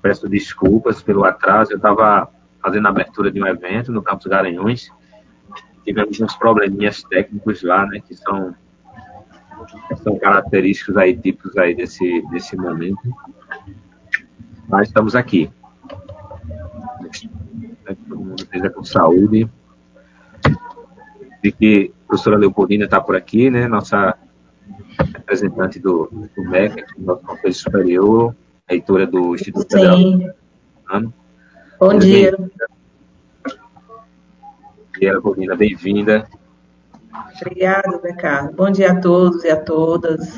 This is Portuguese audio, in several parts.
Peço desculpas pelo atraso, eu estava fazendo a abertura de um evento no Campus Garanhuns, tivemos uns probleminhas técnicos lá, né, que são característicos aí, típicos aí desse momento, mas estamos aqui. Que todo mundo esteja com saúde. E que a professora Leopoldina está por aqui, né, nossa representante do MEC, do nosso Conselho Superior, reitora do Instituto Federal. Sim. Bom dia. Leopoldina, bem-vinda. Obrigada, Zé Carlos. Bom dia a todos e a todas.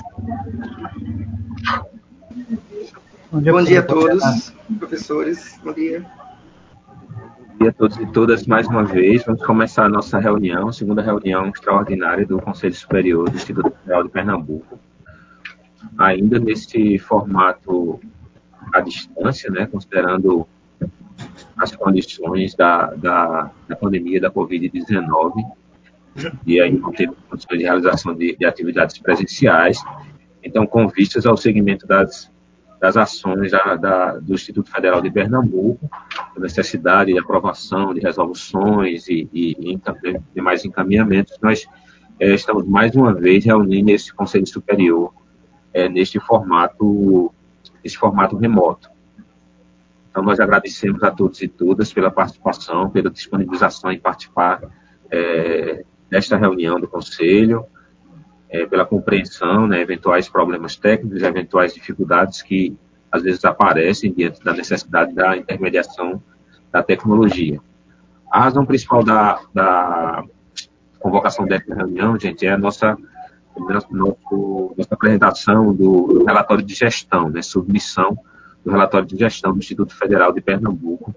Bom dia a todos, professores. Bom dia. Bom dia a todos e todas mais uma vez. Vamos começar a nossa reunião, segunda reunião extraordinária do Conselho Superior do Instituto Federal de Pernambuco. Ainda nesse formato à distância, né, considerando as condições da pandemia da Covid-19, e aí não teve condições de realização de atividades presenciais. Então, com vistas ao segmento das ações do Instituto Federal de Pernambuco, a necessidade de aprovação de resoluções e demais encaminhamentos, nós estamos mais uma vez reunindo esse Conselho Superior neste formato remoto. Então, nós agradecemos a todos e todas pela participação, pela disponibilização em participar desta reunião do Conselho, pela compreensão, né, eventuais problemas técnicos, eventuais dificuldades que às vezes aparecem diante da necessidade da intermediação da tecnologia. A razão principal da convocação desta reunião, gente, é a nossa apresentação do relatório de gestão, né, submissão do relatório de gestão do Instituto Federal de Pernambuco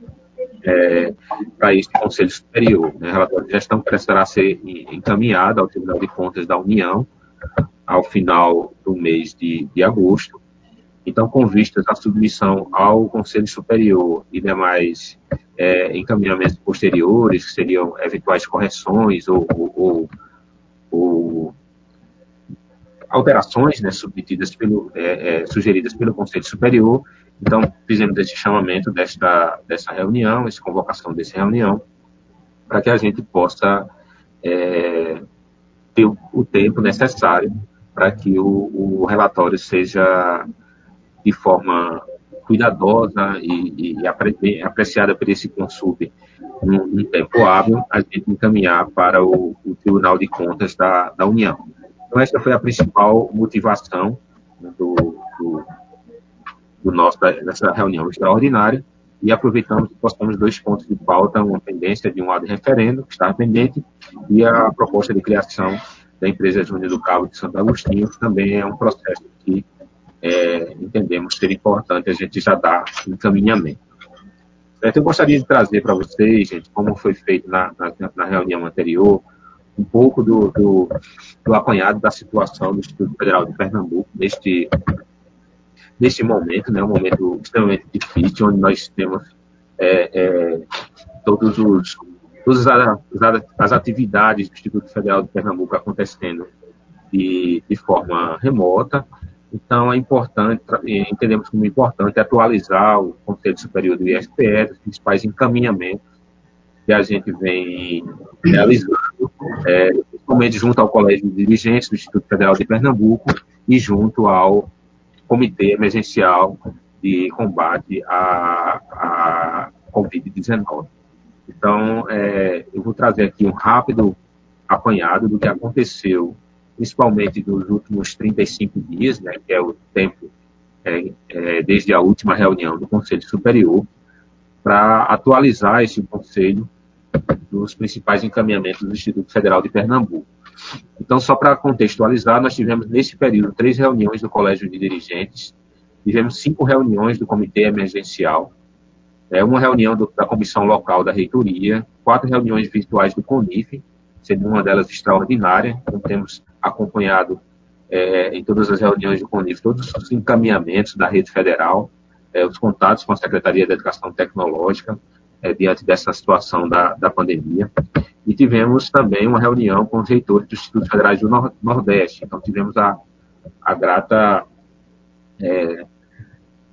para este Conselho Superior. Né, relatório de gestão precisará ser encaminhado ao Tribunal de Contas da União ao final do mês de agosto. Então, com vistas à submissão ao Conselho Superior e demais encaminhamentos posteriores, que seriam eventuais correções ou alterações, né, submetidas sugeridas pelo Conselho Superior. Então, fizemos esse chamamento dessa reunião, essa convocação dessa reunião, para que a gente possa ter o tempo necessário para que o relatório seja de forma cuidadosa e apreciada por esse consultor num tempo hábil, a gente encaminhar para o Tribunal de Contas da União. Então, essa foi a principal motivação dessa reunião extraordinária, e aproveitamos que postamos 2 pontos de pauta, uma pendência de um ad referendo, que está pendente, e a proposta de criação da empresa Júnior do Cabo de Santo Agostinho, que também é um processo que entendemos ser importante a gente já dar encaminhamento. Eu gostaria de trazer para vocês, gente, como foi feito na reunião anterior, um pouco do apanhado da situação do Instituto Federal de Pernambuco neste momento, né, um momento extremamente difícil, onde nós temos todas as atividades do Instituto Federal de Pernambuco acontecendo de forma remota. Então, é importante, entendemos como importante atualizar o Conselho Superior do IFPE, os principais encaminhamentos que a gente vem realizando, principalmente junto ao Colégio de Dirigentes do Instituto Federal de Pernambuco e junto ao Comitê Emergencial de Combate à Covid-19. Então, eu vou trazer aqui um rápido apanhado do que aconteceu, principalmente nos últimos 35 dias, né, que é o tempo desde a última reunião do Conselho Superior, para atualizar esse Conselho dos principais encaminhamentos do Instituto Federal de Pernambuco. Então, só para contextualizar, nós tivemos nesse período 3 reuniões do Colégio de Dirigentes, tivemos 5 reuniões do Comitê Emergencial, uma reunião da Comissão Local da Reitoria, 4 reuniões virtuais do CONIF, sendo uma delas extraordinária. Então, temos acompanhado em todas as reuniões do CONIF todos os encaminhamentos da rede federal, os contatos com a Secretaria de Educação Tecnológica diante dessa situação da pandemia. E tivemos também uma reunião com os reitores dos Institutos Federais do Nordeste. Então, tivemos a grata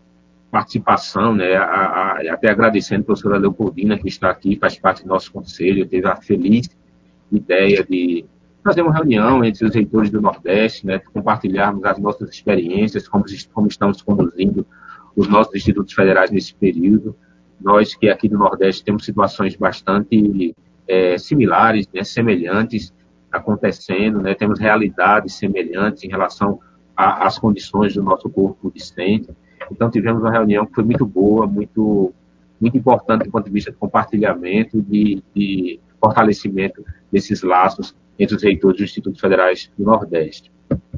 participação, né, até agradecendo a professora Leopoldina, que está aqui, faz parte do nosso conselho, teve a feliz ideia de fazer uma reunião entre os reitores do Nordeste, né, compartilharmos as nossas experiências, como estamos conduzindo os nossos institutos federais nesse período. Nós que aqui do Nordeste temos situações bastante similares, né, semelhantes acontecendo, né, temos realidades semelhantes em relação às condições do nosso corpo docente. Então tivemos uma reunião que foi muito boa, muito importante do ponto de vista de compartilhamento e de fortalecimento desses laços entre os reitores dos institutos federais do Nordeste.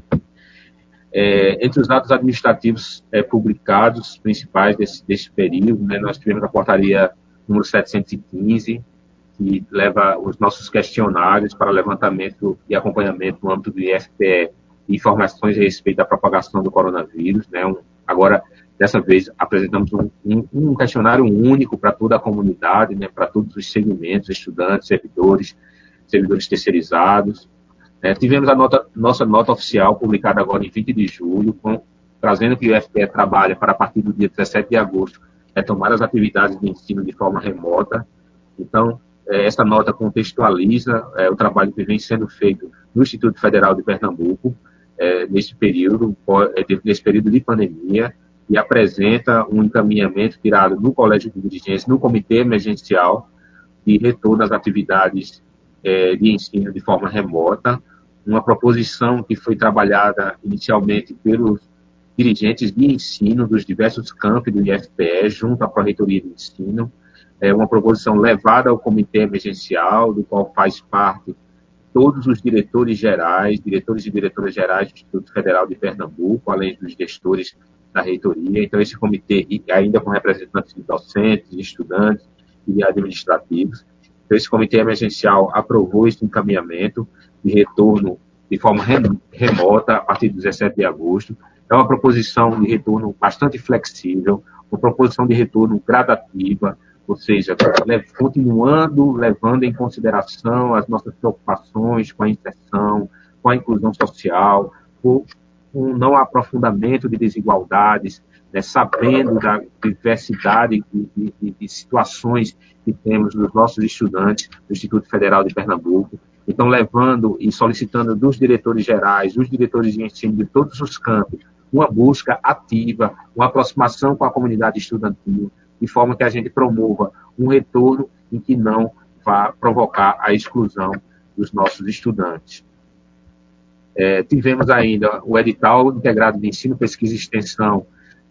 Entre os atos administrativos publicados, principais desse período, né, nós tivemos a portaria número 715, que leva os nossos questionários para levantamento e acompanhamento no âmbito do IFPE de informações a respeito da propagação do coronavírus. Né, agora, dessa vez, apresentamos um questionário único para toda a comunidade, né, para todos os segmentos, estudantes, servidores terceirizados. Tivemos a nossa nota oficial, publicada agora em 20 de julho, trazendo que o IFPE trabalha para, a partir do dia 17 de agosto, retomar as atividades de ensino de forma remota. Então, essa nota contextualiza o trabalho que vem sendo feito no Instituto Federal de Pernambuco, nesse período de pandemia, e apresenta um encaminhamento tirado no Colégio de Dirigentes, no Comitê Emergencial, de retorno às atividades de ensino de forma remota, uma proposição que foi trabalhada inicialmente pelos dirigentes de ensino dos diversos campos do IFPE, junto à Pró-Reitoria de Ensino, uma proposição levada ao Comitê Emergencial, do qual faz parte todos os diretores e diretoras gerais do Instituto Federal de Pernambuco, além dos gestores da reitoria. Então, esse comitê, ainda com representantes de docentes, de estudantes e administrativos. Então, esse comitê emergencial aprovou esse encaminhamento de retorno de forma remota a partir do 17 de agosto. É uma proposição de retorno bastante flexível, uma proposição de retorno gradativa, ou seja, continuando levando em consideração as nossas preocupações com a inserção, com a inclusão social, com um não aprofundamento de desigualdades, né, sabendo da diversidade de situações que temos nos nossos estudantes do Instituto Federal de Pernambuco. Então, levando e solicitando dos diretores gerais, dos diretores de ensino de todos os campos, uma busca ativa, uma aproximação com a comunidade estudantil, de forma que a gente promova um retorno em que não vá provocar a exclusão dos nossos estudantes. Tivemos ainda o edital integrado de ensino, pesquisa e extensão,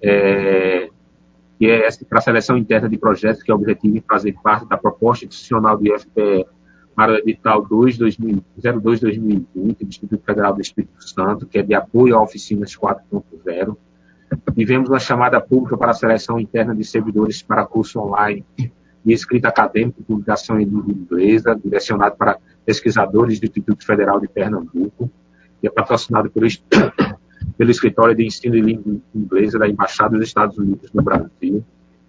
que é para a seleção interna de projetos, que é o objetivo de fazer parte da proposta institucional do IFPE para o edital 02-2020 do Instituto Federal do Espírito Santo, que é de apoio a oficinas 4.0. Tivemos uma chamada pública para a seleção interna de servidores para curso online de escrita acadêmica e publicação em língua inglesa, direcionado para pesquisadores do Instituto Federal de Pernambuco, que é patrocinado pelo Escritório de Ensino de Língua Inglesa da Embaixada dos Estados Unidos no Brasil.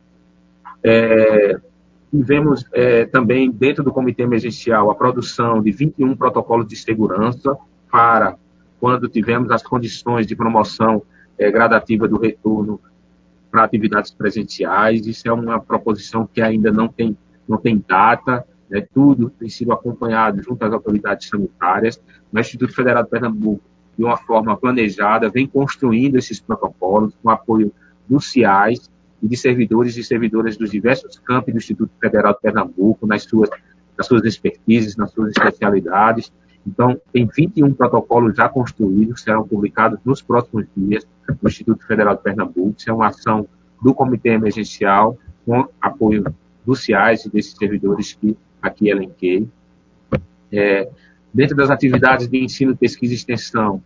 Tivemos também, dentro do Comitê Emergencial, a produção de 21 protocolos de segurança para quando tivemos as condições de promoção gradativa do retorno para atividades presenciais. Isso é uma proposição que ainda não tem data, né? Tudo tem sido acompanhado junto às autoridades sanitárias. O Instituto Federal de Pernambuco, de uma forma planejada, vem construindo esses protocolos com apoio dos CIAs e de servidores e servidoras dos diversos campos do Instituto Federal de Pernambuco, nas suas expertises, nas suas especialidades. Então, tem 21 protocolos já construídos, que serão publicados nos próximos dias no Instituto Federal de Pernambuco. Isso é uma ação do Comitê Emergencial, com apoio dos CIAs e desses servidores que aqui elenquei. Dentro das atividades de ensino, pesquisa e extensão,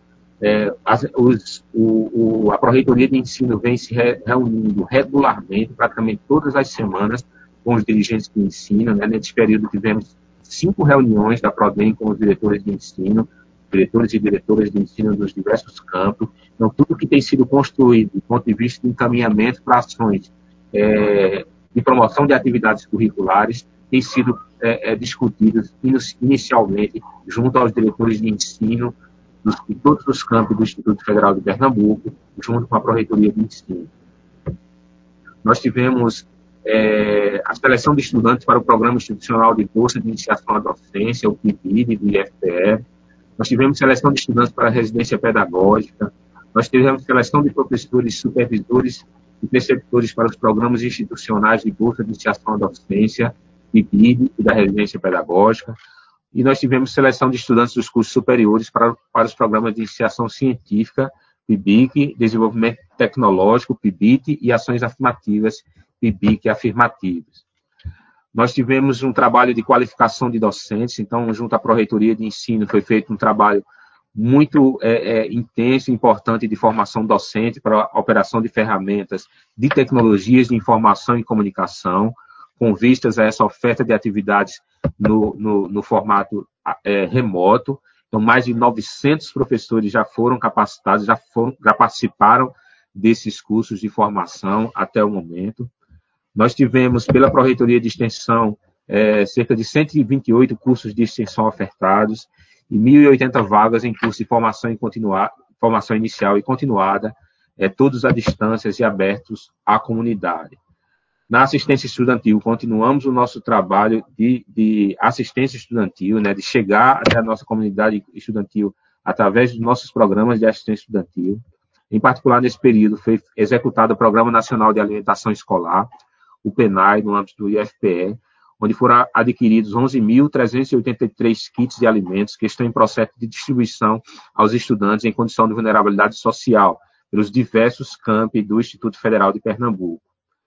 a Pró-Reitoria de Ensino vem se reunindo regularmente, praticamente todas as semanas, com os dirigentes de ensino. Né? Nesse período tivemos 5 reuniões da PRODEM com os diretores de ensino, diretores e diretoras de ensino dos diversos campos. Então, tudo que tem sido construído do ponto de vista de encaminhamento para ações de promoção de atividades curriculares tem sido discutido inicialmente junto aos diretores de ensino de todos os campos do Instituto Federal de Pernambuco, junto com a Pró-Reitoria de Ensino. Nós tivemos a seleção de estudantes para o Programa Institucional de Bolsa de Iniciação à Docência, o PIBID, do IFPE. Nós tivemos seleção de estudantes para a residência pedagógica. Nós tivemos seleção de professores, supervisores e preceptores para os programas institucionais de Bolsa de Iniciação à Docência, PIBID e da residência pedagógica. E nós tivemos seleção de estudantes dos cursos superiores para os programas de iniciação científica, PIBIC, desenvolvimento tecnológico, PIBIT, e ações afirmativas, PIBIC afirmativas. Nós tivemos um trabalho de qualificação de docentes, então, junto à Pró-Reitoria de Ensino, foi feito um trabalho muito intenso e importante de formação docente para a operação de ferramentas de tecnologias de informação e comunicação, com vistas a essa oferta de atividades no formato remoto. Então, mais de 900 professores já foram capacitados, já participaram desses cursos de formação até o momento. Nós tivemos, pela Pró-Reitoria de Extensão, cerca de 128 cursos de extensão ofertados e 1.080 vagas em cursos de formação inicial e continuada, todos à distância e abertos à comunidade. Na assistência estudantil, continuamos o nosso trabalho de assistência estudantil, né, de chegar até a nossa comunidade estudantil através dos nossos programas de assistência estudantil. Em particular, nesse período, foi executado o Programa Nacional de Alimentação Escolar, o PNAE, no âmbito do IFPE, onde foram adquiridos 11.383 kits de alimentos que estão em processo de distribuição aos estudantes em condição de vulnerabilidade social, pelos diversos campi do Instituto Federal de Pernambuco.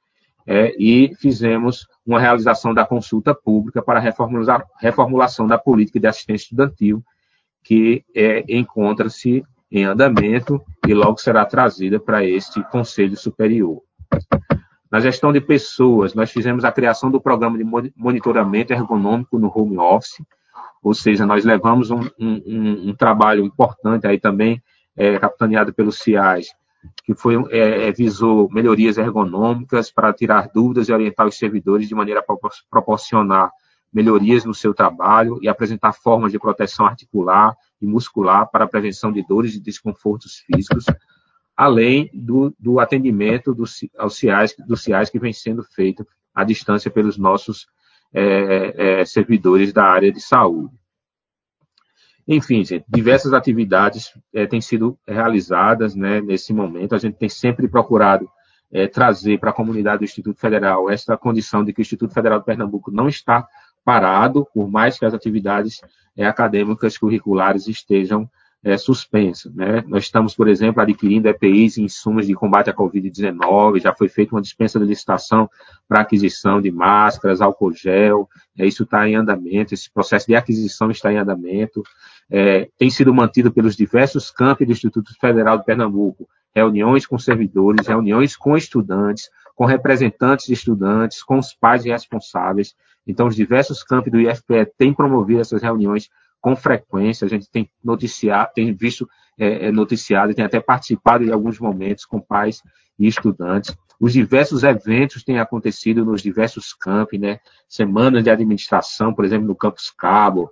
E fizemos uma realização da consulta pública para a reformulação da política de assistência estudantil, que encontra-se em andamento e logo será trazida para este Conselho Superior. Na gestão de pessoas, nós fizemos a criação do programa de monitoramento ergonômico no home office, ou seja, nós levamos um trabalho importante aí também, capitaneado pelos CIAs, que visou melhorias ergonômicas para tirar dúvidas e orientar os servidores de maneira a proporcionar melhorias no seu trabalho e apresentar formas de proteção articular e muscular para a prevenção de dores e desconfortos físicos, além do atendimento dos CIAs que vem sendo feito à distância pelos nossos servidores da área de saúde. Enfim, gente, diversas atividades têm sido realizadas, né, nesse momento. A gente tem sempre procurado trazer para a comunidade do Instituto Federal esta condição de que o Instituto Federal de Pernambuco não está parado, por mais que as atividades acadêmicas curriculares estejam suspensas, né? Nós estamos, por exemplo, adquirindo EPIs e insumos de combate à Covid-19, já foi feita uma dispensa de licitação para aquisição de máscaras, álcool gel, isso está em andamento, esse processo de aquisição está em andamento, tem sido mantido pelos diversos campi do Instituto Federal de Pernambuco, reuniões com servidores, reuniões com estudantes, com representantes de estudantes, com os pais responsáveis. Então, os diversos campi do IFPE têm promovido essas reuniões com frequência, a gente tem visto noticiado, tem até participado em alguns momentos com pais e estudantes. Os diversos eventos têm acontecido nos diversos campi, né? Semana de administração, por exemplo, no Campus Cabo,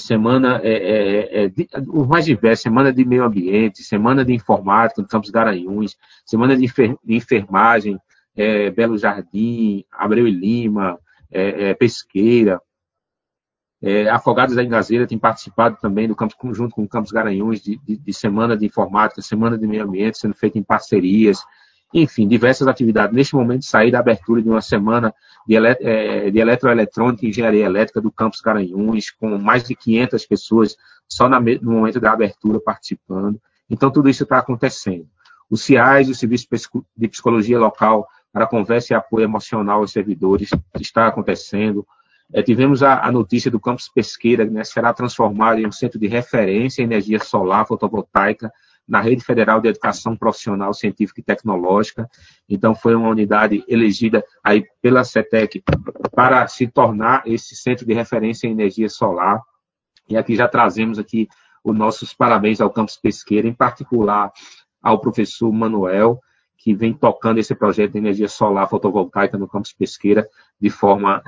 os mais diversos, semana de meio ambiente, semana de informática no Campus Garanhuns, semana de enfermagem, Belo Jardim, Abreu e Lima, Pesqueira. Afogados da Engazeira tem participado também do campus, junto com o Campus Garanhuns, de semana de informática, semana de meio ambiente, sendo feita em parcerias, enfim, diversas atividades. Neste momento, saí da abertura de uma semana de eletroeletrônica e engenharia elétrica do Campus Garanhuns, com mais de 500 pessoas só no momento da abertura participando. Então, tudo isso está acontecendo. O CIAS, o Serviço de Psicologia Local para Conversa e Apoio Emocional aos Servidores, está acontecendo. Tivemos a notícia do Campus Pesqueira, né, será transformado em um centro de referência em energia solar fotovoltaica na Rede Federal de Educação Profissional, Científica e Tecnológica. Então, foi uma unidade elegida aí pela CETEC para se tornar esse centro de referência em energia solar. E aqui já trazemos aqui os nossos parabéns ao Campus Pesqueira, em particular ao professor Manuel, que vem tocando esse projeto de energia solar fotovoltaica no Campus Pesqueira de forma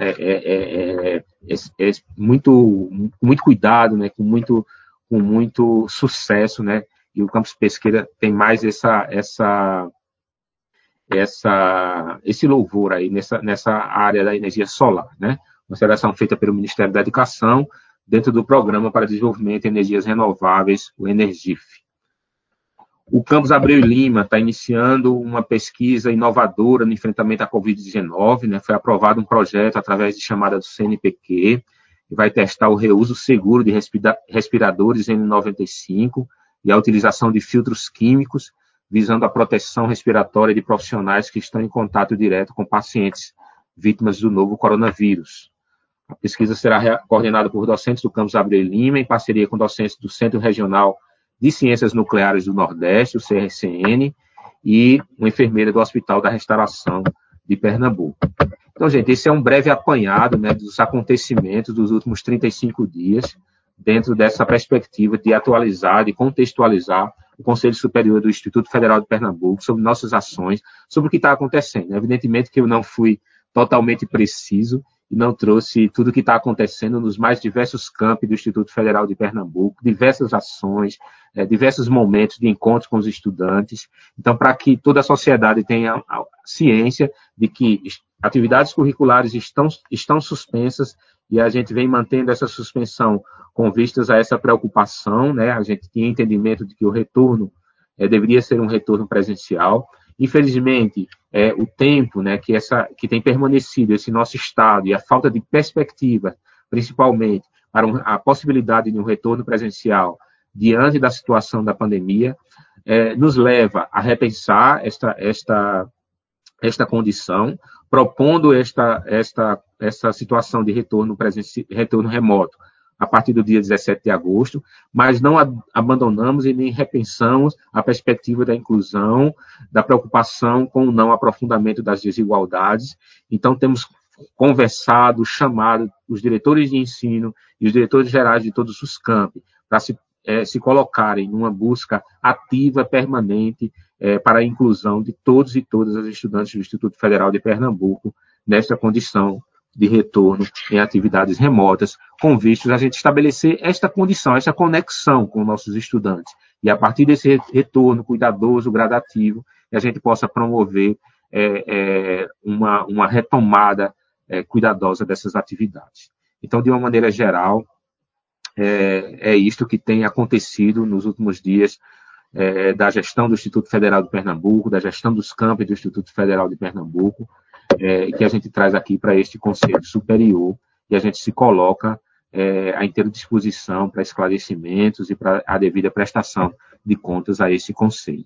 muito cuidado, né, com muito sucesso, né, e o Campus Pesqueira tem mais esse louvor aí nessa área da energia solar, né? Uma seleção feita pelo Ministério da Educação, dentro do Programa para Desenvolvimento de Energias Renováveis, o Energif. O Campus Abreu e Lima está iniciando uma pesquisa inovadora no enfrentamento à Covid-19, né? Foi aprovado um projeto através de chamada do CNPq, que vai testar o reuso seguro de respiradores N95 e a utilização de filtros químicos, visando a proteção respiratória de profissionais que estão em contato direto com pacientes vítimas do novo coronavírus. A pesquisa será coordenada por docentes do Campus Abreu e Lima, em parceria com docentes do Centro Regional de Ciências Nucleares do Nordeste, o CRCN, e uma enfermeira do Hospital da Restauração de Pernambuco. Então, gente, esse é um breve apanhado, né, dos acontecimentos dos últimos 35 dias, dentro dessa perspectiva de atualizar, de contextualizar o Conselho Superior do Instituto Federal de Pernambuco sobre nossas ações, sobre o que está acontecendo. Evidentemente que eu não fui totalmente preciso e não trouxe tudo o que está acontecendo nos mais diversos campi do Instituto Federal de Pernambuco, diversas ações, diversos momentos de encontro com os estudantes. Então, para que toda a sociedade tenha a ciência de que atividades curriculares estão suspensas e a gente vem mantendo essa suspensão com vistas a essa preocupação, né? A gente tinha entendimento de que o retorno deveria ser um retorno presencial. Infelizmente, o tempo, né, que tem permanecido esse nosso estado e a falta de perspectiva, principalmente, para a possibilidade de um retorno presencial diante da situação da pandemia, nos leva a repensar esta condição, propondo essa situação de retorno remoto a partir do dia 17 de agosto, mas não abandonamos e nem repensamos a perspectiva da inclusão, da preocupação com o não aprofundamento das desigualdades. Então, temos conversado, chamado os diretores de ensino e os diretores gerais de todos os campi para se colocarem numa busca ativa, permanente, para a inclusão de todos e todas as estudantes do Instituto Federal de Pernambuco nesta condição de retorno em atividades remotas, com vistos a gente estabelecer esta condição, essa conexão com nossos estudantes. E a partir desse retorno cuidadoso, gradativo, a gente possa promover uma retomada cuidadosa dessas atividades. Então, de uma maneira geral, é isto que tem acontecido nos últimos dias da gestão do Instituto Federal de Pernambuco, da gestão dos campi do Instituto Federal de Pernambuco, que a gente traz aqui para este Conselho Superior e a gente se coloca à inteira disposição para esclarecimentos e para a devida prestação de contas a esse Conselho.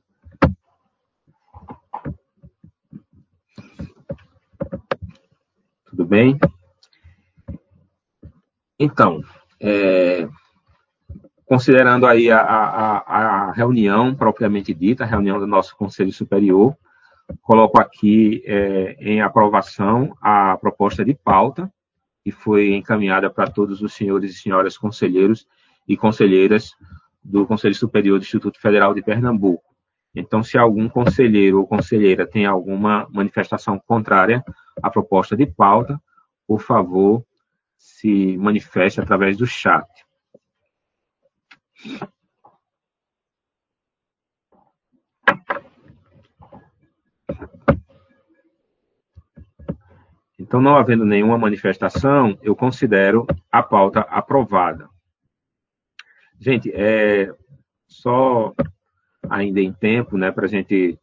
Tudo bem? Então, considerando aí a reunião propriamente dita, a reunião do nosso Conselho Superior, coloco aqui em aprovação a proposta de pauta, que foi encaminhada para todos os senhores e senhoras conselheiros e conselheiras do Conselho Superior do Instituto Federal de Pernambuco. Então, se algum conselheiro ou conselheira tem alguma manifestação contrária à proposta de pauta, por favor, se manifeste através do chat. Então, não havendo nenhuma manifestação, eu considero a pauta aprovada. Gente, só ainda em tempo, né, para a gente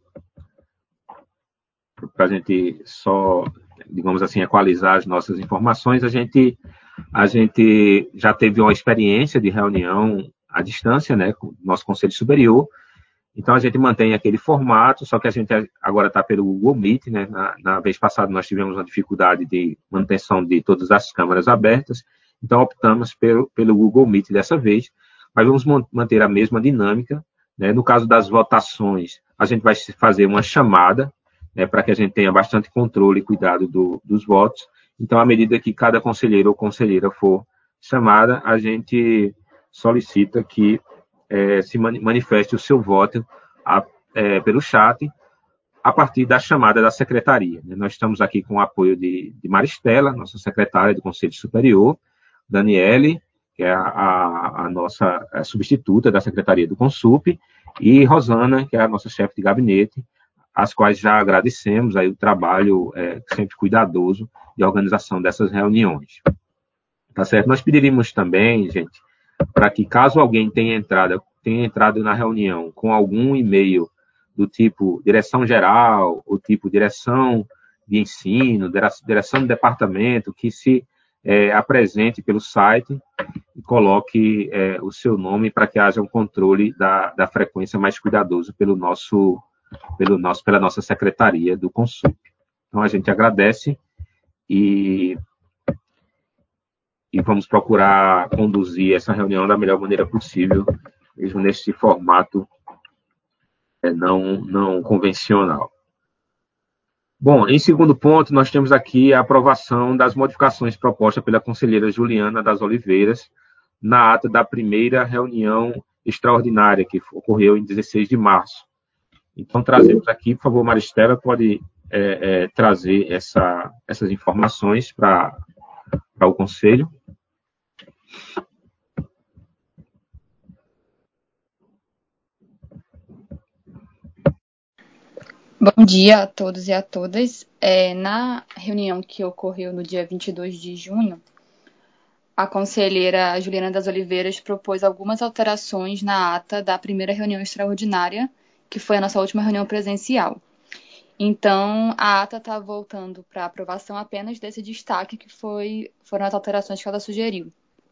só, digamos assim, equalizar as nossas informações, a gente já teve uma experiência de reunião à distância, né, com o nosso Conselho Superior. Então, a gente mantém aquele formato, só que a gente agora está pelo Google Meet, né? Na vez passada, nós tivemos uma dificuldade de manutenção de todas as câmeras abertas, então optamos pelo Google Meet dessa vez, mas vamos manter a mesma dinâmica, né? No caso das votações, a gente vai fazer uma chamada, né, para que a gente tenha bastante controle e cuidado dos votos. Então, à medida que cada conselheiro ou conselheira for chamada, a gente solicita que se manifeste o seu voto pelo chat a partir da chamada da secretaria. Nós estamos aqui com o apoio de Maristela, nossa secretária do Conselho Superior, Daniele, que é a nossa substituta da Secretaria do Consup, e Rosana, que é a nossa chefe de gabinete, às quais já agradecemos aí o trabalho sempre cuidadoso de organização dessas reuniões. Tá certo? Nós pediríamos também, gente, para que caso alguém tenha entrado na reunião com algum e-mail do tipo direção geral, ou tipo direção de ensino, direção do departamento, que se apresente pelo site e coloque o seu nome para que haja um controle da frequência mais cuidadoso pela nossa secretaria do Consup. Então, a gente agradece e vamos procurar conduzir essa reunião da melhor maneira possível, mesmo nesse formato não convencional. Bom, em segundo ponto, nós temos aqui a aprovação das modificações propostas pela conselheira Juliana das Oliveiras na ata da primeira reunião extraordinária, que ocorreu em 16 de março. Então, trazemos aqui, por favor, Maristela, pode trazer essas informações para o Conselho. Bom dia a todos e a todas. Na reunião que ocorreu no dia 22 de junho, a conselheira Juliana das Oliveiras propôs algumas alterações na ata da primeira reunião extraordinária, que foi a nossa última reunião presencial. Então, a ata está voltando para aprovação apenas desse destaque, que foram as alterações que ela sugeriu.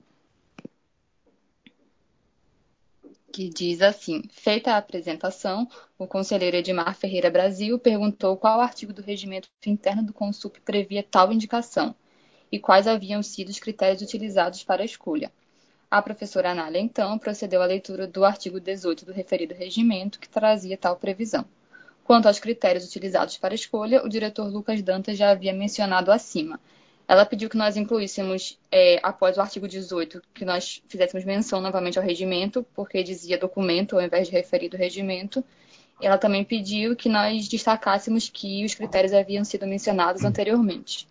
Que diz assim: feita a apresentação, o conselheiro Edmar Ferreira Brasil perguntou qual artigo do regimento interno do Consup previa tal indicação e quais haviam sido os critérios utilizados para a escolha. A professora Anália, então, procedeu à leitura do artigo 18 do referido regimento, que trazia tal previsão. Quanto aos critérios utilizados para a escolha, o diretor Lucas Dantas já havia mencionado acima. Ela pediu que nós incluíssemos, após o artigo 18, que nós fizéssemos menção novamente ao regimento, porque dizia documento ao invés de referido regimento. Ela também pediu que nós destacássemos que os critérios haviam sido mencionados anteriormente.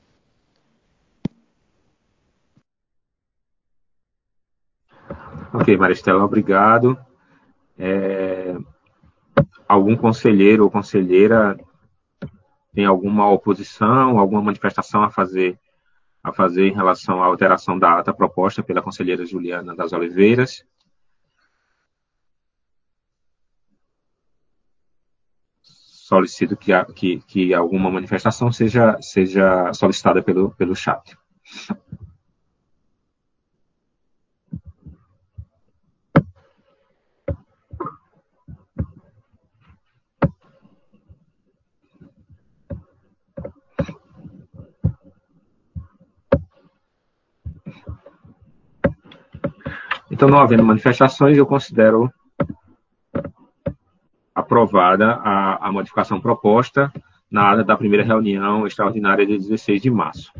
Ok, Maristela, obrigado. Algum conselheiro ou conselheira tem alguma oposição, alguma manifestação a fazer em relação à alteração da ata proposta pela conselheira Juliana das Oliveiras? Solicito que alguma manifestação seja solicitada pelo chat. Então, não havendo manifestações, eu considero aprovada a modificação proposta na ata da primeira reunião extraordinária de 16 de março.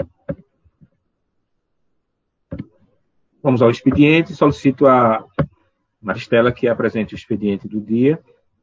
Vamos ao expediente. Solicito a Maristela que apresente o expediente do dia.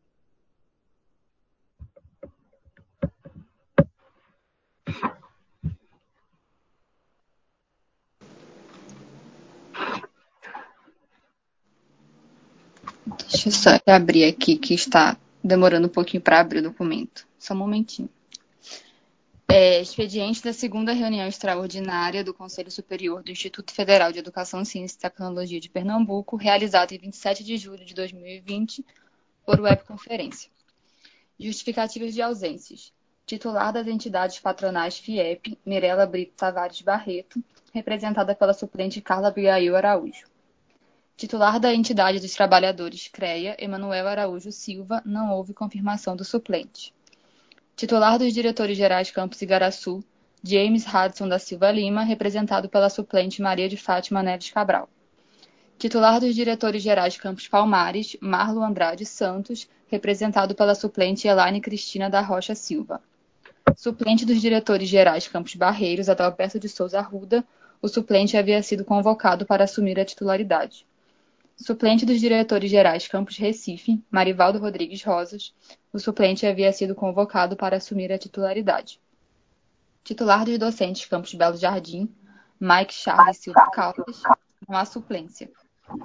Deixa eu só abrir aqui, que está demorando um pouquinho para abrir o documento. Só um momentinho. Expediente da segunda reunião extraordinária do Conselho Superior do Instituto Federal de Educação, Ciência e Tecnologia de Pernambuco, realizado em 27 de julho de 2020, por webconferência. Justificativas de ausências. Titular das entidades patronais FIEP, Mirela Brito Tavares Barreto, representada pela suplente Carla Abigail Araújo. Titular da entidade dos trabalhadores CREA, Emanuel Araújo Silva, não houve confirmação do suplente. Titular dos diretores gerais Campos Igaraçu, James Hudson da Silva Lima, representado pela suplente Maria de Fátima Neves Cabral. Titular dos diretores gerais Campos Palmares, Marlo Andrade Santos, representado pela suplente Elaine Cristina da Rocha Silva. Suplente dos diretores gerais Campos Barreiros, Adalberto de Souza Arruda, o suplente havia sido convocado para assumir a titularidade. Suplente dos diretores gerais Campos Recife, Marivaldo Rodrigues Rosas, o suplente havia sido convocado para assumir a titularidade. Titular dos docentes Campos Belo Jardim, Mike Charles Silva Caldas, não há suplência.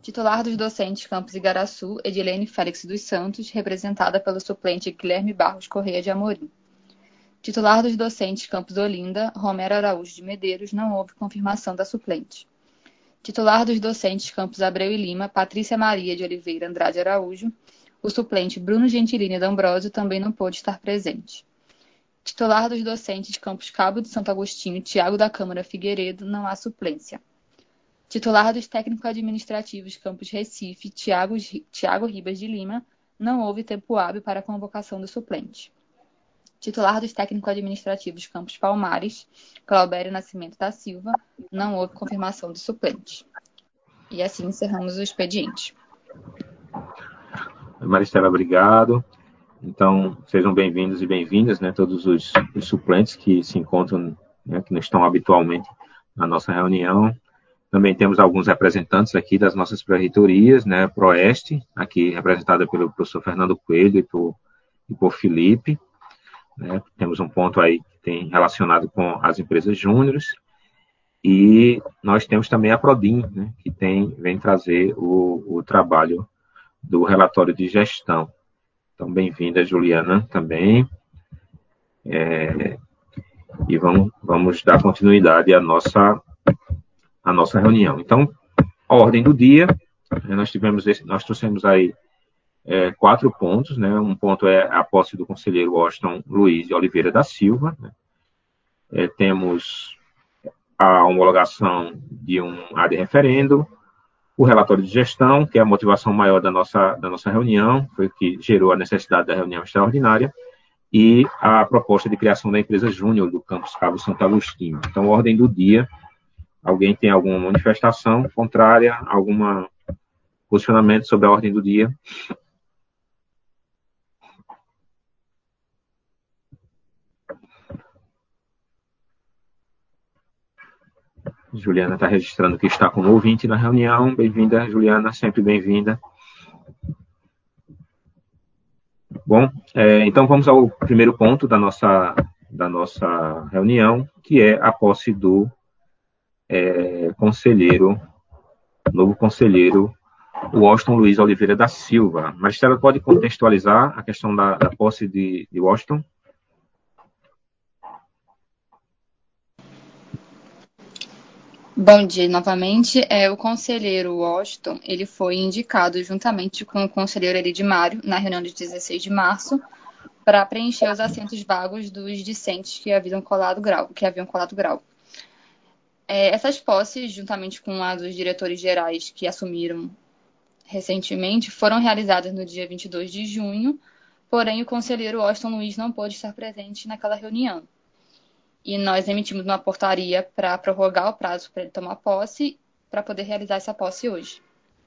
Titular dos docentes Campus Igaraçu, Edilene Félix dos Santos, representada pelo suplente Guilherme Barros Correia de Amorim. Titular dos docentes Campus Olinda, Romero Araújo de Medeiros, não houve confirmação da suplente. Titular dos docentes Campus Abreu e Lima, Patrícia Maria de Oliveira Andrade Araújo, o suplente Bruno Gentilini D'Ambrosio também não pôde estar presente. Titular dos docentes Campus Cabo de Santo Agostinho, Tiago da Câmara Figueiredo, não há suplência. Titular dos técnico-administrativos Campus Recife, Tiago Ribas de Lima, não houve tempo hábil para a convocação do suplente. Titular dos técnico-administrativos Campus Palmares, Claubério Nascimento da Silva, não houve confirmação do suplente. E assim encerramos o expediente. Maristela, obrigado. Então, sejam bem-vindos e bem-vindas, né, todos os suplentes que se encontram, né, que não estão habitualmente na nossa reunião. Também temos alguns representantes aqui das nossas pró-reitorias, né, Proeste, aqui representada pelo professor Fernando Coelho e por Felipe. Né, temos um ponto aí que tem relacionado com as empresas júniores. E nós temos também a Prodim, né, que vem trazer o trabalho do relatório de gestão. Então, bem-vinda, Juliana, também. E vamos dar continuidade à nossa reunião. Então, a ordem do dia, nós trouxemos aí 4 pontos, né? Um ponto é a posse do conselheiro Washington Luiz de Oliveira da Silva, né? Temos a homologação de um ad referendo, o relatório de gestão, que é a motivação maior da nossa reunião, foi o que gerou a necessidade da reunião extraordinária, e a proposta de criação da empresa Júnior do Campus Cabo Santo Agostinho. Então, ordem do dia, alguém tem alguma manifestação contrária, algum posicionamento sobre a ordem do dia? Juliana está registrando que está como ouvinte na reunião. Bem-vinda, Juliana, sempre bem-vinda. Bom, então vamos ao primeiro ponto da nossa reunião, que é a posse do novo conselheiro Washington Luiz Oliveira da Silva. Maristela, pode contextualizar a questão da posse de Washington? Bom dia novamente. O conselheiro Washington, ele foi indicado juntamente com o conselheiro Eridimário na reunião de 16 de março para preencher os assentos vagos dos discentes que haviam colado grau. Essas posses, juntamente com a dos diretores gerais que assumiram recentemente, foram realizadas no dia 22 de junho, porém o conselheiro Washington Luiz não pôde estar presente naquela reunião. E nós emitimos uma portaria para prorrogar o prazo para ele tomar posse, para poder realizar essa posse hoje.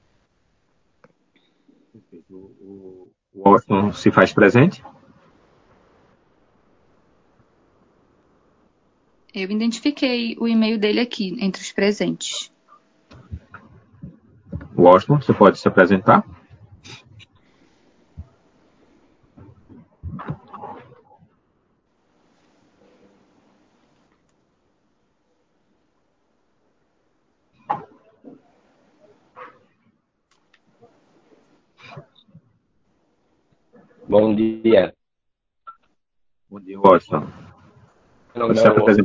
O Washington se faz presente? Eu identifiquei o e-mail dele aqui, entre os presentes. Washington, você pode se apresentar? Bom dia. Bom dia, Washington. Meu nome é Washington.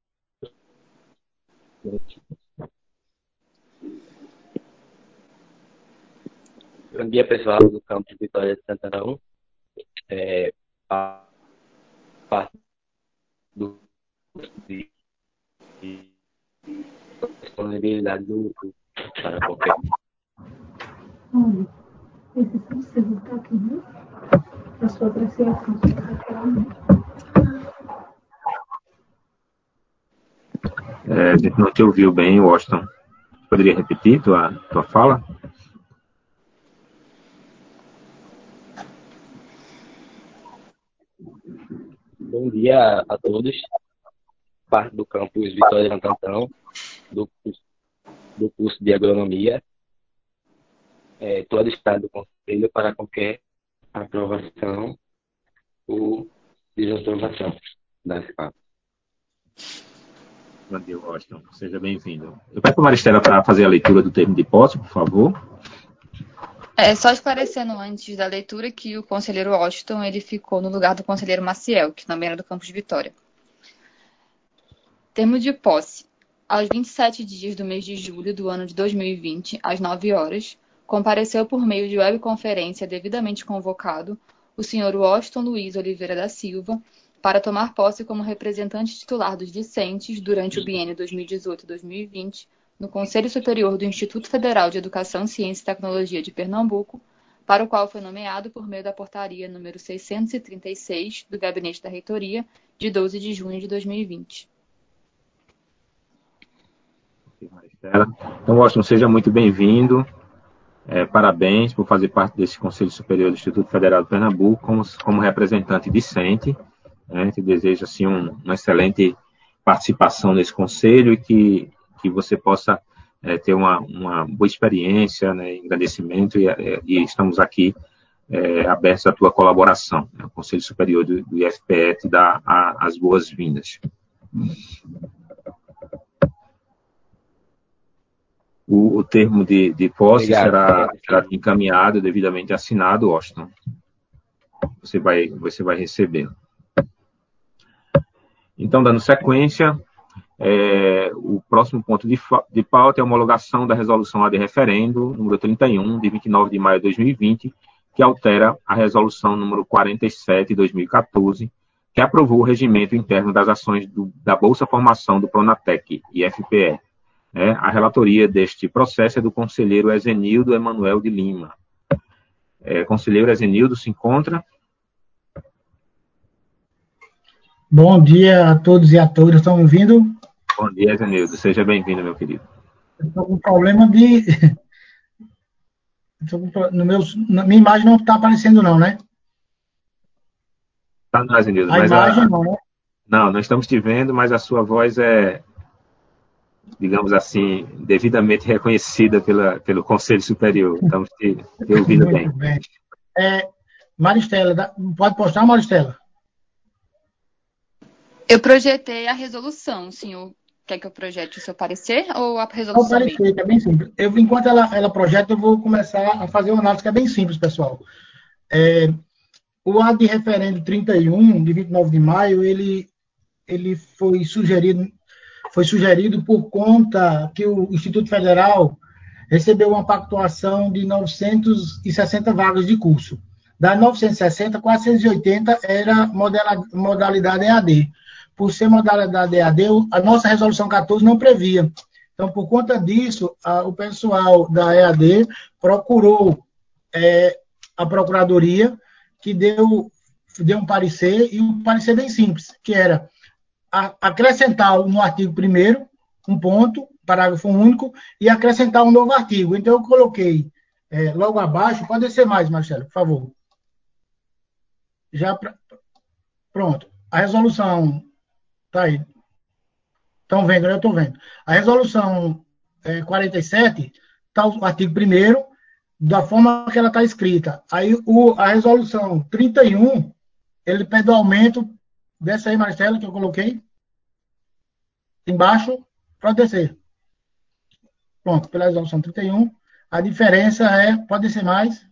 Bom dia, pessoal do campus Vitória de Santarão. Parte do de disponibilidade do grupo para qualquer. Olha, esse precisa estar aqui, né? A sua apreciação sobre aquela música. A gente não te ouviu bem, Washington. Poderia repetir tua fala? Bom dia a todos. Parte do campus Vitória de Santarão, do curso de agronomia. Estou à disposição do conselho para qualquer aprovação ou desaprovação da SPA. Bom dia, Washington. Seja bem-vindo. Eu peço para a Maristela para fazer a leitura do termo de posse, por favor. Só esclarecendo antes da leitura que o conselheiro Washington ele ficou no lugar do conselheiro Maciel, que também era do Campus Vitória. Termo de posse. Aos 27 dias do mês de julho do ano de 2020, às 9 horas, compareceu por meio de webconferência devidamente convocado o senhor Washington Luiz Oliveira da Silva para tomar posse como representante titular dos discentes durante o biênio 2018-2020 no Conselho Superior do Instituto Federal de Educação, Ciência e Tecnologia de Pernambuco, para o qual foi nomeado por meio da portaria número 636 do Gabinete da Reitoria, de 12 de junho de 2020. Então, Washington, seja muito bem-vindo. Parabéns por fazer parte desse Conselho Superior do Instituto Federal de Pernambuco como representante discente. Te desejo assim, uma excelente participação nesse conselho e que você possa ter uma boa experiência, né, engrandecimento, e estamos aqui abertos à tua colaboração. O Conselho Superior do IFPE te dá as boas-vindas. O termo de posse será encaminhado, devidamente assinado, Washington. Você vai receber. Então, dando sequência, o próximo ponto de pauta é a homologação da resolução AD referendo, número 31, de 29 de maio de 2020, que altera a resolução número 47 de 2014, que aprovou o regimento interno das ações da Bolsa Formação do Pronatec, IFPE. A relatoria deste processo é do conselheiro Ezenildo Emanuel de Lima. Conselheiro Ezenildo, se encontra? Bom dia a todos e a todas. Estão me ouvindo? Bom dia, Ezenildo. Seja bem-vindo, meu querido. Estou com problema de... Na minha imagem não está aparecendo, não, né? Tá, não, Ezenildo. A imagem não, né? Não estamos te vendo, mas a sua voz é, digamos assim, devidamente reconhecida pelo Conselho Superior. Estamos te ouvindo bem. Muito bem. Maristela, pode postar, Maristela? Eu projetei a resolução, senhor. Quer que eu projete o seu parecer ou a resolução? O parecer, que é bem simples. Enquanto ela projeta, eu vou começar a fazer uma análise que é bem simples, pessoal. O ato de referendo 31, de 29 de maio, ele foi sugerido por conta que o Instituto Federal recebeu uma pactuação de 960 vagas de curso. Das 960, 480 era modalidade EAD. Por ser modalidade EAD, a nossa resolução 14 não previa. Então, por conta disso, o pessoal da EAD procurou a Procuradoria, que deu um parecer, e um parecer bem simples, que era acrescentar no artigo 1º um ponto, parágrafo único, e acrescentar um novo artigo. Então, eu coloquei logo abaixo, pode descer mais, Marcelo, por favor. Pronto. A resolução está aí. Estão vendo, né? Eu estou vendo. A resolução 47 está o artigo 1º, da forma que ela está escrita. Aí a resolução 31, ele pede o aumento dessa aí, Marcelo, que eu coloquei. Embaixo, pode descer. Pronto, pela resolução 31. A diferença pode descer mais.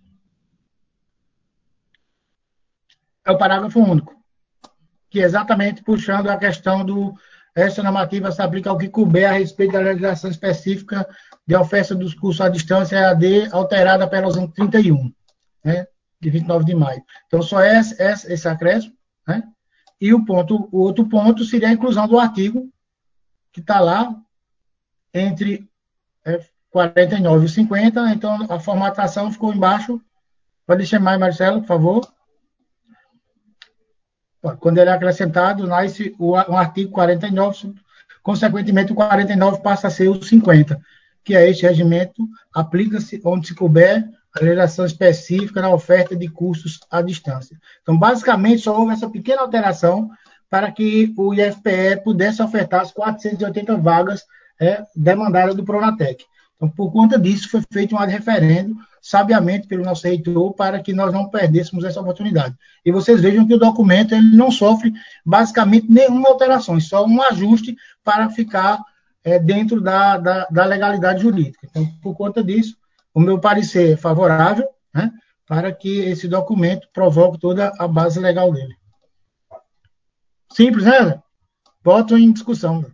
É o parágrafo único, que é exatamente puxando a questão essa normativa se aplica ao que couber a respeito da legislação específica de oferta dos cursos à distância EAD alterada pela resolução 31, né, de 29 de maio. Então, só esse acréscimo, né? E o outro ponto seria a inclusão do artigo que está lá entre 49 e 50. Então, a formatação ficou embaixo. Pode deixar mais, Marcelo, por favor. Quando ele é acrescentado, nasce um artigo 49, consequentemente o 49 passa a ser o 50, que é este regimento, aplica-se onde se couber a legislação específica na oferta de cursos à distância. Então, basicamente, só houve essa pequena alteração para que o IFPE pudesse ofertar as 480 vagas demandadas do Pronatec. Então, por conta disso, foi feito um referendo sabiamente pelo nosso reitor para que nós não perdêssemos essa oportunidade. E vocês vejam que o documento ele não sofre basicamente nenhuma alteração, só um ajuste para ficar dentro da legalidade jurídica. Então, por conta disso, o meu parecer é favorável, né, para que esse documento provoque toda a base legal dele. Simples, né? Voto em discussão.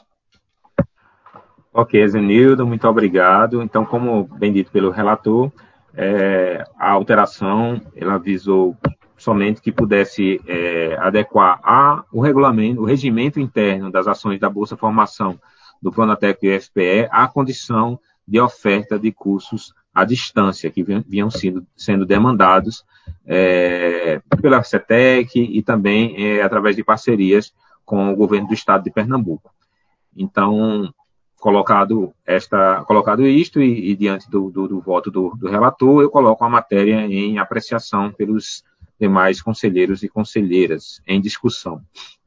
Ok, Zenildo, muito obrigado. Então, como bem dito pelo relator, a alteração ela visou somente que pudesse adequar o regulamento, o regimento interno das ações da Bolsa Formação do Pronatec e UFPE à condição de oferta de cursos à distância, que vinham sendo demandados pela CETEC e também através de parcerias com o governo do estado de Pernambuco. Então, colocado isto e diante do voto do relator, eu coloco a matéria em apreciação pelos demais conselheiros e conselheiras em discussão.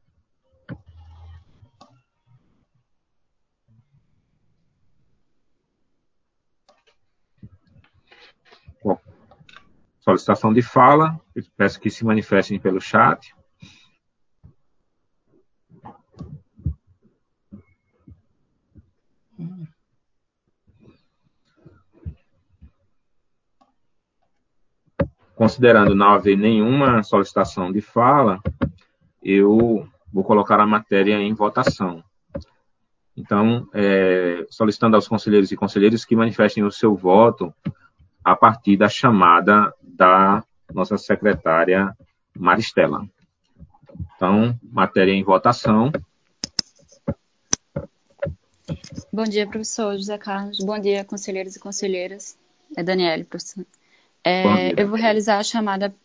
Bom, solicitação de fala, eu peço que se manifestem pelo chat. Considerando não haver nenhuma solicitação de fala, eu vou colocar a matéria em votação. Então, solicitando aos conselheiros e conselheiras que manifestem o seu voto a partir da chamada da nossa secretária Maristela. Então, matéria em votação. Bom dia, professor José Carlos. Bom dia, conselheiros e conselheiras. É Daniele, professor. Eu vou realizar a chamada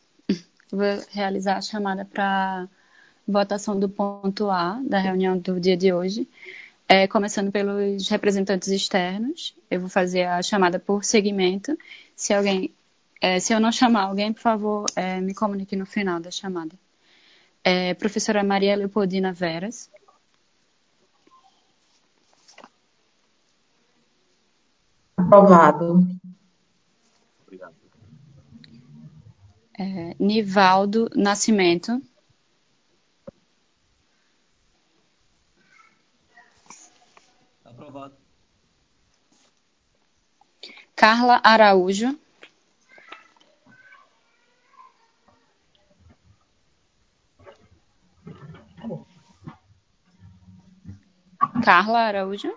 para votação do ponto A da reunião do dia de hoje, começando pelos representantes externos. Eu vou fazer a chamada por segmento. Se eu não chamar alguém, por favor, me comunique no final da chamada. Professora Maria Leopoldina Veras. Aprovado. Obrigado. Nivaldo Nascimento. Aprovado. Carla Araújo. Carla Araújo.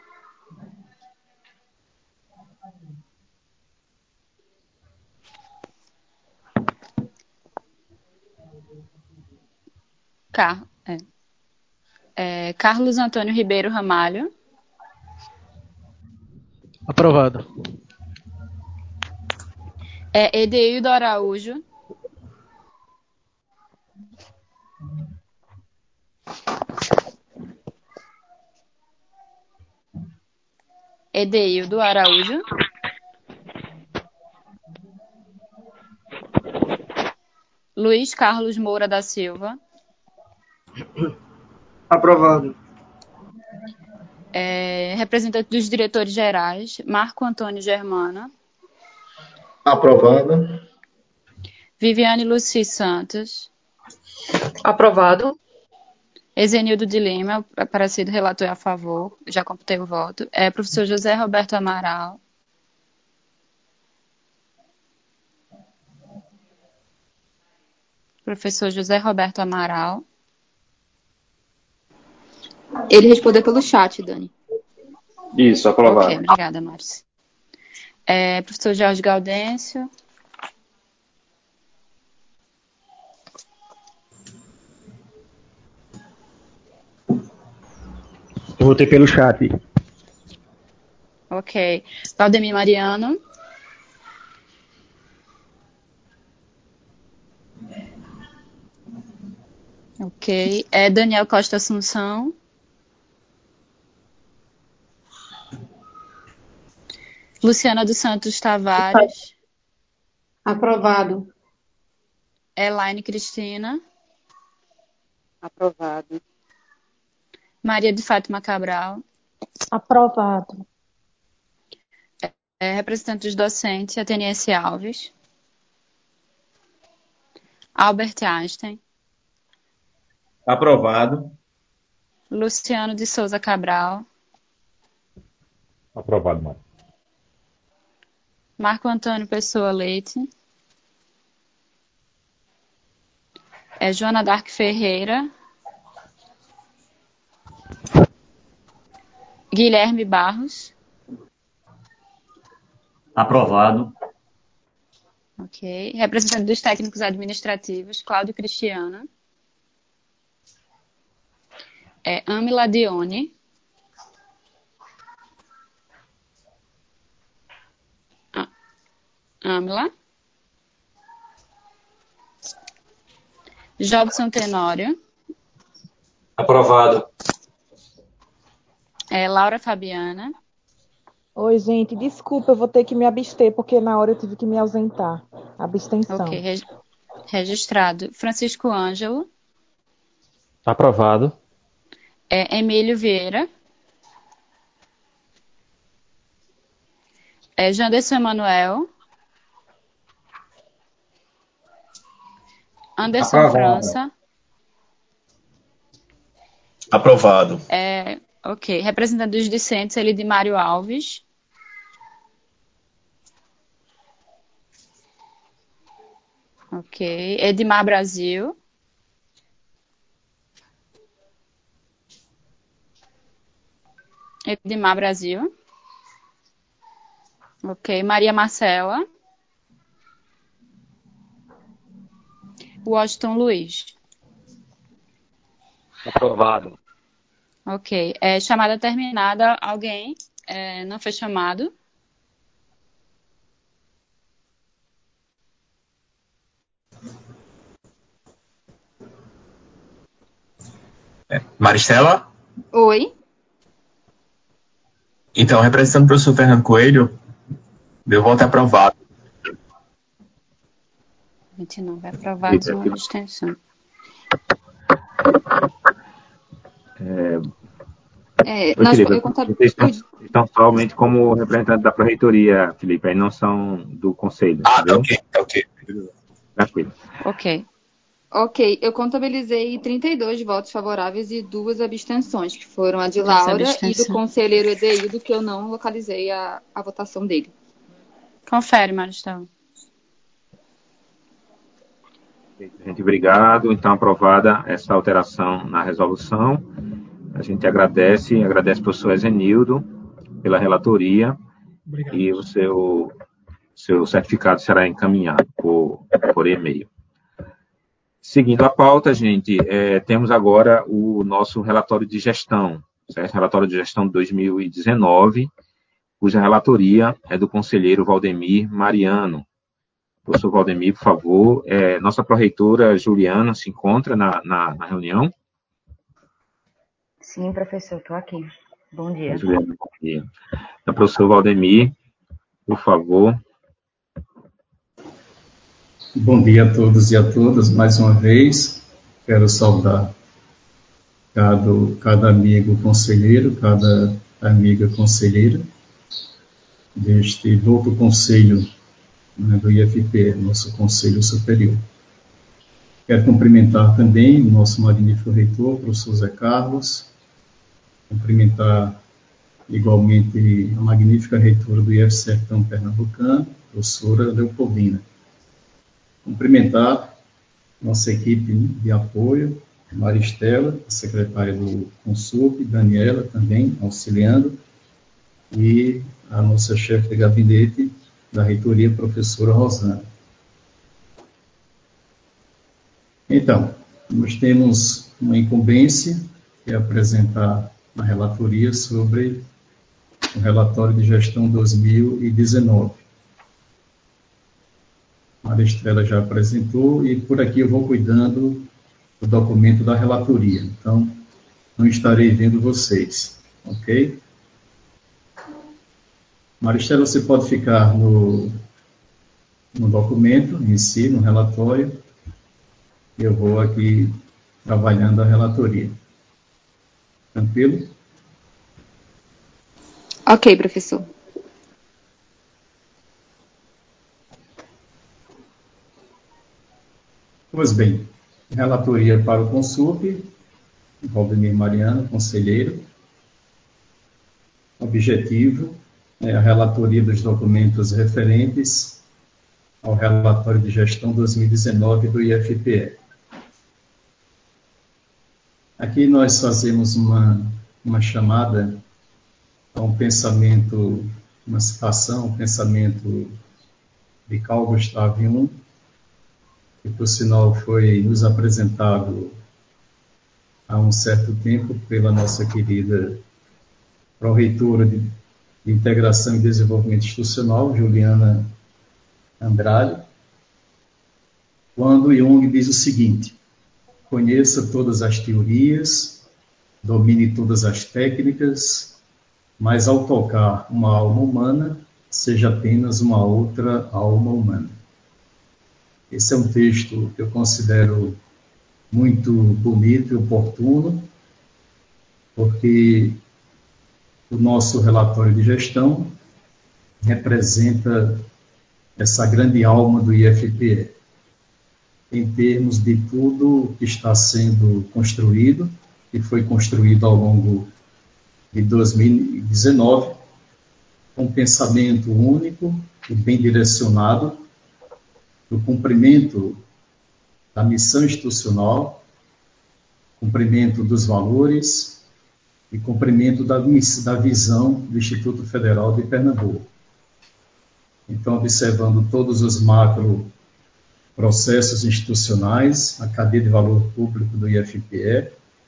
Carlos Antônio Ribeiro Ramalho. Aprovado. Edeildo Araújo. Edeildo Araújo. Luiz Carlos Moura da Silva. Aprovado. Representante dos diretores gerais, Marco Antônio Germana. Aprovado. Viviane Luci Santos. Aprovado. Ezenildo de Lima, para ser relator a favor, já computei o voto. Professor José Roberto Amaral. Professor José Roberto Amaral. Ele respondeu pelo chat, Dani. Isso, aprovado. Ok, obrigada, Márcia. Professor Jorge Gaudêncio. Eu votei pelo chat. Ok. Valdemir Mariano. Ok. Daniel Costa Assunção. Luciana dos Santos Tavares. Aprovado. Elaine Cristina. Aprovado. Maria de Fátima Cabral. Aprovado. Representante dos docentes, Ateniense Alves. Albert Einstein. Aprovado. Luciano de Souza Cabral. Aprovado, Mário. Marco Antônio Pessoa Leite. Joana Dark Ferreira. Guilherme Barros. Aprovado. Ok. Representante dos técnicos administrativos, Cláudio Cristiano. Amila Dione. Amila. Jobson Tenório. Aprovado. Laura Fabiana. Oi, gente, desculpa, eu vou ter que me abster, porque na hora eu tive que me ausentar. Abstenção. Ok, registrado. Francisco Ângelo. Aprovado. Emílio Vieira. Janderson Emanuel. Anderson Aprovado. França. Aprovado. Ok. Representante dos discentes, Elidimário Alves. Ok. Edmar Brasil. Edmar Brasil. Ok. Maria Marcela. Washington Luiz. Aprovado. Ok. Chamada terminada. Alguém não foi chamado? Maristela? Oi. Então, representando o professor Fernando Coelho, meu voto é aprovado. 29 aprovados, uma abstenção. Vocês estão somente como representante da Pró-Reitoria, Felipe, aí não são do Conselho. Tá entendeu? ok. Tranquilo. Ok, eu contabilizei 32 votos favoráveis e 2 abstenções, que foram a de Laura e do conselheiro Edeildo, que eu não localizei a votação dele. Confere, Maristela. Gente, obrigado. Então, aprovada essa alteração na resolução. A gente agradece ao professor Ezenildo pela relatoria. Obrigado. E o seu certificado será encaminhado por e-mail. Seguindo a pauta, gente, temos agora o nosso relatório de gestão, certo? Relatório de gestão de 2019, cuja relatoria é do conselheiro Valdemir Mariano. Professor Valdemir, por favor. Nossa pró-reitora Juliana se encontra na reunião? Sim, professor, estou aqui. Bom dia. Juliana, bom dia. Então, professor Valdemir, por favor. Bom dia a todos e a todas, mais uma vez. Quero saudar cada amigo conselheiro, cada amiga conselheira do outro conselho, né, do IFP, nosso Conselho Superior. Quero cumprimentar também o nosso magnífico reitor, o professor Zé Carlos, cumprimentar igualmente a magnífica reitora do IF Sertão Pernambucano, professora Leopoldina. Cumprimentar nossa equipe de apoio, Maristela, secretária do Consulp, Daniela também auxiliando, e a nossa chefe de gabinete da reitoria, professora Rosana. Então, nós temos uma incumbência, que é apresentar a relatoria sobre o relatório de gestão 2019. A Maristela já apresentou e por aqui eu vou cuidando do documento da relatoria. Então, não estarei vendo vocês, ok? Maristela, você pode ficar no documento em si, no relatório. Eu vou aqui trabalhando a relatoria. Tranquilo? Ok, professor. Pois bem, relatoria para o Consulp, Valdemir Mariano, conselheiro. Objetivo é a relatoria dos documentos referentes ao relatório de gestão 2019 do IFPE. Aqui nós fazemos uma chamada a um pensamento, uma citação, um pensamento de Carl Gustav Jung, que por sinal foi nos apresentado há um certo tempo pela nossa querida pró-reitora de Integração e Desenvolvimento Institucional, Juliana Andrade, quando Jung diz o seguinte: conheça todas as teorias, domine todas as técnicas, mas ao tocar uma alma humana, seja apenas uma outra alma humana. Esse é um texto que eu considero muito bonito e oportuno, porque o nosso relatório de gestão representa essa grande alma do IFPE, em termos de tudo que está sendo construído, que foi construído ao longo de 2019, com um pensamento único e bem direcionado no cumprimento da missão institucional, cumprimento dos valores e cumprimento da visão do Instituto Federal de Pernambuco. Então, observando todos os macro processos institucionais, a cadeia de valor público do IFPE,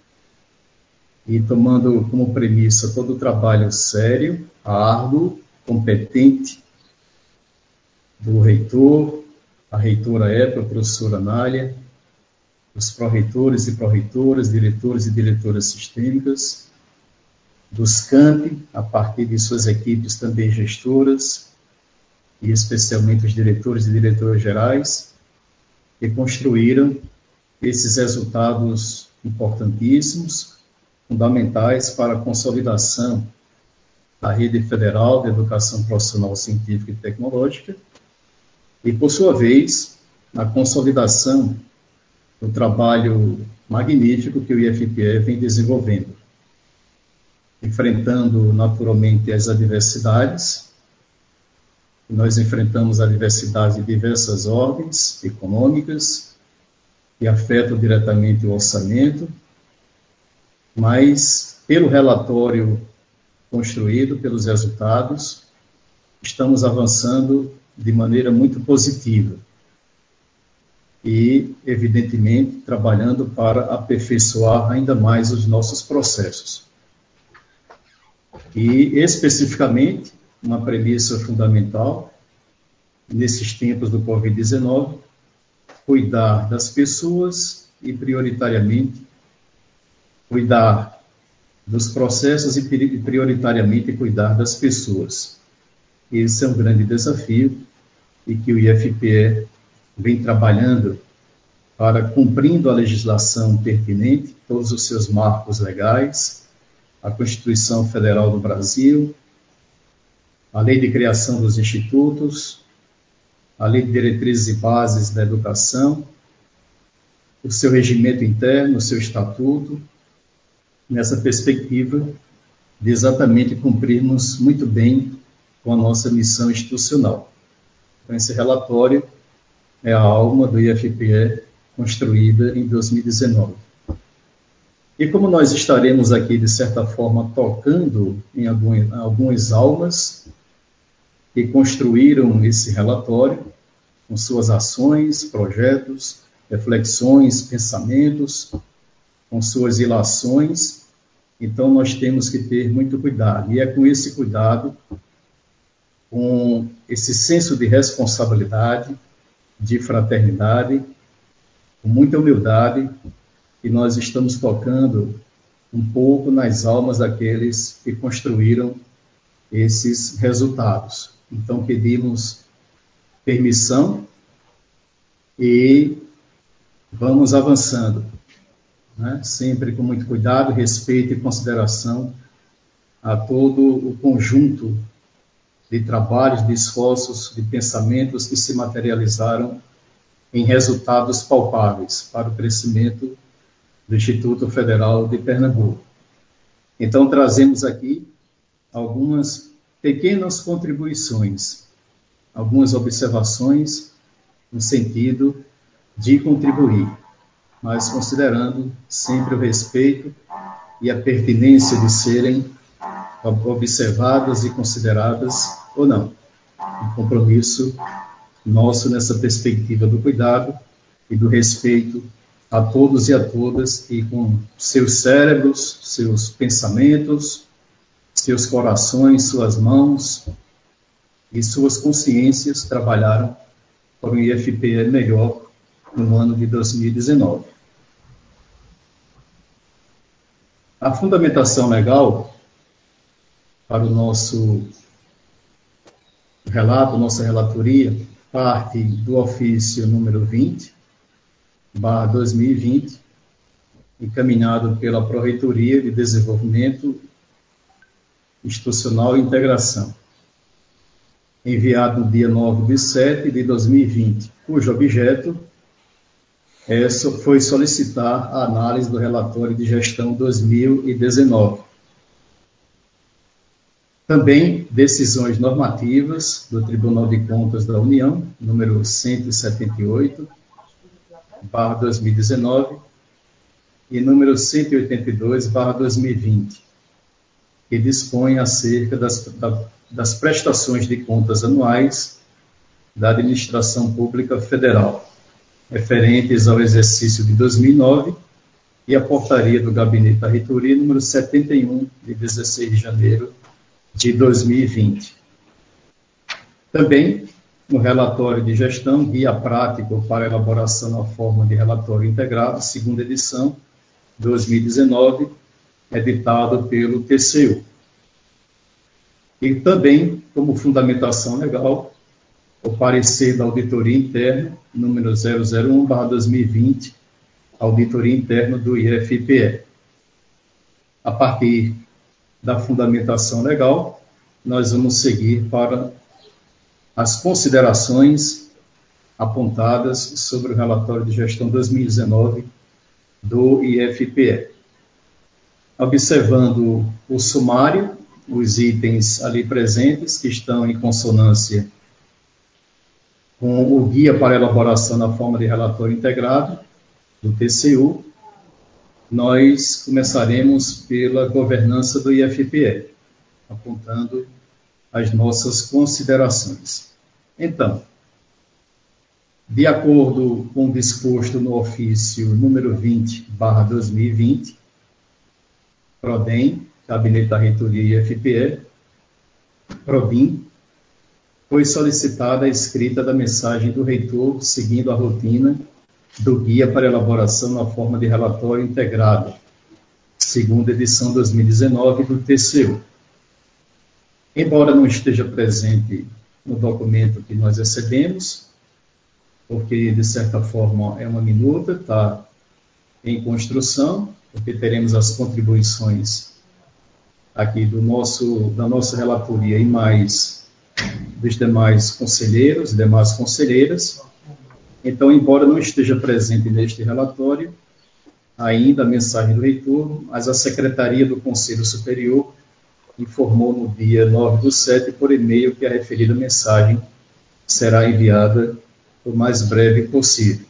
e tomando como premissa todo o trabalho sério, árduo, competente do reitor, a reitora a professora Anália, os pró-reitores e pró-reitoras, diretores e diretoras sistêmicas, dos campi, a partir de suas equipes também gestoras, e especialmente os diretores e diretoras gerais, que construíram esses resultados importantíssimos, fundamentais para a consolidação da rede federal de educação profissional científica e tecnológica, e, por sua vez, a consolidação do trabalho magnífico que o IFPE vem desenvolvendo, enfrentando naturalmente as adversidades. Nós enfrentamos a diversidade de diversas ordens econômicas que afetam diretamente o orçamento, mas pelo relatório construído, pelos resultados, estamos avançando de maneira muito positiva e, evidentemente, trabalhando para aperfeiçoar ainda mais os nossos processos. E, especificamente, uma premissa fundamental, nesses tempos do Covid-19, cuidar das pessoas e, prioritariamente, cuidar dos processos e, prioritariamente, cuidar das pessoas. Esse é um grande desafio e que o IFPE vem trabalhando para, cumprindo a legislação pertinente, todos os seus marcos legais, a Constituição Federal do Brasil, a Lei de Criação dos Institutos, a Lei de Diretrizes e Bases da Educação, o seu regimento interno, o seu estatuto, nessa perspectiva de exatamente cumprirmos muito bem com a nossa missão institucional. Então, esse relatório é a alma do IFPE construída em 2019. E como nós estaremos aqui, de certa forma, tocando em algumas almas que construíram esse relatório, com suas ações, projetos, reflexões, pensamentos, com suas ilações, então nós temos que ter muito cuidado. E é com esse cuidado, com esse senso de responsabilidade, de fraternidade, com muita humildade, que nós estamos tocando um pouco nas almas daqueles que construíram esses resultados. Então, pedimos permissão e vamos avançando, né? Sempre com muito cuidado, respeito e consideração a todo o conjunto de trabalhos, de esforços, de pensamentos que se materializaram em resultados palpáveis para o crescimento do Instituto Federal de Pernambuco. Então, trazemos aqui algumas pequenas contribuições, algumas observações no sentido de contribuir, mas considerando sempre o respeito e a pertinência de serem observadas e consideradas ou não. Um compromisso nosso nessa perspectiva do cuidado e do respeito a todos e a todas, e com seus cérebros, seus pensamentos, seus corações, suas mãos e suas consciências trabalharam para um IFPE melhor no ano de 2019. A fundamentação legal para o nosso relato, nossa relatoria, parte do ofício número 20/2020, encaminhado pela Pró-Reitoria de Desenvolvimento Institucional e Integração, enviado no dia 9/7/2020, cujo objeto foi solicitar a análise do relatório de gestão 2019. Também decisões normativas do Tribunal de Contas da União, número 178/2019 e número 182/2020, que dispõe acerca das prestações de contas anuais da Administração Pública Federal, referentes ao exercício de 2009, e a portaria do Gabinete da Reitoria, número 71, de 16 de janeiro de 2020. Também, no relatório de gestão, guia prático para elaboração na forma de relatório integrado, segunda edição, 2019, editado pelo TCU. E também, como fundamentação legal, o parecer da Auditoria Interna, número 001/2020, Auditoria Interna do IFPE. A partir da fundamentação legal, nós vamos seguir para as considerações apontadas sobre o relatório de gestão 2019 do IFPE. Observando o sumário, os itens ali presentes, que estão em consonância com o guia para elaboração na forma de relatório integrado do TCU, nós começaremos pela governança do IFPE, apontando as nossas considerações. Então, de acordo com o disposto no ofício número 20/2020, PRODEM, Gabinete da Reitoria IFPE, PROBIM, foi solicitada a escrita da mensagem do reitor, seguindo a rotina do guia para elaboração na forma de relatório integrado, segunda edição 2019 do TCU. Embora não esteja presente no documento que nós recebemos, porque, de certa forma, é uma minuta, está em construção, porque teremos as contribuições aqui da nossa relatoria e mais dos demais conselheiros e demais conselheiras. Então, embora não esteja presente neste relatório ainda a mensagem do reitor, mas a Secretaria do Conselho Superior informou no dia 9/7 por e-mail que a referida mensagem será enviada o mais breve possível.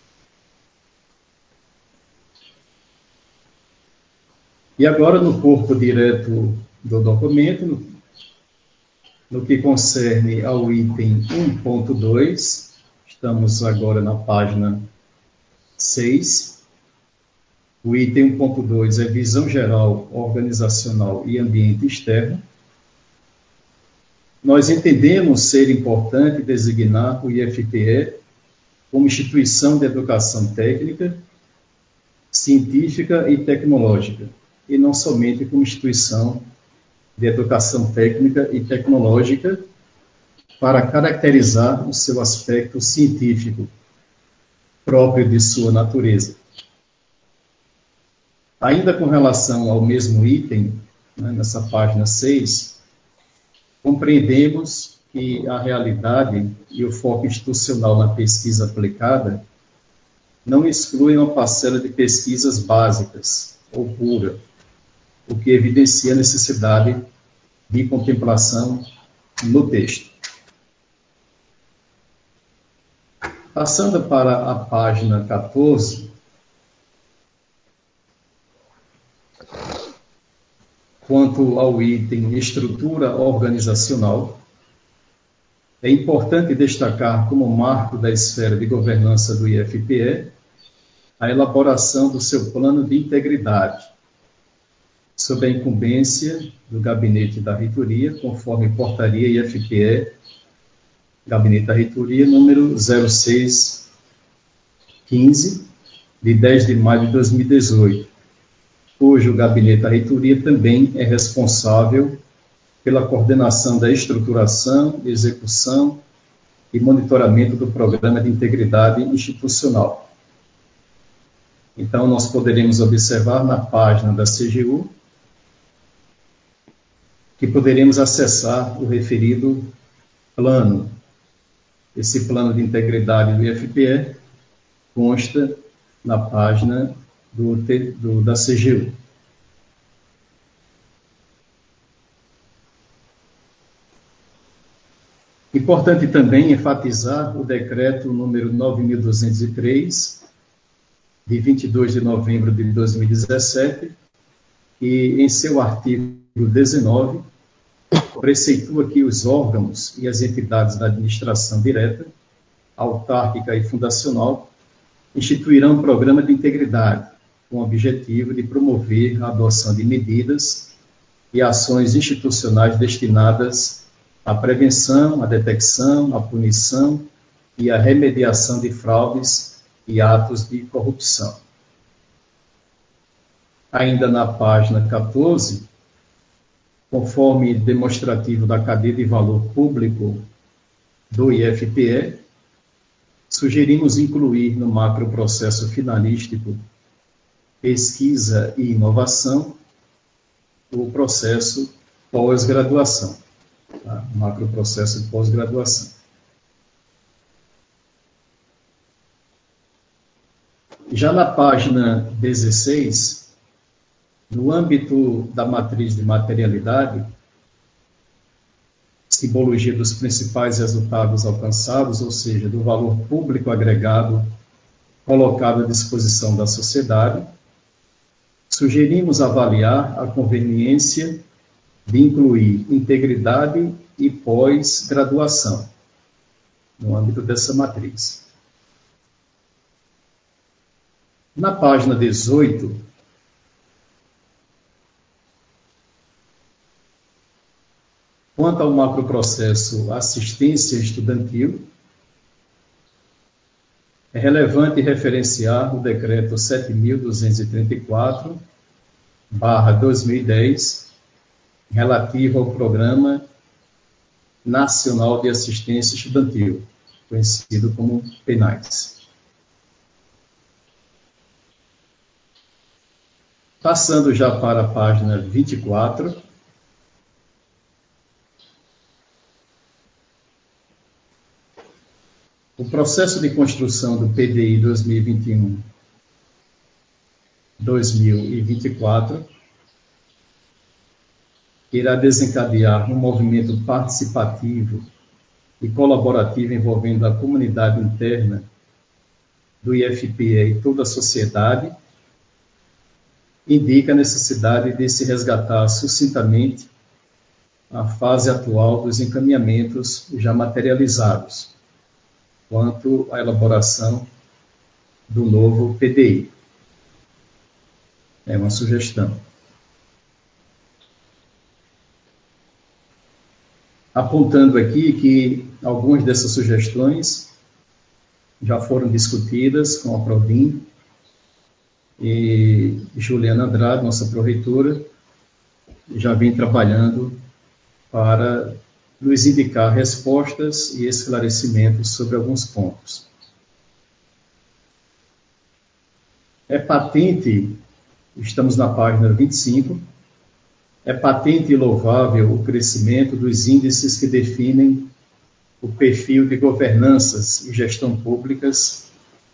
E agora, no corpo direto do documento, no que concerne ao item 1.2, estamos agora na página 6. O item 1.2 é visão geral, organizacional e ambiente externo. Nós entendemos ser importante designar o IFPE como instituição de educação técnica, científica e tecnológica, e não somente como instituição de educação técnica e tecnológica, para caracterizar o seu aspecto científico, próprio de sua natureza. Ainda com relação ao mesmo item, nessa página 6, compreendemos que a realidade e o foco institucional na pesquisa aplicada não excluem uma parcela de pesquisas básicas ou pura, o que evidencia a necessidade de contemplação no texto. Passando para a página 14, quanto ao item estrutura organizacional, é importante destacar como marco da esfera de governança do IFPE a elaboração do seu plano de integridade, sob a incumbência do Gabinete da Reitoria, conforme portaria IFPE, Gabinete da Reitoria, número 0615, de 10 de maio de 2018, cujo Gabinete da Reitoria também é responsável pela coordenação da estruturação, execução e monitoramento do Programa de Integridade Institucional. Então, nós poderemos observar na página da CGU que poderemos acessar o referido plano. Esse plano de integridade do IFPE consta na página da CGU. Importante também enfatizar o decreto número 9.203, de 22 de novembro de 2017, que em seu artigo 19 preceitua que os órgãos e as entidades da administração direta, autárquica e fundacional instituirão um programa de integridade com o objetivo de promover a adoção de medidas e ações institucionais destinadas à prevenção, à detecção, à punição e à remediação de fraudes e atos de corrupção. Ainda na página 14, conforme demonstrativo da cadeia de valor público do IFPE, sugerimos incluir no macroprocesso finalístico pesquisa e inovação o processo pós-graduação, tá? Macroprocesso de pós-graduação. Já na página 16, no âmbito da matriz de materialidade, simbologia dos principais resultados alcançados, ou seja, do valor público agregado colocado à disposição da sociedade, sugerimos avaliar a conveniência de incluir integridade e pós-graduação no âmbito dessa matriz. Na página 18, quanto ao macroprocesso assistência estudantil, é relevante referenciar o decreto 7.234/2010, relativo ao Programa Nacional de Assistência Estudantil, conhecido como PNAES. Passando já para a página 24, o processo de construção do PDI 2021-2024 irá desencadear um movimento participativo e colaborativo envolvendo a comunidade interna do IFPE e toda a sociedade, indica a necessidade de se resgatar sucintamente a fase atual dos encaminhamentos já materializados, quanto à elaboração do novo PDI. É uma sugestão. Apontando aqui que algumas dessas sugestões já foram discutidas com a Prodim e Juliana Andrade, nossa pró-reitora, já vem trabalhando para nos indicar respostas e esclarecimentos sobre alguns pontos. É patente, estamos na página 25, é patente e louvável o crescimento dos índices que definem o perfil de governanças e gestão públicas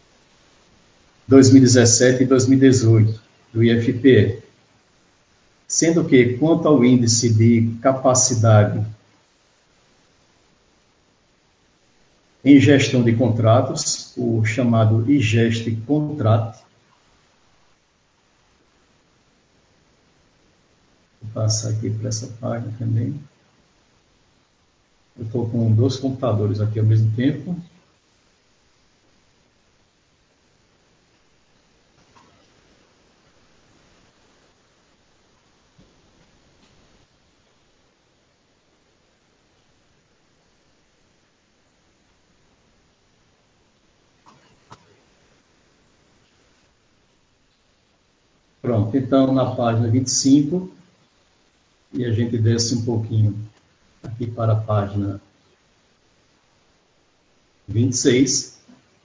2017 e 2018 do IFPE, sendo que, quanto ao índice de capacidade em gestão de contratos, o chamado IGEST Contrat, vou passar aqui para essa página também. Eu estou com 2 computadores aqui ao mesmo tempo. Pronto, então na página 25, e a gente desce um pouquinho aqui para a página 26.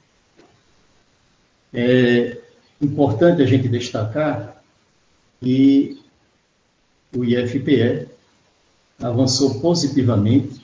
É importante a gente destacar que o IFPE avançou positivamente,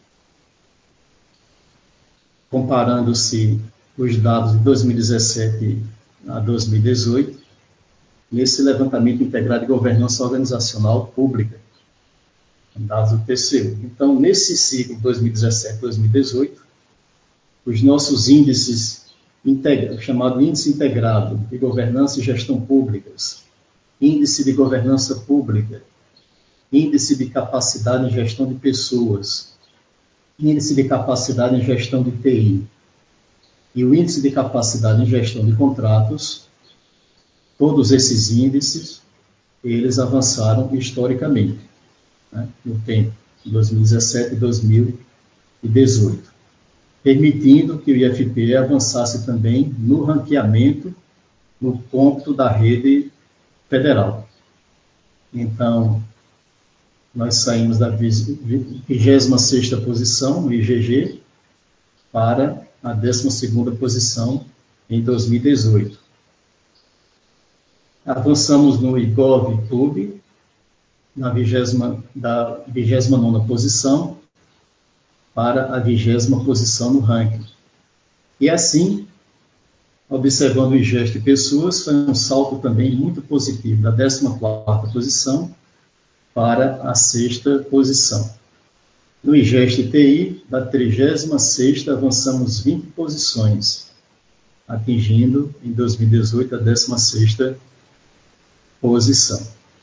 comparando-se os dados de 2017 a 2018, nesse levantamento integrado de governança organizacional pública, dados do TCU. Então, nesse ciclo 2017-2018, os nossos índices, chamado Índice Integrado de Governança e Gestão Públicas, Índice de Governança Pública, Índice de Capacidade em Gestão de Pessoas, Índice de Capacidade em Gestão de TI e o Índice de Capacidade em Gestão de Contratos, todos esses índices, eles avançaram historicamente, né, no tempo, 2017 e 2018, permitindo que o IFPE avançasse também no ranqueamento, no cômputo da rede federal. Então, nós saímos da 26ª posição no IGG para a 12ª posição em 2018. Avançamos no IGOV-PUB, da 29ª posição para a 20ª posição no ranking. E assim, observando o IGEST Pessoas, foi um salto também muito positivo, da 14ª posição para a 6ª posição. No IGEST TI, da 36ª, avançamos 20 posições, atingindo, em 2018, a 16ª posição.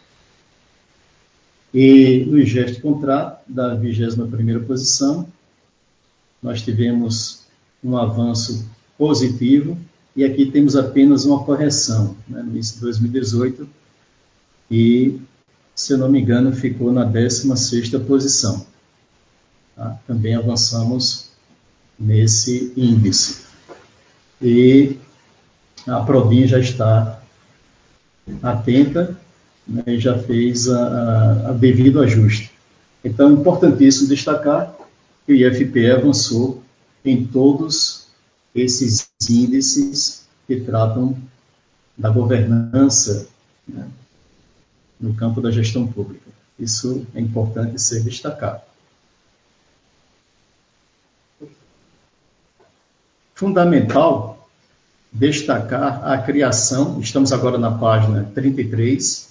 E no IGEST Contrato, da 21ª posição, nós tivemos um avanço positivo, e aqui temos apenas uma correção, né, no início de 2018, e, se eu não me engano, ficou na 16ª posição. Tá? Também avançamos nesse índice. E a Prodin já está atenta, né, e já fez a devido ajuste. Então, é importantíssimo destacar que o IFPE avançou em todos esses índices que tratam da governança, né, no campo da gestão pública. Isso é importante ser destacado. Fundamental destacar a criação, estamos agora na página 33,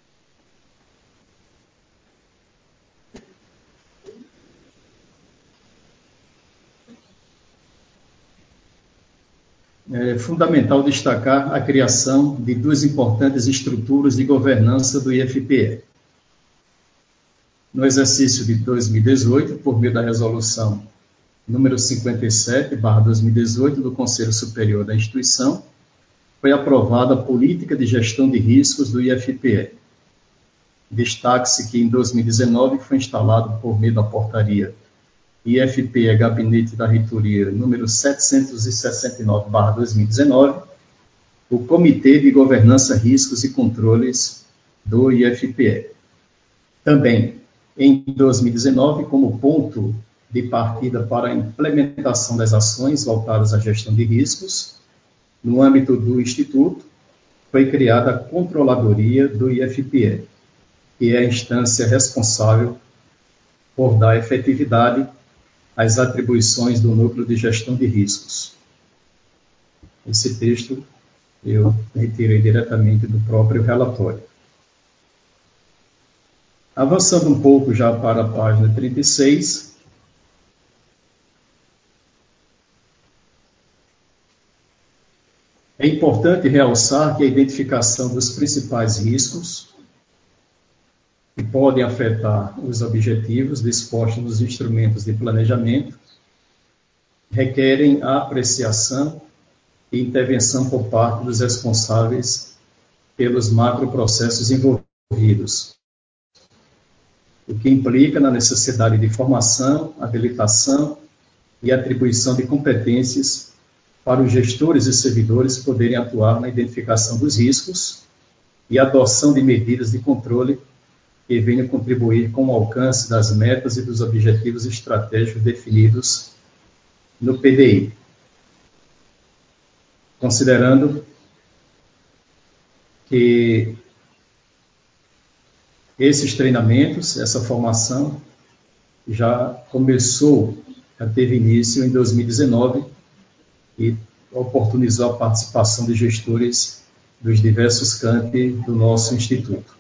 é fundamental destacar a criação de 2 importantes estruturas de governança do IFPE. No exercício de 2018, por meio da resolução número 57/2018 do Conselho Superior da Instituição, foi aprovada a Política de Gestão de Riscos do IFPE. Destaque-se que em 2019 foi instalado, por meio da portaria IFPE Gabinete da Reitoria número 769/2019, o Comitê de Governança, Riscos e Controles do IFPE. Também, em 2019, como ponto de partida para a implementação das ações voltadas à gestão de riscos, no âmbito do Instituto, foi criada a Controladoria do IFPE, que é a instância responsável por dar efetividade as atribuições do Núcleo de Gestão de Riscos. Esse texto eu retirei diretamente do próprio relatório. Avançando um pouco já para a página 36, é importante realçar que a identificação dos principais riscos que podem afetar os objetivos dispostos nos instrumentos de planejamento requerem a apreciação e intervenção por parte dos responsáveis pelos macroprocessos envolvidos, o que implica na necessidade de formação, habilitação e atribuição de competências para os gestores e servidores poderem atuar na identificação dos riscos e adoção de medidas de controle que venham contribuir com o alcance das metas e dos objetivos estratégicos definidos no PDI. Considerando que esses treinamentos, essa formação, já teve início em 2019 e oportunizou a participação de gestores dos diversos campi do nosso Instituto.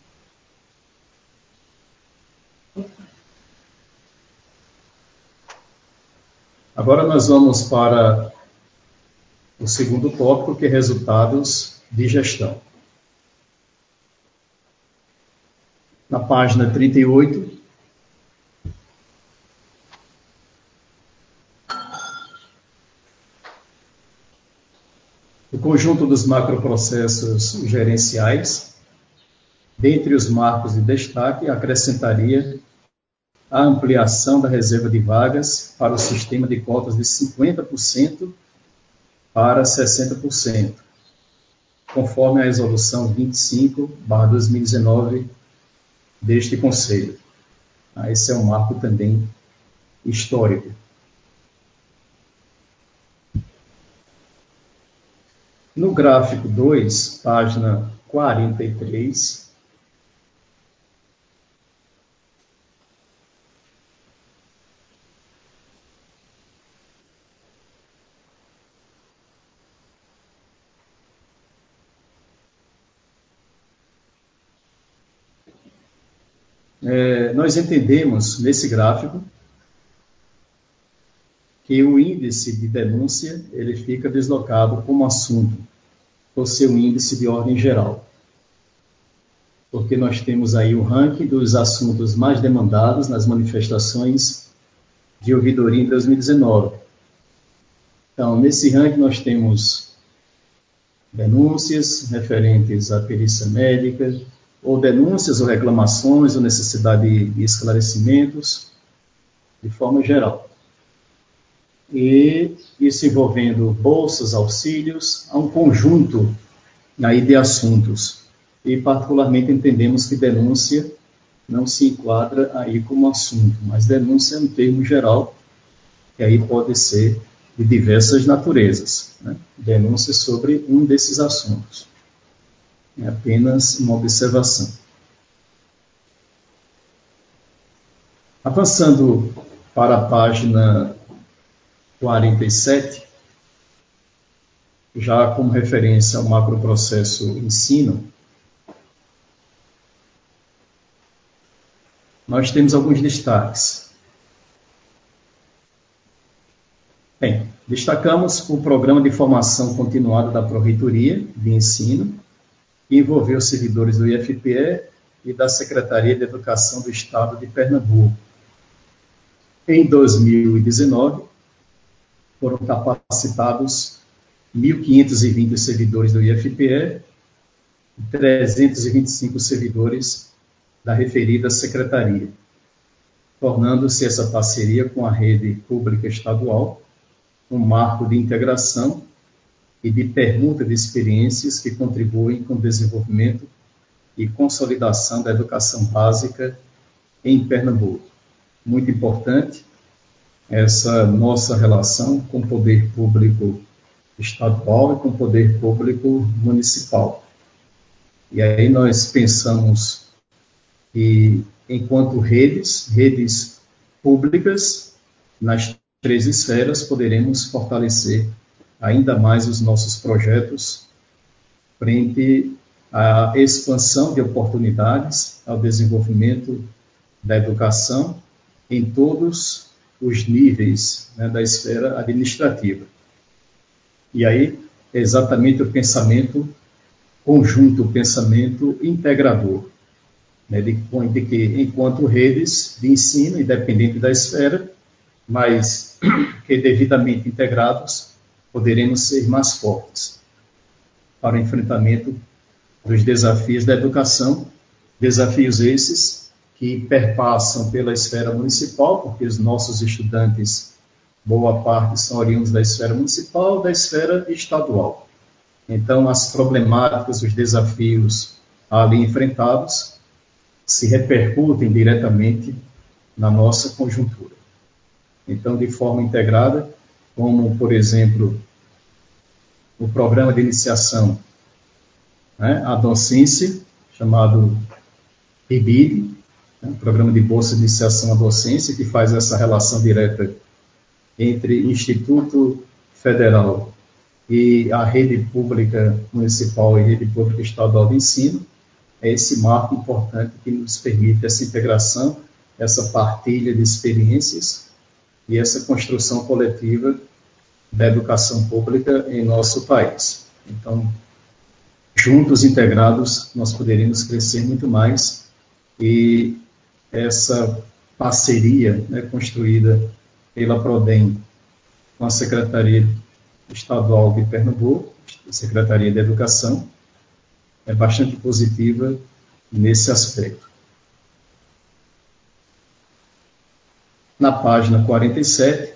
Agora nós vamos para o segundo tópico, que é resultados de gestão. Na página 38, o conjunto dos macroprocessos gerenciais, dentre os marcos de destaque, acrescentaria a ampliação da reserva de vagas para o sistema de cotas de 50% para 60%, conforme a resolução 25/2019 deste Conselho. Esse é um marco também histórico. No gráfico 2, página 43, nós entendemos nesse gráfico que o índice de denúncia ele fica deslocado como assunto, por ser um índice de ordem geral. Porque nós temos aí o ranking dos assuntos mais demandados nas manifestações de ouvidoria em 2019. Então, nesse ranking nós temos denúncias referentes à perícia médica, ou denúncias ou reclamações, ou necessidade de esclarecimentos, de forma geral. E isso envolvendo bolsas, auxílios, há um conjunto aí de assuntos. E particularmente entendemos que denúncia não se enquadra aí como assunto, mas denúncia é um termo geral, que aí pode ser de diversas naturezas, né? Denúncia sobre um desses assuntos. É apenas uma observação. Avançando para a página 47, já como referência ao macroprocesso ensino, nós temos alguns destaques. Bem, destacamos o Programa de Formação Continuada da Pró-Reitoria de Ensino, que envolveu os servidores do IFPE e da Secretaria de Educação do Estado de Pernambuco. Em 2019, foram capacitados 1.520 servidores do IFPE e 325 servidores da referida secretaria, tornando-se essa parceria com a rede pública estadual um marco de integração e de permuta de experiências que contribuem com o desenvolvimento e consolidação da educação básica em Pernambuco. Muito importante essa nossa relação com o poder público estadual e com o poder público municipal. E aí nós pensamos que, enquanto redes públicas nas 3 esferas, poderemos fortalecer ainda mais os nossos projetos frente à expansão de oportunidades, ao desenvolvimento da educação em todos os níveis, né, da esfera administrativa. E aí, é exatamente o pensamento conjunto, o pensamento integrador, né, de que, enquanto redes de ensino, independente da esfera, mas que devidamente integrados, poderemos ser mais fortes para o enfrentamento dos desafios da educação, desafios esses que perpassam pela esfera municipal, porque os nossos estudantes, boa parte, são oriundos da esfera municipal, da esfera estadual. Então, as problemáticas, os desafios ali enfrentados se repercutem diretamente na nossa conjuntura. Então, de forma integrada, como, por exemplo, o programa de iniciação, né, à docência, chamado PIBID, né, Programa de Bolsa de Iniciação à Docência, que faz essa relação direta entre Instituto Federal e a rede pública municipal e rede pública estadual de ensino. É esse marco importante que nos permite essa integração, essa partilha de experiências e essa construção coletiva da educação pública em nosso país. Então, juntos, integrados, nós poderíamos crescer muito mais, e essa parceria, né, construída pela Prodem com a Secretaria Estadual de Pernambuco, Secretaria de Educação, é bastante positiva nesse aspecto. Na página 47,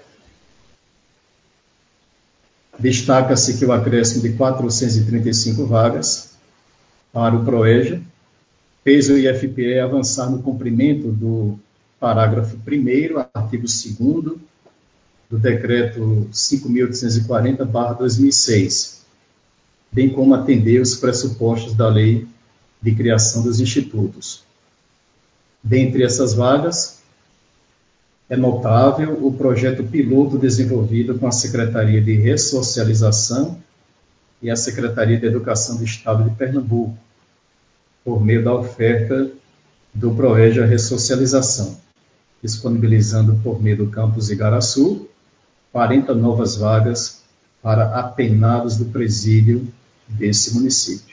destaca-se que o acréscimo de 435 vagas para o PROEJA fez o IFPE avançar no cumprimento do parágrafo 1º, artigo 2º, do Decreto 5.840/2006, bem como atender os pressupostos da Lei de Criação dos Institutos. Dentre essas vagas, é notável o projeto piloto desenvolvido com a Secretaria de Ressocialização e a Secretaria de Educação do Estado de Pernambuco, por meio da oferta do PROEJA Ressocialização, disponibilizando por meio do campus Igaraçu 40 novas vagas para apenados do presídio desse município.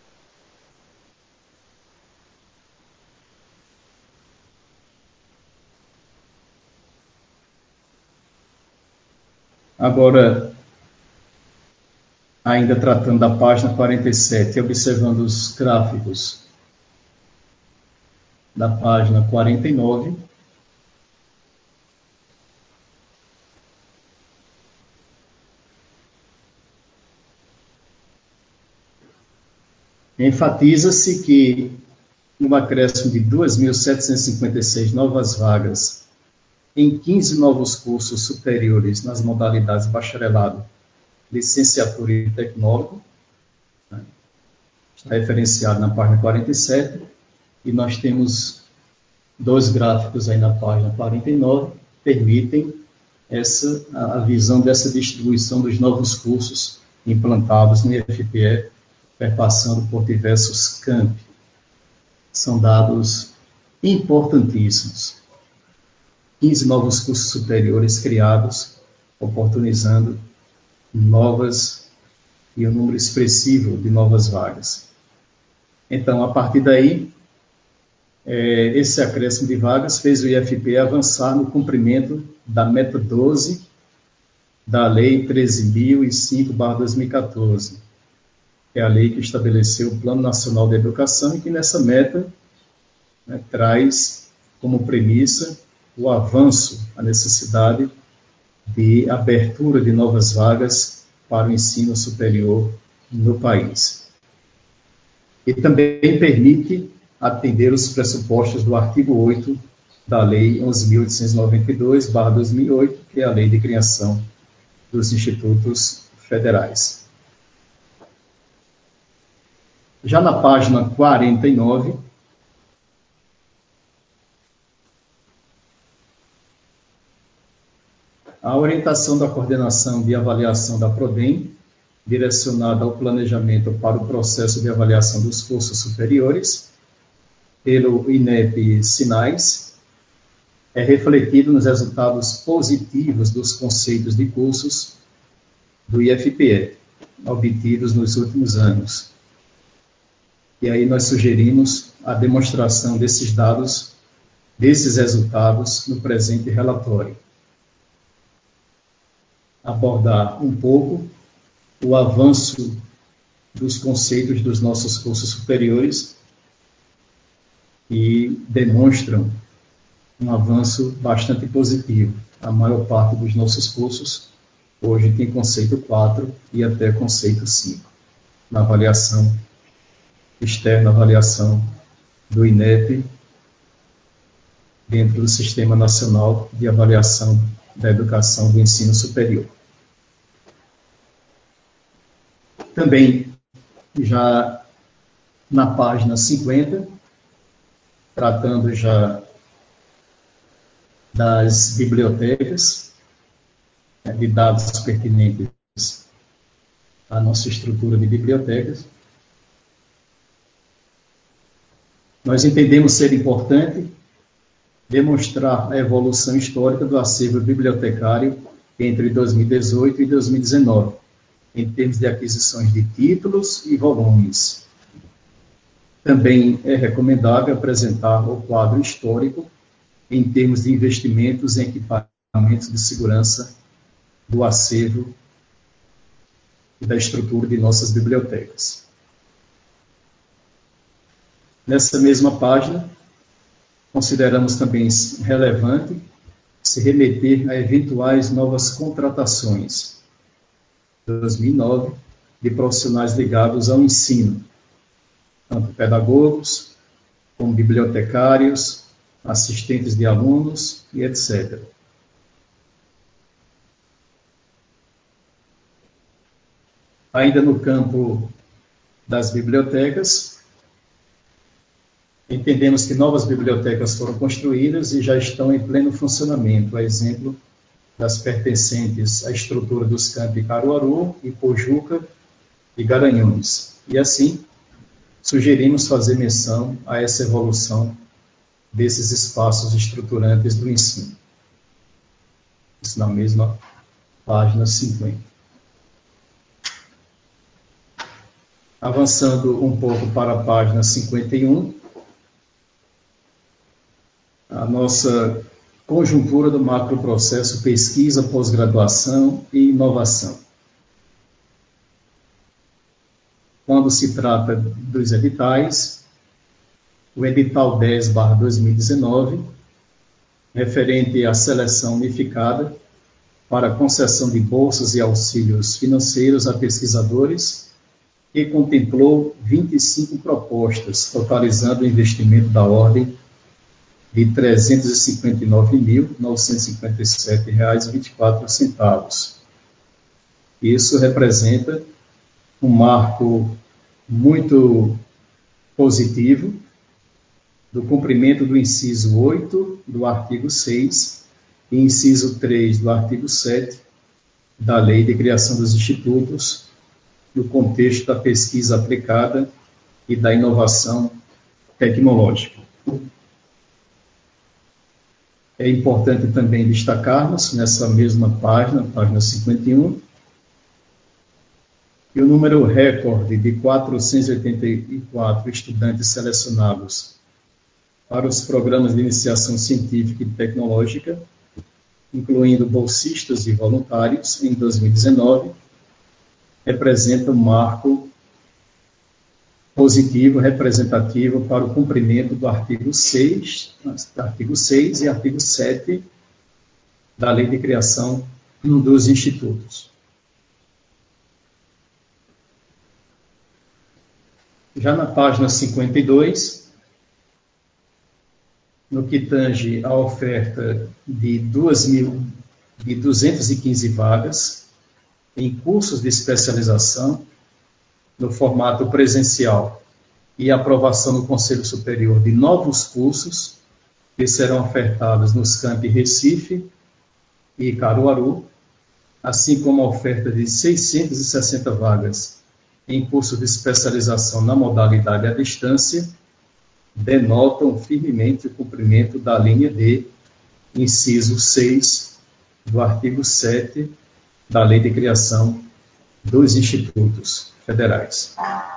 Agora, ainda tratando da página 47, observando os gráficos da página 49, enfatiza-se que um acréscimo de 2.756 novas vagas em 15 novos cursos superiores nas modalidades bacharelado, licenciatura e tecnólogo, né, está referenciado na página 47, e nós temos 2 gráficos aí na página 49, que permitem a visão dessa distribuição dos novos cursos implantados no IFPE, perpassando por diversos campi. São dados importantíssimos. 15 novos cursos superiores criados, oportunizando novas e um número expressivo de novas vagas. Então, a partir daí, esse acréscimo de vagas fez o IFPE avançar no cumprimento da meta 12 da Lei 13.005/2014, que é a lei que estabeleceu o Plano Nacional de Educação e que nessa meta, né, traz como premissa o avanço, a necessidade de abertura de novas vagas para o ensino superior no país. E também permite atender os pressupostos do artigo 8 da Lei 11.892/2008, que é a Lei de Criação dos Institutos Federais. Já na página 49, A orientação da coordenação de avaliação da PRODEM, direcionada ao planejamento para o processo de avaliação dos cursos superiores, pelo INEP Sinais, é refletido nos resultados positivos dos conceitos de cursos do IFPE, obtidos nos últimos anos. E aí nós sugerimos a demonstração desses dados, desses resultados, no presente relatório. Abordar um pouco o avanço dos conceitos dos nossos cursos superiores e demonstram um avanço bastante positivo. A maior parte dos nossos cursos hoje tem conceito 4 e até conceito 5, na avaliação externa, avaliação do INEP, dentro do Sistema Nacional de Avaliação da Educação do Ensino Superior. Também, já na página 50, tratando já das bibliotecas, de dados pertinentes à nossa estrutura de bibliotecas, nós entendemos ser importante demonstrar a evolução histórica do acervo bibliotecário entre 2018 e 2019, em termos de aquisições de títulos e volumes. Também é recomendável apresentar o quadro histórico em termos de investimentos em equipamentos de segurança do acervo e da estrutura de nossas bibliotecas. Nessa mesma página, consideramos também relevante se remeter a eventuais novas contratações 2009 de profissionais ligados ao ensino, tanto pedagogos, como bibliotecários, assistentes de alunos e etc. Ainda no campo das bibliotecas, entendemos que novas bibliotecas foram construídas e já estão em pleno funcionamento, a exemplo das pertencentes à estrutura dos campi Caruaru, Ipojuca e Garanhuns. E assim, sugerimos fazer menção a essa evolução desses espaços estruturantes do ensino. Isso na mesma página 50. Avançando um pouco para a página 51, a nossa conjuntura do macroprocesso pesquisa, pós-graduação e inovação. Quando se trata dos editais, o edital 10/2019, referente à seleção unificada para concessão de bolsas e auxílios financeiros a pesquisadores, que contemplou 25 propostas, totalizando o investimento da ordem de R$ 359.957,24. Isso representa um marco muito positivo do cumprimento do inciso 8 do artigo 6 e inciso 3 do artigo 7 da Lei de Criação dos Institutos, no contexto da pesquisa aplicada e da inovação tecnológica. É importante também destacarmos, nessa mesma página, página 51, que o número recorde de 484 estudantes selecionados para os programas de iniciação científica e tecnológica, incluindo bolsistas e voluntários, em 2019, representa um marco positivo, representativo para o cumprimento do artigo 6 e artigo 7 da Lei de Criação dos Institutos. Já na página 52, no que tange a oferta de 2.215 vagas em cursos de especialização, no formato presencial, e aprovação no Conselho Superior de novos cursos que serão ofertados nos campi Recife, e Caruaru, assim como a oferta de 660 vagas em curso de especialização na modalidade à distância, denotam firmemente o cumprimento da linha D, inciso 6, do artigo 7 da Lei de Criação dos Institutos Federais.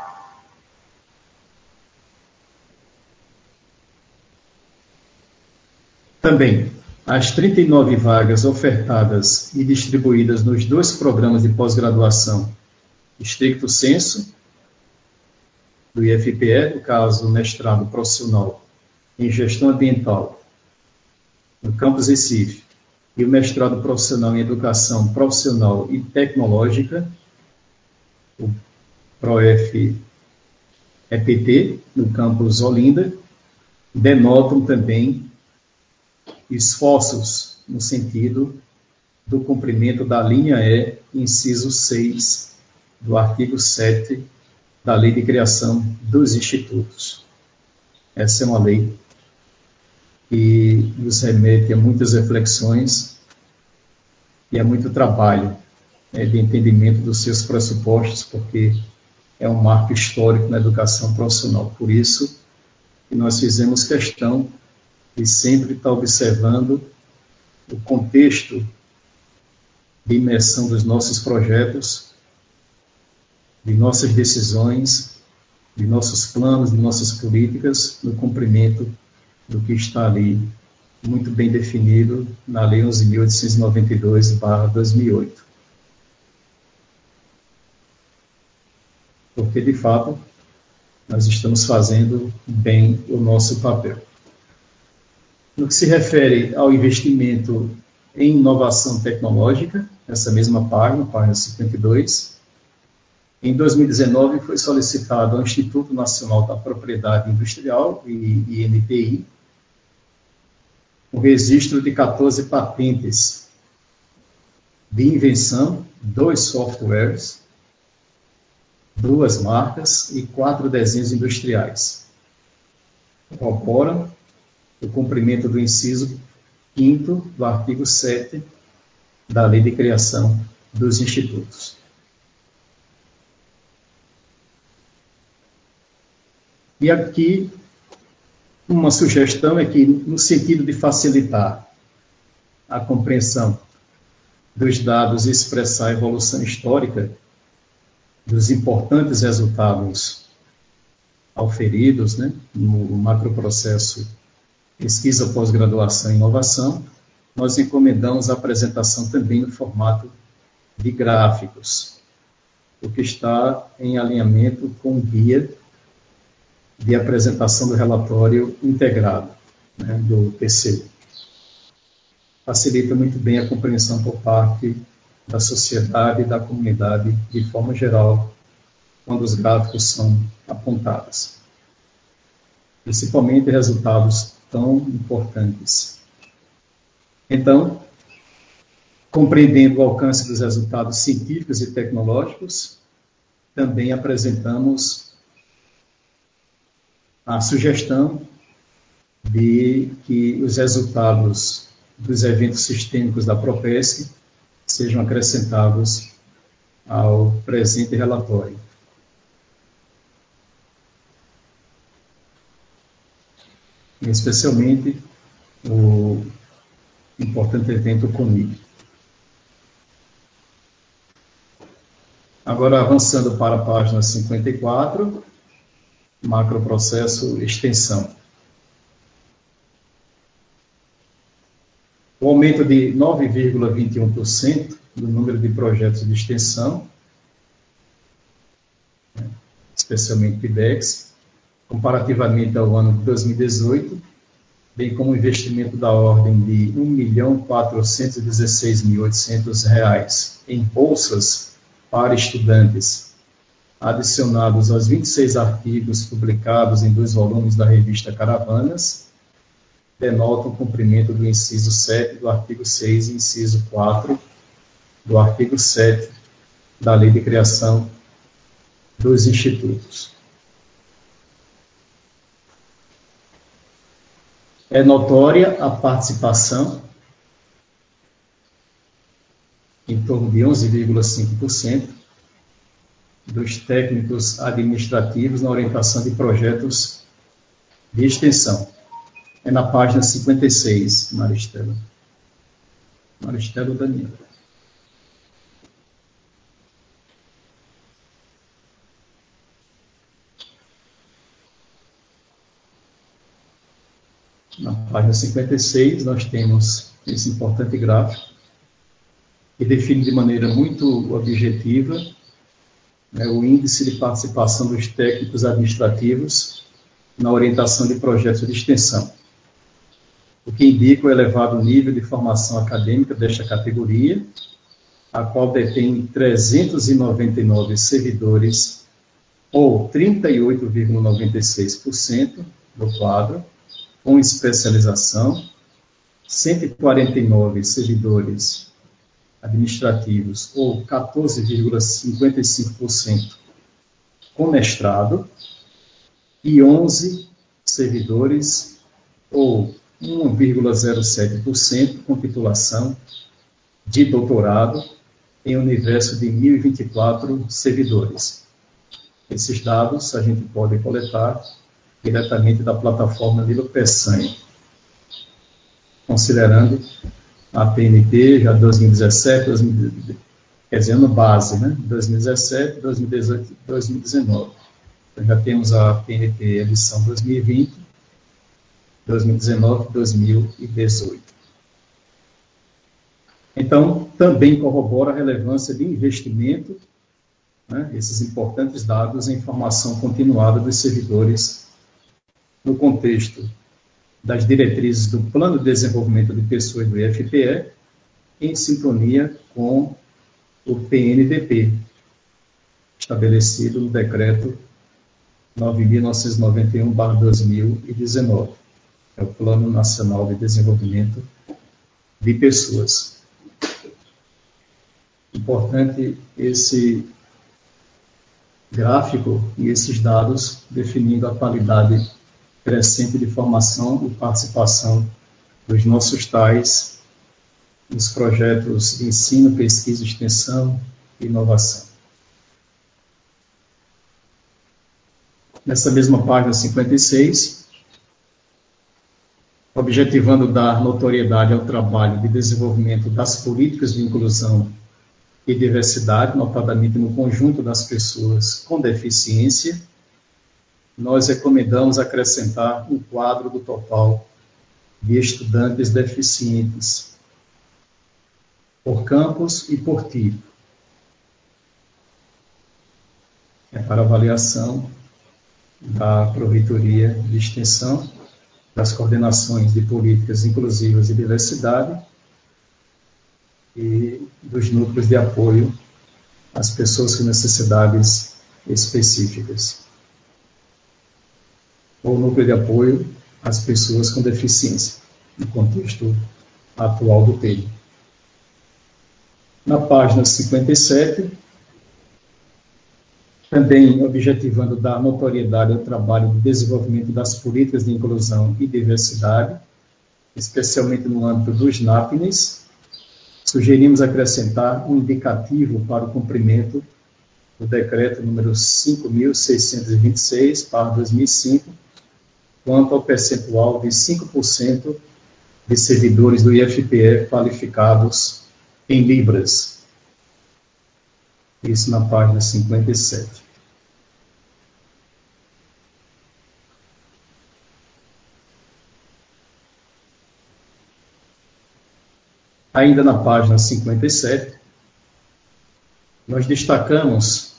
Também, as 39 vagas ofertadas e distribuídas nos 2 programas de pós-graduação estricto sensu, do IFPE, no caso, mestrado profissional em gestão ambiental, no campus Recife, e o mestrado profissional em educação profissional e tecnológica, o PROF-EPT, no campus Olinda, denotam também esforços no sentido do cumprimento da linha E, inciso 6, do artigo 7 da Lei de Criação dos Institutos. Essa é uma lei que nos remete a muitas reflexões e a muito trabalho de entendimento dos seus pressupostos, porque é um marco histórico na educação profissional. Por isso, que nós fizemos questão de sempre estar observando o contexto de imersão dos nossos projetos, de nossas decisões, de nossos planos, de nossas políticas, no cumprimento do que está ali muito bem definido na Lei 11.892/2008. Porque, de fato, nós estamos fazendo bem o nosso papel. No que se refere ao investimento em inovação tecnológica, essa mesma página 52, em 2019 foi solicitado ao Instituto Nacional da Propriedade Industrial, INPI, o registro de 14 patentes de invenção, 2 softwares, 2 marcas e 4 desenhos industriais. Incorporam o cumprimento do inciso 5º do artigo 7 da Lei de Criação dos Institutos. E aqui, uma sugestão é que, no sentido de facilitar a compreensão dos dados e expressar a evolução histórica dos importantes resultados auferidos, no macroprocesso pesquisa, pós-graduação e inovação, nós encomendamos a apresentação também no formato de gráficos, o que está em alinhamento com o guia de apresentação do relatório integrado, do TCU. Facilita muito bem a compreensão por parte da sociedade e da comunidade de forma geral, quando os gráficos são apontados. Principalmente resultados tão importantes. Então, compreendendo o alcance dos resultados científicos e tecnológicos, também apresentamos a sugestão de que os resultados dos eventos sistêmicos da Propesc sejam acrescentados ao presente relatório. Especialmente o importante evento CONIG. Agora, avançando para a página 54, macroprocesso extensão. O aumento de 9,21% do número de projetos de extensão, especialmente PIBEX, comparativamente ao ano de 2018, bem como o investimento da ordem de R$ 1.416.800 em bolsas para estudantes, adicionados aos 26 artigos publicados em 2 volumes da revista Caravanas, denotam o cumprimento do inciso 7 do artigo 6 e inciso 4 do artigo 7 da Lei de Criação dos Institutos. É notória a participação em torno de 11,5%, dos técnicos administrativos na orientação de projetos de extensão. É na página 56, Maristela. Maristela Daniel. Na página 56, nós temos esse importante gráfico, que define de maneira muito objetiva, né, o índice de participação dos técnicos administrativos na orientação de projetos de extensão, o que indica o elevado nível de formação acadêmica desta categoria, a qual detém 399 servidores, ou 38,96% do quadro, com especialização, 149 servidores administrativos, ou 14,55% com mestrado, e 11 servidores, ou 1,07% com titulação de doutorado, em um universo de 1.024 servidores. Esses dados a gente pode coletar diretamente da plataforma Lilo Peçanha, considerando a PNP já 2017, quer dizer, ano base, né? 2017, 2018 e 2019. Então, já temos a PNP edição 2020, 2019 e 2018. Então, também corrobora a relevância de investimento, né, esses importantes dados em formação continuada dos servidores no contexto das diretrizes do Plano de Desenvolvimento de Pessoas do IFPE, em sintonia com o PNDP, estabelecido no Decreto 9.991/2019, é o Plano Nacional de Desenvolvimento de Pessoas. Importante esse gráfico e esses dados definindo a qualidade crescente de formação e participação dos nossos TAIs nos projetos de ensino, pesquisa, extensão e inovação. Nessa mesma página 56, objetivando dar notoriedade ao trabalho de desenvolvimento das políticas de inclusão e diversidade, notadamente no conjunto das pessoas com deficiência, nós recomendamos acrescentar um quadro do total de estudantes deficientes por campus e por tipo. É para avaliação da Proreitoria de Extensão, das coordenações de políticas inclusivas e diversidade e dos núcleos de apoio às pessoas com necessidades específicas, ou núcleo de apoio às pessoas com deficiência, no contexto atual do termo. Na página 57, também objetivando dar notoriedade ao trabalho de desenvolvimento das políticas de inclusão e diversidade, especialmente no âmbito dos NAPNES, sugerimos acrescentar um indicativo para o cumprimento do decreto número 5.626/2005, quanto ao percentual de 5% de servidores do IFPE qualificados em libras. Isso na página 57. Ainda na página 57, nós destacamos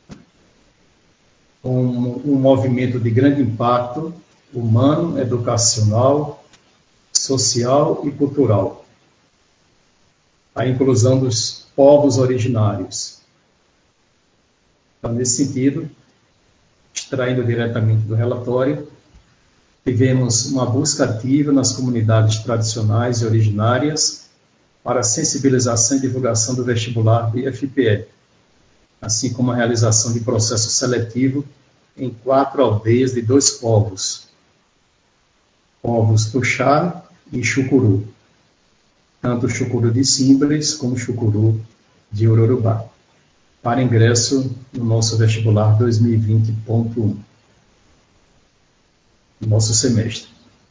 um movimento de grande impacto humano, educacional, social e cultural. A inclusão dos povos originários. Então, nesse sentido, extraindo diretamente do relatório, tivemos uma busca ativa nas comunidades tradicionais e originárias para a sensibilização e divulgação do vestibular do IFPE, assim como a realização de processo seletivo em 4 aldeias de 2 povos, povos Tuxá e Xucuru, tanto o Xucuru de Símbolis como o Xucuru de Ururubá, para ingresso no nosso vestibular 2020.1, no nosso semestre.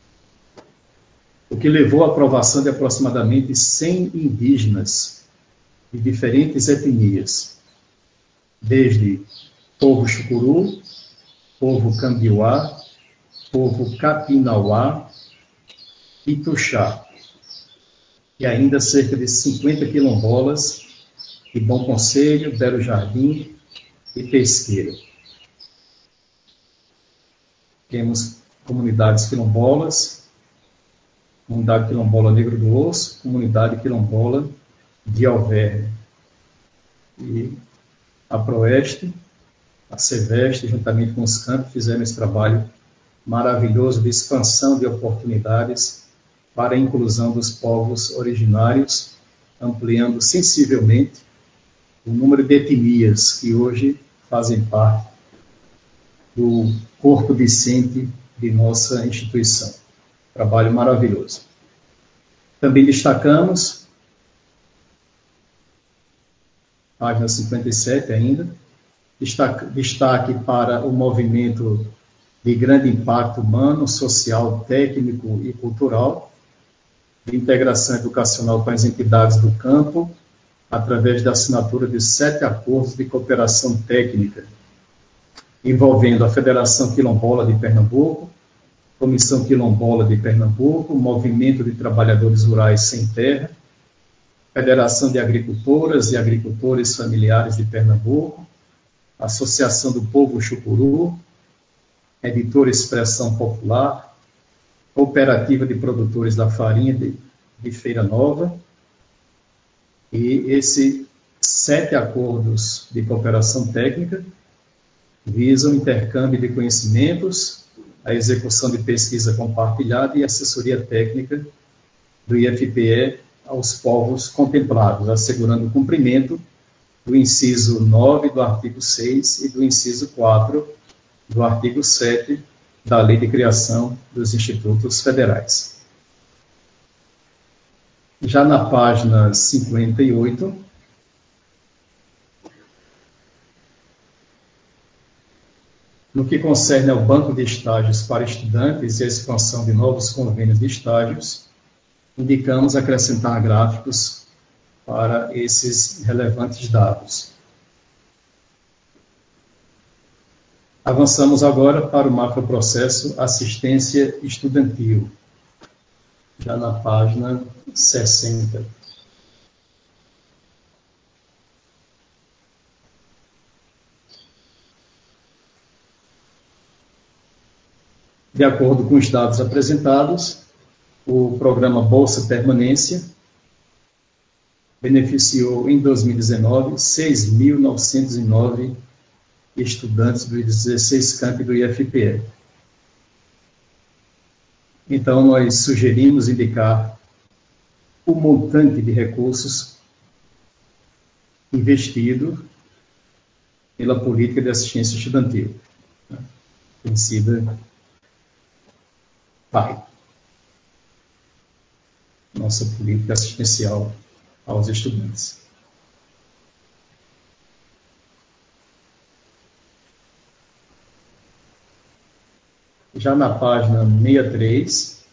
O que levou à aprovação de aproximadamente 100 indígenas de diferentes etnias, desde povo Chucuru, povo Cambiuá, povo Capinauá e Tuxá, e ainda cerca de 50 quilombolas de Bom Conselho, Belo Jardim e Pesqueira. Temos comunidades quilombolas, comunidade quilombola Negro do Osso, comunidade quilombola de Alverne. E a Proeste, a Seveste, juntamente com os campos, fizeram esse trabalho maravilhoso de expansão de oportunidades para a inclusão dos povos originários, ampliando sensivelmente o número de etnias que hoje fazem parte do corpo docente de nossa instituição. Trabalho maravilhoso. Também destacamos, página 57 ainda, destaque para o movimento de grande impacto humano, social, técnico e cultural, de integração educacional com as entidades do campo, através da assinatura de 7 acordos de cooperação técnica, envolvendo a Federação Quilombola de Pernambuco, Comissão Quilombola de Pernambuco, Movimento de Trabalhadores Rurais Sem Terra, Federação de Agricultoras e Agricultores Familiares de Pernambuco, Associação do Povo Chucuru, Editora Expressão Popular, Cooperativa de Produtores da Farinha de Feira Nova, e esses 7 acordos de cooperação técnica visam o intercâmbio de conhecimentos, a execução de pesquisa compartilhada e assessoria técnica do IFPE aos povos contemplados, assegurando o cumprimento do inciso 9 do artigo 6 e do inciso 4 do artigo 7 da Lei de Criação dos Institutos Federais. Já na página 58, no que concerne ao banco de estágios para estudantes e a expansão de novos convênios de estágios, indicamos acrescentar gráficos para esses relevantes dados. Avançamos agora para o macroprocesso assistência estudantil, já na página 60. De acordo com os dados apresentados, o programa Bolsa Permanência beneficiou em 2019 6.909 estudantes dos 16 campi do IFPE. Então, nós sugerimos indicar o montante de recursos investido pela política de assistência estudantil, conhecida PAI, nossa política assistencial aos estudantes. Já na página 63,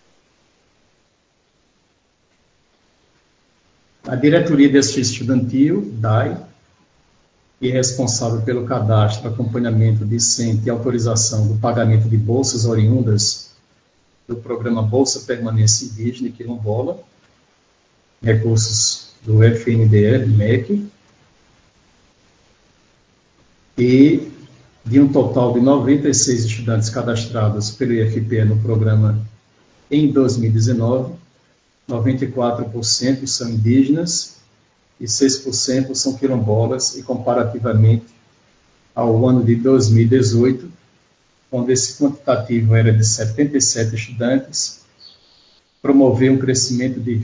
a Diretoria de Assistência Estudantil, DAE, que é responsável pelo cadastro, acompanhamento discente e autorização do pagamento de bolsas oriundas do programa Bolsa Permanência Indígena e Quilombola, recursos do FNDE, MEC, e de um total de 96 estudantes cadastrados pelo IFPE no programa em 2019, 94% são indígenas e 6% são quilombolas, e comparativamente ao ano de 2018, quando esse quantitativo era de 77 estudantes, promoveu um crescimento de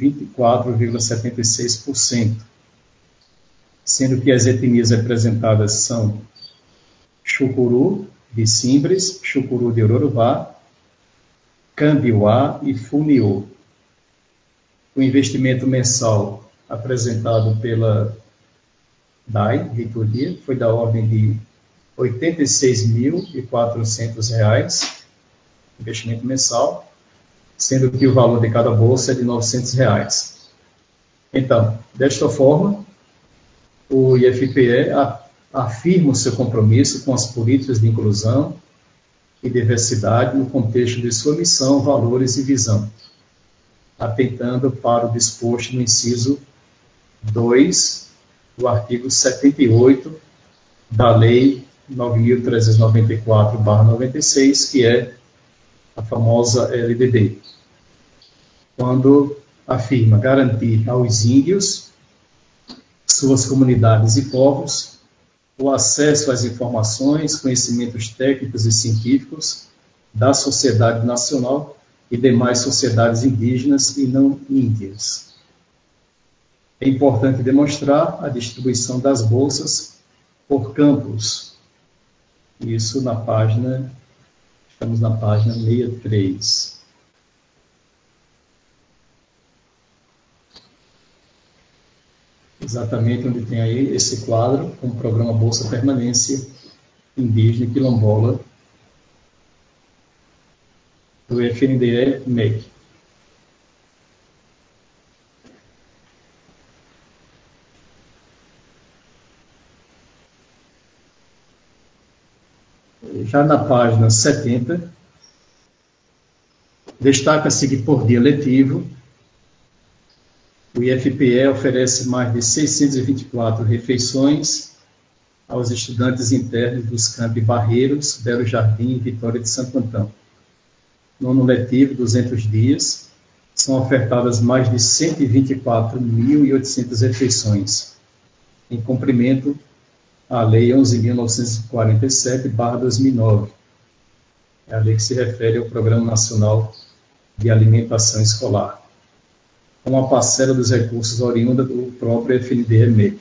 24,76%, sendo que as etnias representadas são Chucuru de Simbres, Chucuru de Ururubá, Cambiuá e Funiô. O investimento mensal apresentado pela DAI, reitoria, foi da ordem de R$ 86.400, investimento mensal, sendo que o valor de cada bolsa é de R$ 900. Então, desta forma, o IFPE afirma o seu compromisso com as políticas de inclusão e diversidade no contexto de sua missão, valores e visão, atentando para o disposto no inciso 2 do artigo 78 da Lei 9.394/96, que é a famosa LDB, quando afirma garantir aos índios, suas comunidades e povos, o acesso às informações, conhecimentos técnicos e científicos da sociedade nacional e demais sociedades indígenas e não índias. É importante demonstrar a distribuição das bolsas por campos. Isso na página, estamos na página 63. Exatamente onde tem aí esse quadro com o programa Bolsa Permanência Indígena e Quilombola do FNDE-MEC. Já na página 70, destaca-se que por dia letivo, o IFPE oferece mais de 624 refeições aos estudantes internos dos campi Barreiros, Belo Jardim e Vitória de Santo Antão. No ano letivo, 200 dias, são ofertadas mais de 124.800 refeições, em cumprimento à Lei 11.947/2009, é a lei que se refere ao Programa Nacional de Alimentação Escolar, com a parcela dos recursos oriunda do próprio FNDE-MEC.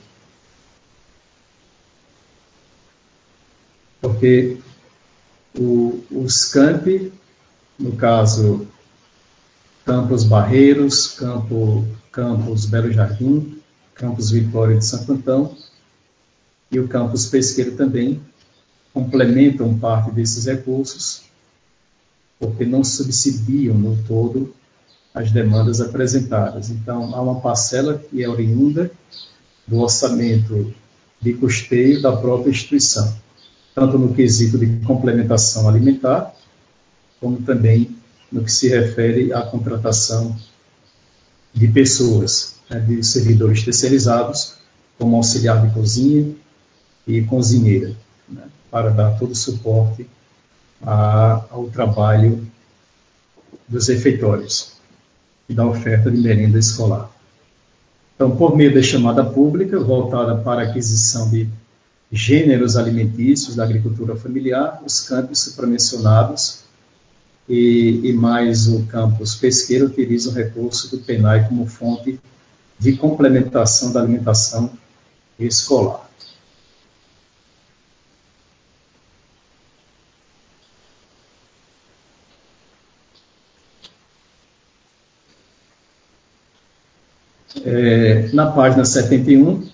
Porque os campi, no caso, Campos Barreiros, Campos Belo Jardim, Campos Vitória de Santo Antão e o Campus Pesqueiro também complementam parte desses recursos, porque não subsidiam no todo as demandas apresentadas. Então, há uma parcela que é oriunda do orçamento de custeio da própria instituição, tanto no quesito de complementação alimentar, como também no que se refere à contratação de pessoas, de servidores terceirizados, como auxiliar de cozinha e cozinheira, para dar todo o suporte ao trabalho dos refeitórios e da oferta de merenda escolar. Então, por meio da chamada pública, voltada para a aquisição de gêneros alimentícios da agricultura familiar, os campos supramencionados e mais o campus pesqueiro utilizam o recurso do PENAI como fonte de complementação da alimentação escolar. Na página 71,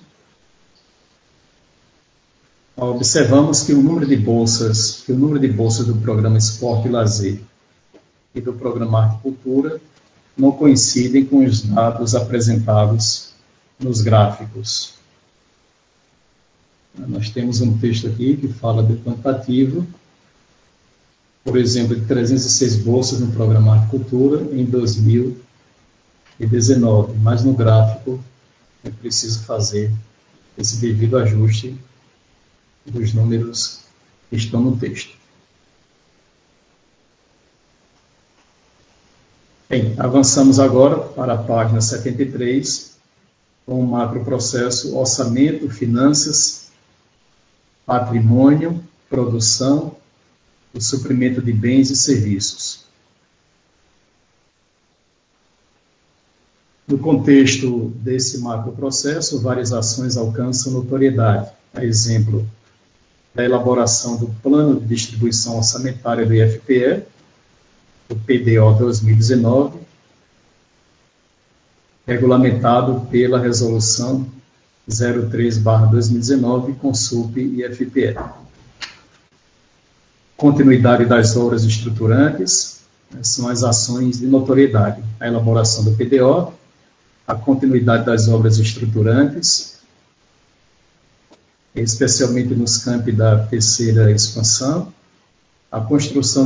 observamos que o número de bolsas do programa Esporte e Lazer e do programa Arte e Cultura não coincidem com os dados apresentados nos gráficos. Nós temos um texto aqui que fala do quantitativo, por exemplo, de 306 bolsas no programa Arte e Cultura em 2019, mas no gráfico é preciso fazer esse devido ajuste dos números que estão no texto. Bem, avançamos agora para a página 73, com o macroprocesso orçamento, finanças, patrimônio, produção, o suprimento de bens e serviços. No contexto desse macroprocesso, várias ações alcançam notoriedade. A exemplo da elaboração do Plano de Distribuição Orçamentária do IFPE, o PDO 2019, regulamentado pela Resolução 03/2019, Consulp e FPE. Continuidade das obras estruturantes, são as ações de notoriedade, a elaboração do PDO, a continuidade das obras estruturantes, especialmente nos campi da terceira expansão, a construção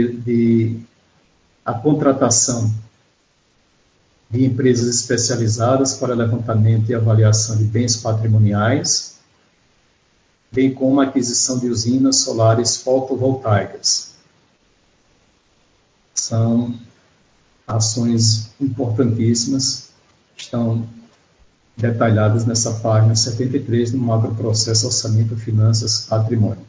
a contratação de empresas especializadas para levantamento e avaliação de bens patrimoniais, bem como a aquisição de usinas solares fotovoltaicas. São ações importantíssimas, estão detalhadas nessa página 73 do macroprocesso Orçamento, Finanças, Patrimônio.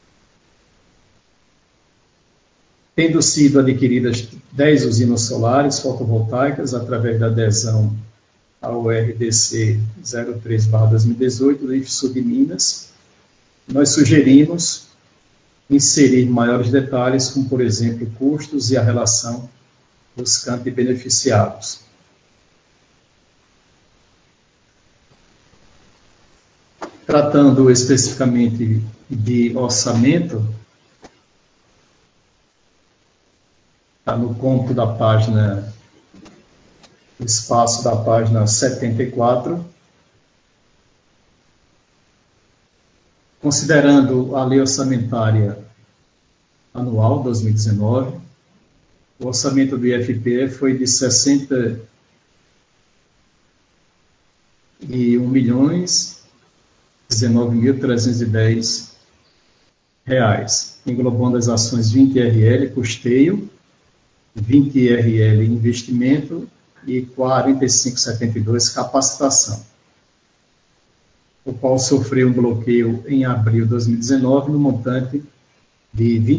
Tendo sido adquiridas 10 usinas solares fotovoltaicas através da adesão ao RDC 03/2018 do IFSU de Minas, nós sugerimos inserir maiores detalhes, como, por exemplo, custos e a relação dos campi beneficiados. Tratando especificamente de orçamento, está no conto da página, no espaço da página 74. Considerando a lei orçamentária anual 2019, o orçamento do IFPE foi de R$ 61.019.310, englobando as ações 20 RL, custeio, 20 RL, investimento e 4572, capacitação, o qual sofreu um bloqueio em abril de 2019 no montante de R$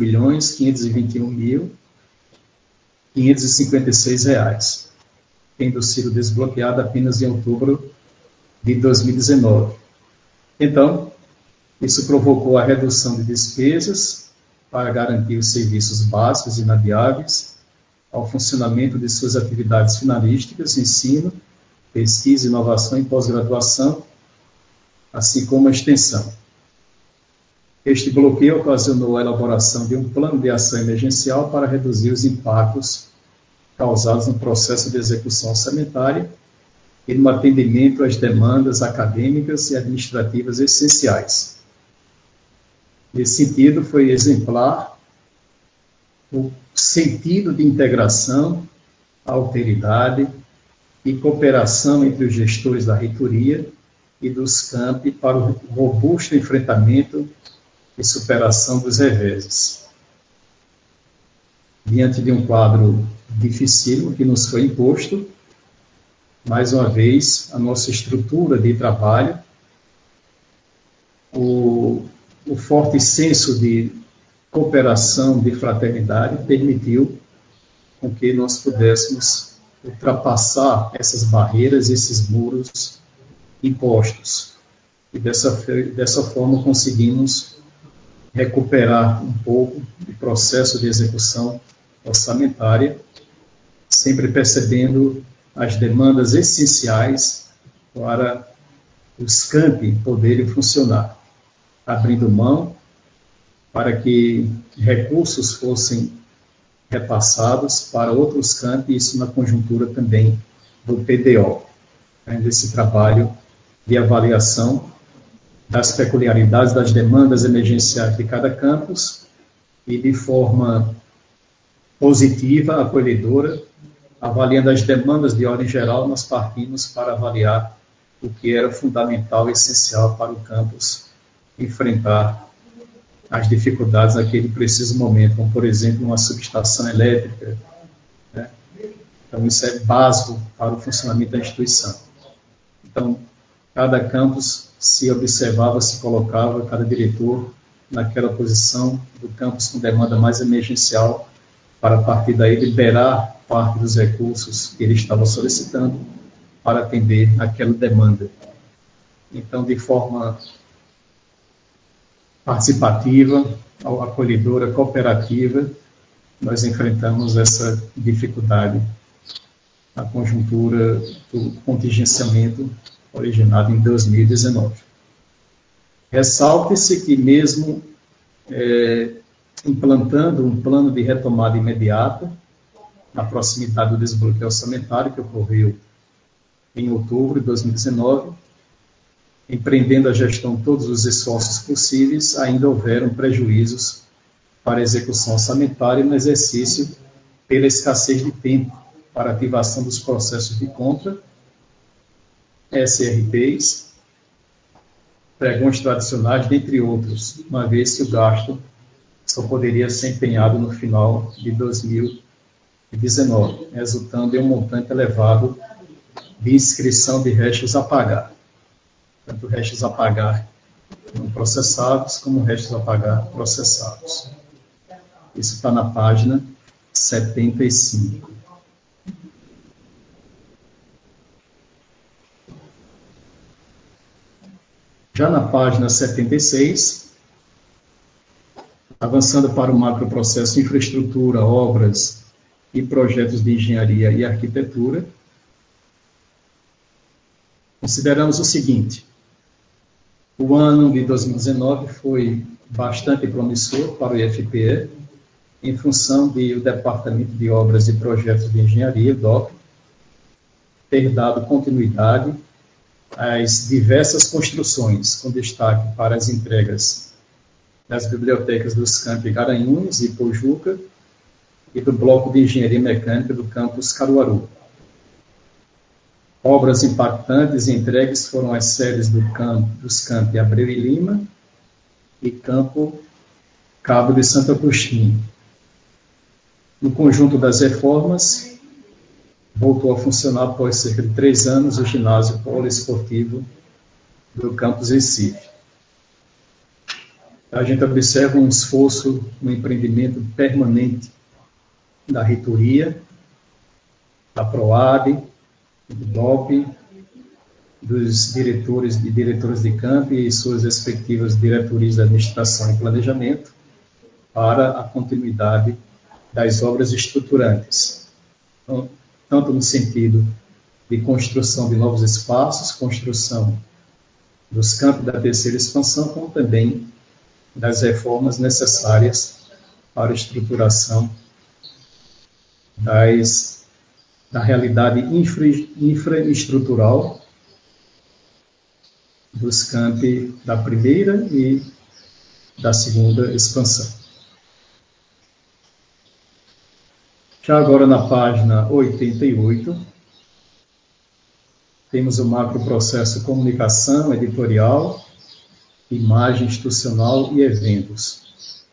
25.521.556, tendo sido desbloqueado apenas em outubro de 2019. Então, isso provocou a redução de despesas para garantir os serviços básicos e inadiáveis ao funcionamento de suas atividades finalísticas, ensino, pesquisa, inovação e pós-graduação, assim como a extensão. Este bloqueio ocasionou a elaboração de um plano de ação emergencial para reduzir os impactos causados no processo de execução orçamentária e no atendimento às demandas acadêmicas e administrativas essenciais. Nesse sentido, foi exemplar o sentido de integração, alteridade e cooperação entre os gestores da reitoria e dos campi para o robusto enfrentamento e superação dos reveses. Diante de um quadro dificílimo que nos foi imposto, mais uma vez, a nossa estrutura de trabalho, o forte senso de cooperação, de fraternidade, permitiu com que nós pudéssemos ultrapassar essas barreiras, esses muros impostos. E dessa forma conseguimos recuperar um pouco do processo de execução orçamentária, sempre percebendo as demandas essenciais para os campi poderem funcionar, abrindo mão para que recursos fossem repassados para outros campi, isso na conjuntura também do PDO, desse trabalho de avaliação das peculiaridades das demandas emergenciais de cada campus e de forma positiva, acolhedora, avaliando as demandas de ordem geral, nós partimos para avaliar o que era fundamental e essencial para o campus enfrentar as dificuldades naquele preciso momento, como, por exemplo, uma subestação elétrica. Né? Então, isso é básico para o funcionamento da instituição. Então, cada campus se observava, se colocava, cada diretor naquela posição do campus com demanda mais emergencial, para, a partir daí, liberar parte dos recursos que ele estava solicitando para atender aquela demanda. Então, de forma participativa, acolhedora, cooperativa, nós enfrentamos essa dificuldade, a conjuntura do contingenciamento originado em 2019. Ressalte-se que mesmo implantando um plano de retomada imediata, na proximidade do desbloqueio orçamentário, que ocorreu em outubro de 2019, empreendendo a gestão de todos os esforços possíveis, ainda houveram prejuízos para a execução orçamentária no exercício pela escassez de tempo para ativação dos processos de compra, SRPs, pregões tradicionais, dentre outros, uma vez que o gasto só poderia ser empenhado no final de 2019, resultando em um montante elevado de inscrição de restos a pagar, tanto restos a pagar não processados, como restos a pagar processados. Isso está na página 75. Já na página 76, avançando para o macroprocesso infraestrutura, obras e projetos de engenharia e arquitetura, consideramos o seguinte: o ano de 2019 foi bastante promissor para o IFPE, em função de o Departamento de Obras e Projetos de Engenharia, DOP, ter dado continuidade às diversas construções, com destaque para as entregas das bibliotecas dos campi Garanhuns e Pojuca e do Bloco de Engenharia Mecânica do campus Caruaru. Obras impactantes e entregues foram as sedes dos campi Abreu e Lima e Campo Cabo de Santo Agostinho. No conjunto das reformas, voltou a funcionar após cerca de 3 anos o ginásio poliesportivo do campus Recife. A gente observa um esforço, um empreendimento permanente da reitoria, da PROAB, do DOP, dos diretores e diretoras de campo e suas respectivas diretorias de administração e planejamento para a continuidade das obras estruturantes. Então, tanto no sentido de construção de novos espaços, construção dos campos da terceira expansão, como também das reformas necessárias para a estruturação da realidade infraestrutural dos campi da primeira e da segunda expansão. Já agora na página 88, temos o macroprocesso comunicação, editorial, imagem institucional e eventos.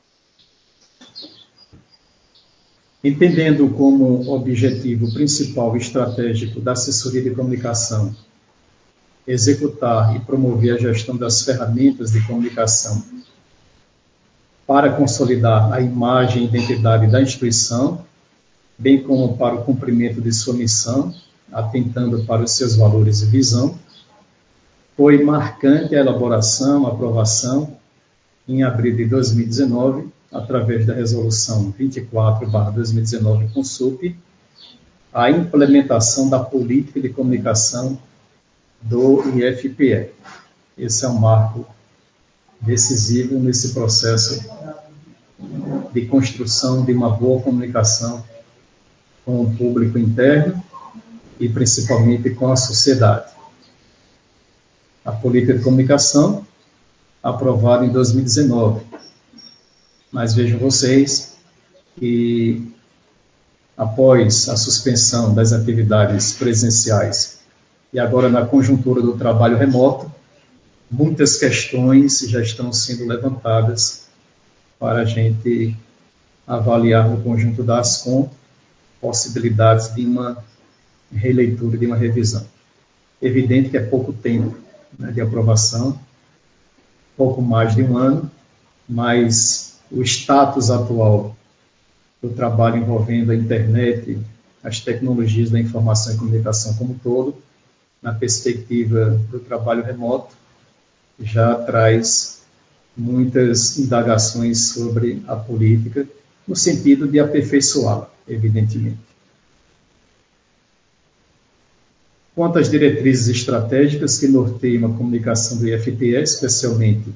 Entendendo como objetivo principal e estratégico da assessoria de comunicação executar e promover a gestão das ferramentas de comunicação para consolidar a imagem e identidade da instituição, bem como para o cumprimento de sua missão, atentando para os seus valores e visão, foi marcante a elaboração, a aprovação, em abril de 2019, através da Resolução 24/2019 Consup, a implementação da política de comunicação do IFPE. Esse é um marco decisivo nesse processo de construção de uma boa comunicação com o público interno e principalmente com a sociedade. A política de comunicação, aprovada em 2019. Mas vejam vocês que, após a suspensão das atividades presenciais e agora na conjuntura do trabalho remoto, muitas questões já estão sendo levantadas para a gente avaliar no conjunto da ASCOM possibilidades de uma releitura, de uma revisão. Evidente que é pouco tempo, né, de aprovação, pouco mais de um ano, mas o status atual do trabalho envolvendo a internet, as tecnologias da informação e comunicação como um todo, na perspectiva do trabalho remoto, já traz muitas indagações sobre a política, no sentido de aperfeiçoá-la, evidentemente. quanto às diretrizes estratégicas que norteiam a comunicação do IFPE, especialmente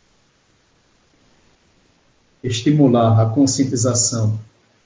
estimular a conscientização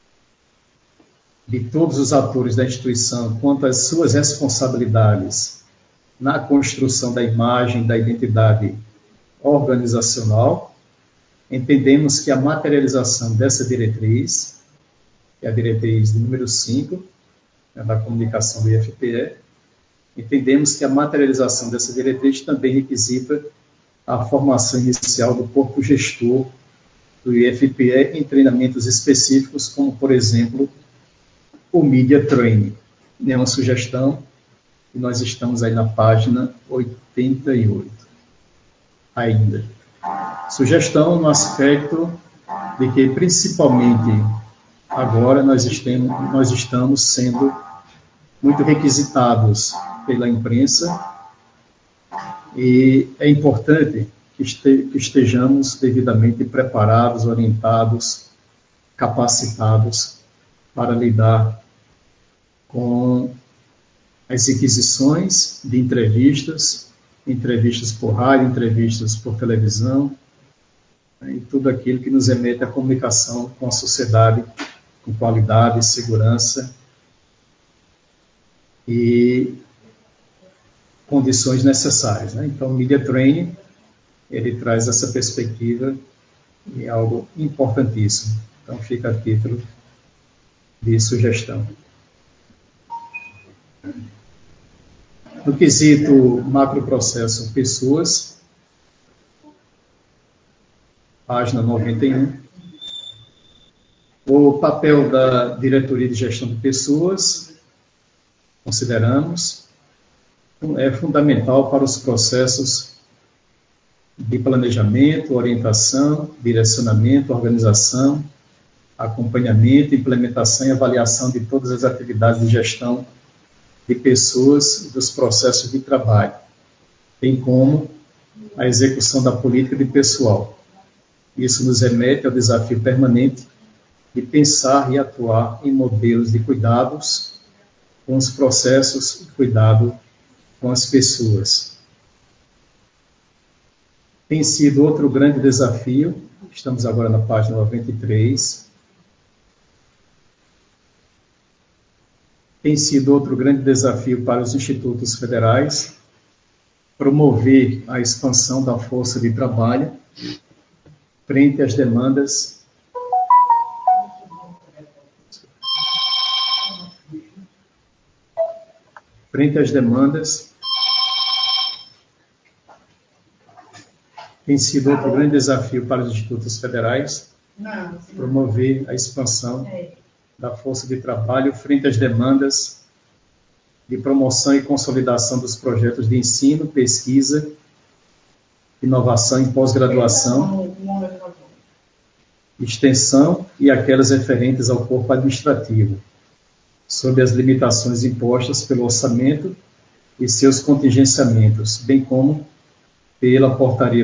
de todos os atores da instituição quanto às suas responsabilidades na construção da imagem, da identidade organizacional, entendemos que a materialização dessa diretriz, que é a diretriz número 5, da comunicação do IFPE, entendemos que a materialização dessa diretriz também requisita a formação inicial do corpo gestor do IFPE em treinamentos específicos, como, por exemplo, o Media Training. É uma sugestão, e nós estamos aí na página 88 ainda. Sugestão no aspecto de que, principalmente agora, nós estamos sendo muito requisitados pela imprensa e é importante que estejamos devidamente preparados, orientados, capacitados para lidar com as requisições de entrevistas por rádio, entrevistas por televisão, e tudo aquilo que nos remete à comunicação com a sociedade, com qualidade, segurança e condições necessárias. Então, o Media Training, ele traz essa perspectiva e é algo importantíssimo. Então, fica a título de sugestão. No quesito macroprocesso pessoas, página 91, o papel da diretoria de gestão de pessoas, consideramos, é fundamental para os processos de planejamento, orientação, direcionamento, organização, acompanhamento, implementação e avaliação de todas as atividades de gestão de pessoas e dos processos de trabalho, bem como a execução da política de pessoal. Isso nos remete ao desafio permanente de pensar e atuar em modelos de cuidados com os processos de cuidado com as pessoas. Tem sido outro grande desafio, estamos agora na página 93, tem sido outro grande desafio para os institutos federais promover a expansão da força de trabalho frente às demandas tem sido outro grande desafio para os institutos federais promover a expansão da força de trabalho frente às demandas de promoção e consolidação dos projetos de ensino, pesquisa, inovação e pós-graduação, extensão e aquelas referentes ao corpo administrativo, sob as limitações impostas pelo orçamento e seus contingenciamentos, bem como pela portaria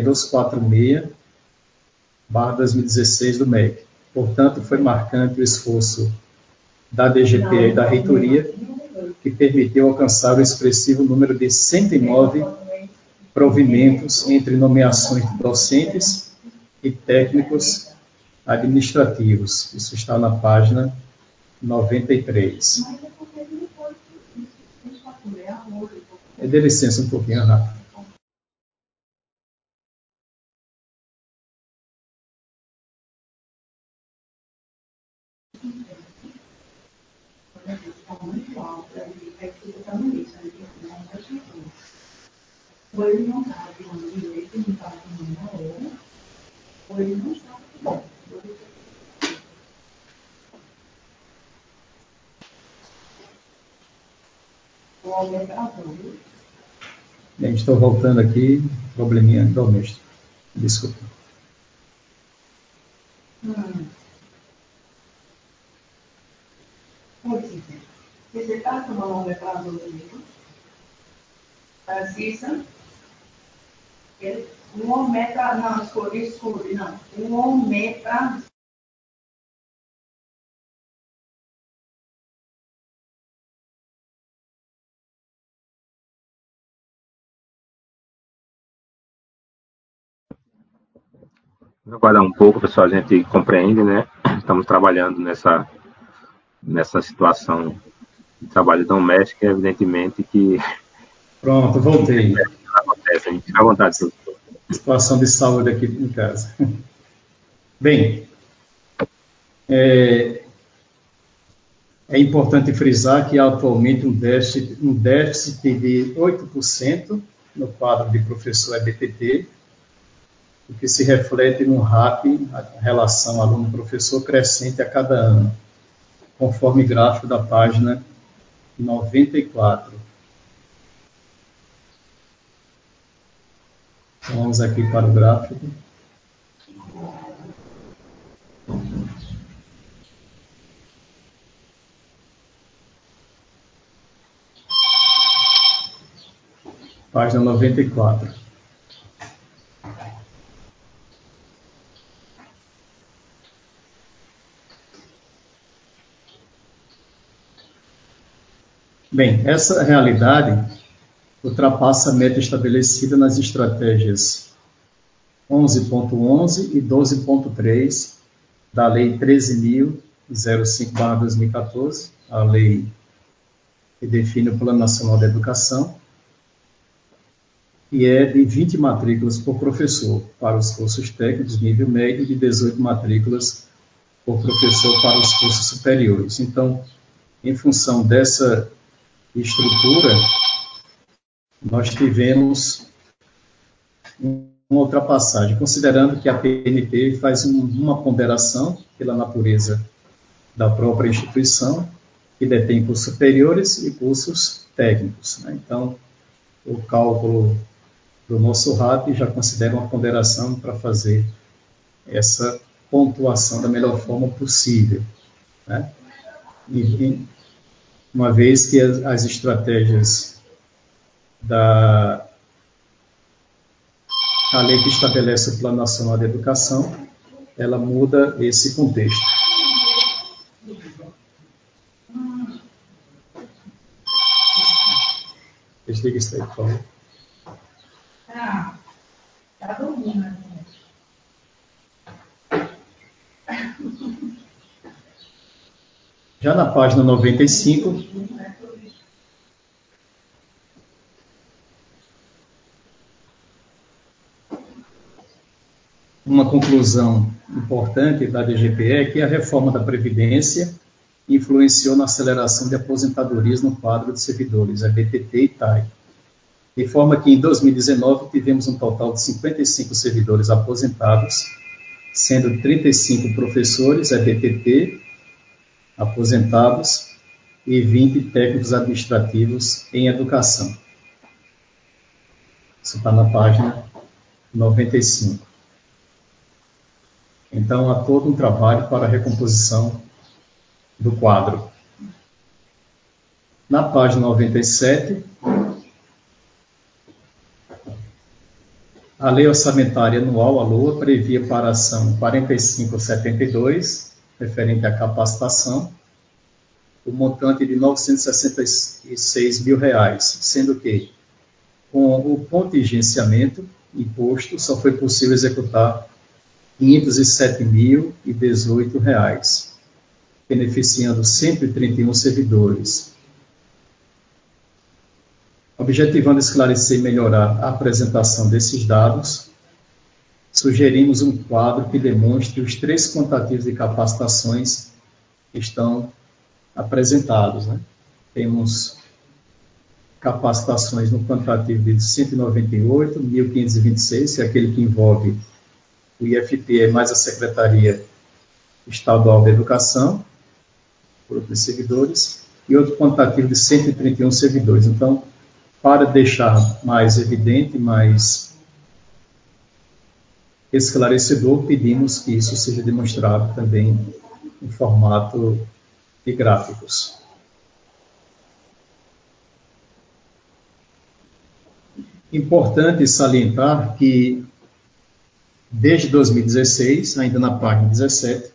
246/2016 do MEC. Portanto, foi marcante o esforço da DGPE e da reitoria, que permitiu alcançar o expressivo número de 109 provimentos entre nomeações de docentes e técnicos administrativos. Isso está na página 93. Dê licença um pouquinho, Rafa. Ou ele não está atuando direito, ele não está atuando na hora, ou ele não está bom. Bem, estou voltando aqui, probleminha doméstico. Desculpa. Se você está tomando um metrado livro, assista. Um homem não, escolhe, não. Um homem Aguardar um pouco, pessoal, a gente compreende, né? Estamos trabalhando nessa situação de trabalho doméstico, evidentemente que... Pronto, voltei. Acontece, a gente fica à vontade. Situação de saúde aqui em casa. Bem, é importante frisar que há atualmente um déficit de 8% no quadro de professor EBTT, o que se reflete no RAP, a relação aluno-professor, crescente a cada ano, conforme gráfico da página 94. Vamos aqui para o gráfico. Página 94. Bem, essa realidade ultrapassa a meta estabelecida nas estratégias 11.11 e 12.3 da Lei 13.005/2014, a lei que define o Plano Nacional da Educação, que é de 20 matrículas por professor para os cursos técnicos nível médio e de 18 matrículas por professor para os cursos superiores. Então, em função dessa estrutura, nós tivemos uma ultrapassagem, considerando que a PNP faz uma ponderação pela natureza da própria instituição, que detém cursos superiores e cursos técnicos, né? Então, o cálculo do nosso RAP já considera uma ponderação para fazer essa pontuação da melhor forma possível, né? E, uma vez que as estratégias da lei que estabelece o Plano Nacional de Educação, ela muda esse contexto. Desliga isso aí, por favor. Tá dormindo. Já na página 95, uma conclusão importante da DGPE é que a reforma da Previdência influenciou na aceleração de aposentadorias no quadro de servidores, a BTT e TAI. De forma que, em 2019, tivemos um total de 55 servidores aposentados, sendo 35 professores, BTT, aposentados, e 20 técnicos administrativos em educação. Isso está na página 95. Então, há todo um trabalho para a recomposição do quadro. Na página 97, a Lei Orçamentária Anual, a LOA, previa para a ação 4572, referente à capacitação, o montante de R$ 966 mil, sendo que, com o contingenciamento imposto, só foi possível executar R$ 507.018, beneficiando 131 servidores. Objetivando esclarecer e melhorar a apresentação desses dados, sugerimos um quadro que demonstre os 3 quantitativos de capacitações que estão apresentados, né? Temos capacitações no quantitativo de 198, 1.526, que é aquele que envolve o IFPE mais a Secretaria Estadual da Educação, grupo de servidores, e outro quantitativo de 131 servidores. Então, para deixar mais evidente, mais esclarecedor, pedimos que isso seja demonstrado também em formato de gráficos. Importante salientar que, desde 2016, ainda na página 17,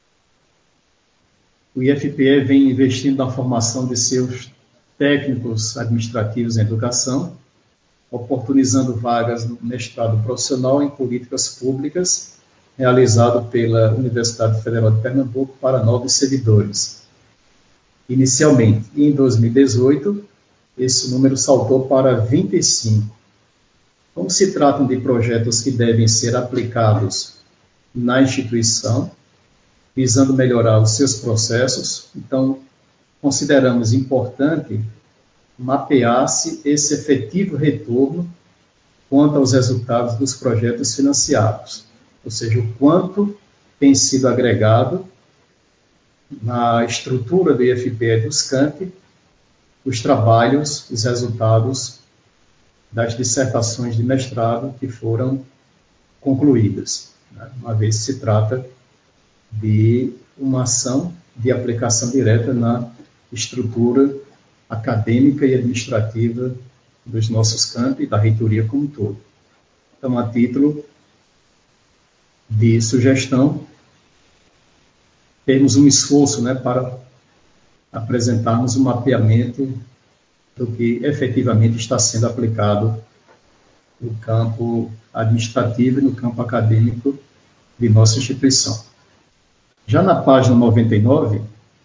o IFPE vem investindo na formação de seus técnicos administrativos em educação, oportunizando vagas no mestrado profissional em políticas públicas realizado pela Universidade Federal de Pernambuco para 9 servidores. Inicialmente, em 2018, esse número saltou para 25. Como se tratam de projetos que devem ser aplicados na instituição, visando melhorar os seus processos, então consideramos importante mapear-se esse efetivo retorno quanto aos resultados dos projetos financiados, ou seja, o quanto tem sido agregado na estrutura do IFPE dos CAMP os trabalhos, os resultados das dissertações de mestrado que foram concluídas, né? Uma vez que se trata de uma ação de aplicação direta na estrutura acadêmica e administrativa dos nossos campi e da reitoria como um todo. Então, a título de sugestão, temos um esforço, né, para apresentarmos um mapeamento do que efetivamente está sendo aplicado no campo administrativo e no campo acadêmico de nossa instituição. Já na página 99,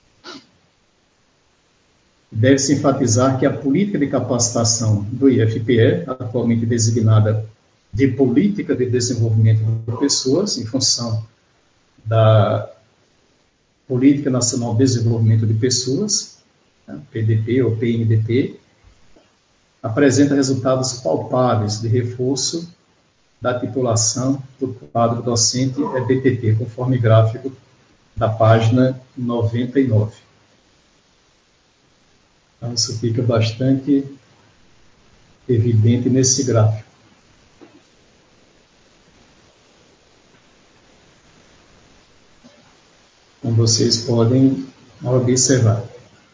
deve-se enfatizar que a política de capacitação do IFPE, atualmente designada de Política de Desenvolvimento de Pessoas, em função da Política Nacional de Desenvolvimento de Pessoas, né, PDP ou PNDP, apresenta resultados palpáveis de reforço da titulação do quadro docente EBTT, conforme gráfico da página 99. Então, isso fica bastante evidente nesse gráfico. Como vocês podem observar.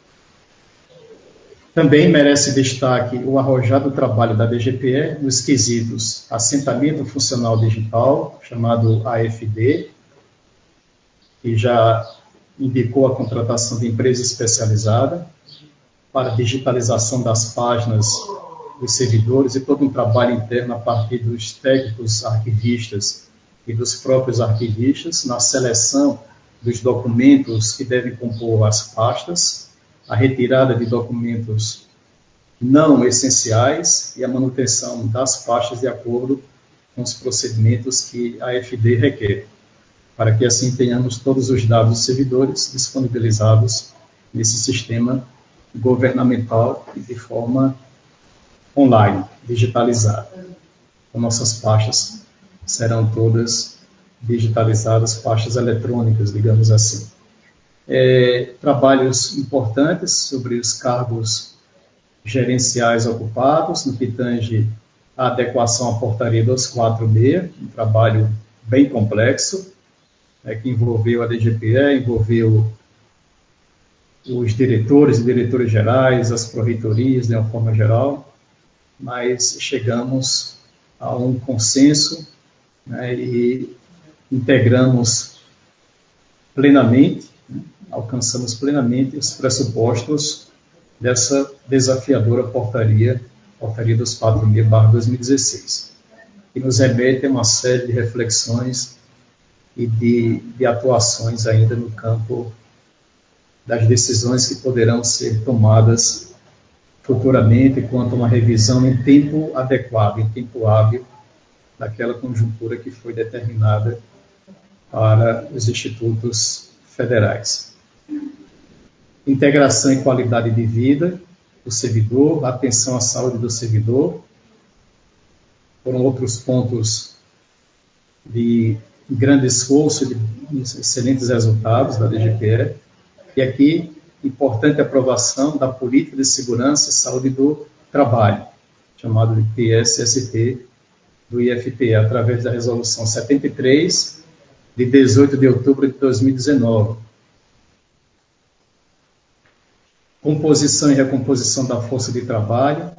Também merece destaque o arrojado trabalho da DGPE nos quesitos Assentamento Funcional Digital, chamado AFD, que já indicou a contratação de empresa especializada para digitalização das páginas dos servidores e todo um trabalho interno a partir dos técnicos arquivistas e dos próprios arquivistas na seleção dos documentos que devem compor as pastas, a retirada de documentos não essenciais e a manutenção das pastas de acordo com os procedimentos que a AFD requer, para que assim tenhamos todos os dados dos servidores disponibilizados nesse sistema governamental e de forma online, digitalizada. Então, nossas pastas serão todas digitalizadas, pastas eletrônicas, digamos assim. Trabalhos importantes sobre os cargos gerenciais ocupados, no que tange a adequação à portaria 246, um trabalho bem complexo, que envolveu a DGPE, envolveu os diretores e diretores gerais, as pró-reitorias, de uma forma geral, mas chegamos a um consenso, né, e integramos plenamente, né, alcançamos plenamente os pressupostos dessa desafiadora portaria 246/2016, que nos remete a uma série de reflexões e de atuações ainda no campo das decisões que poderão ser tomadas futuramente quanto a uma revisão em tempo adequado, em tempo hábil, daquela conjuntura que foi determinada para os institutos federais. Integração e qualidade de vida do servidor, atenção à saúde do servidor, foram outros pontos de grande esforço, de excelentes resultados da DGPE, e aqui, importante aprovação da Política de Segurança e Saúde do Trabalho, chamado de PSST, do IFPE, através da Resolução 73, de 18 de outubro de 2019. Composição e recomposição da força de trabalho,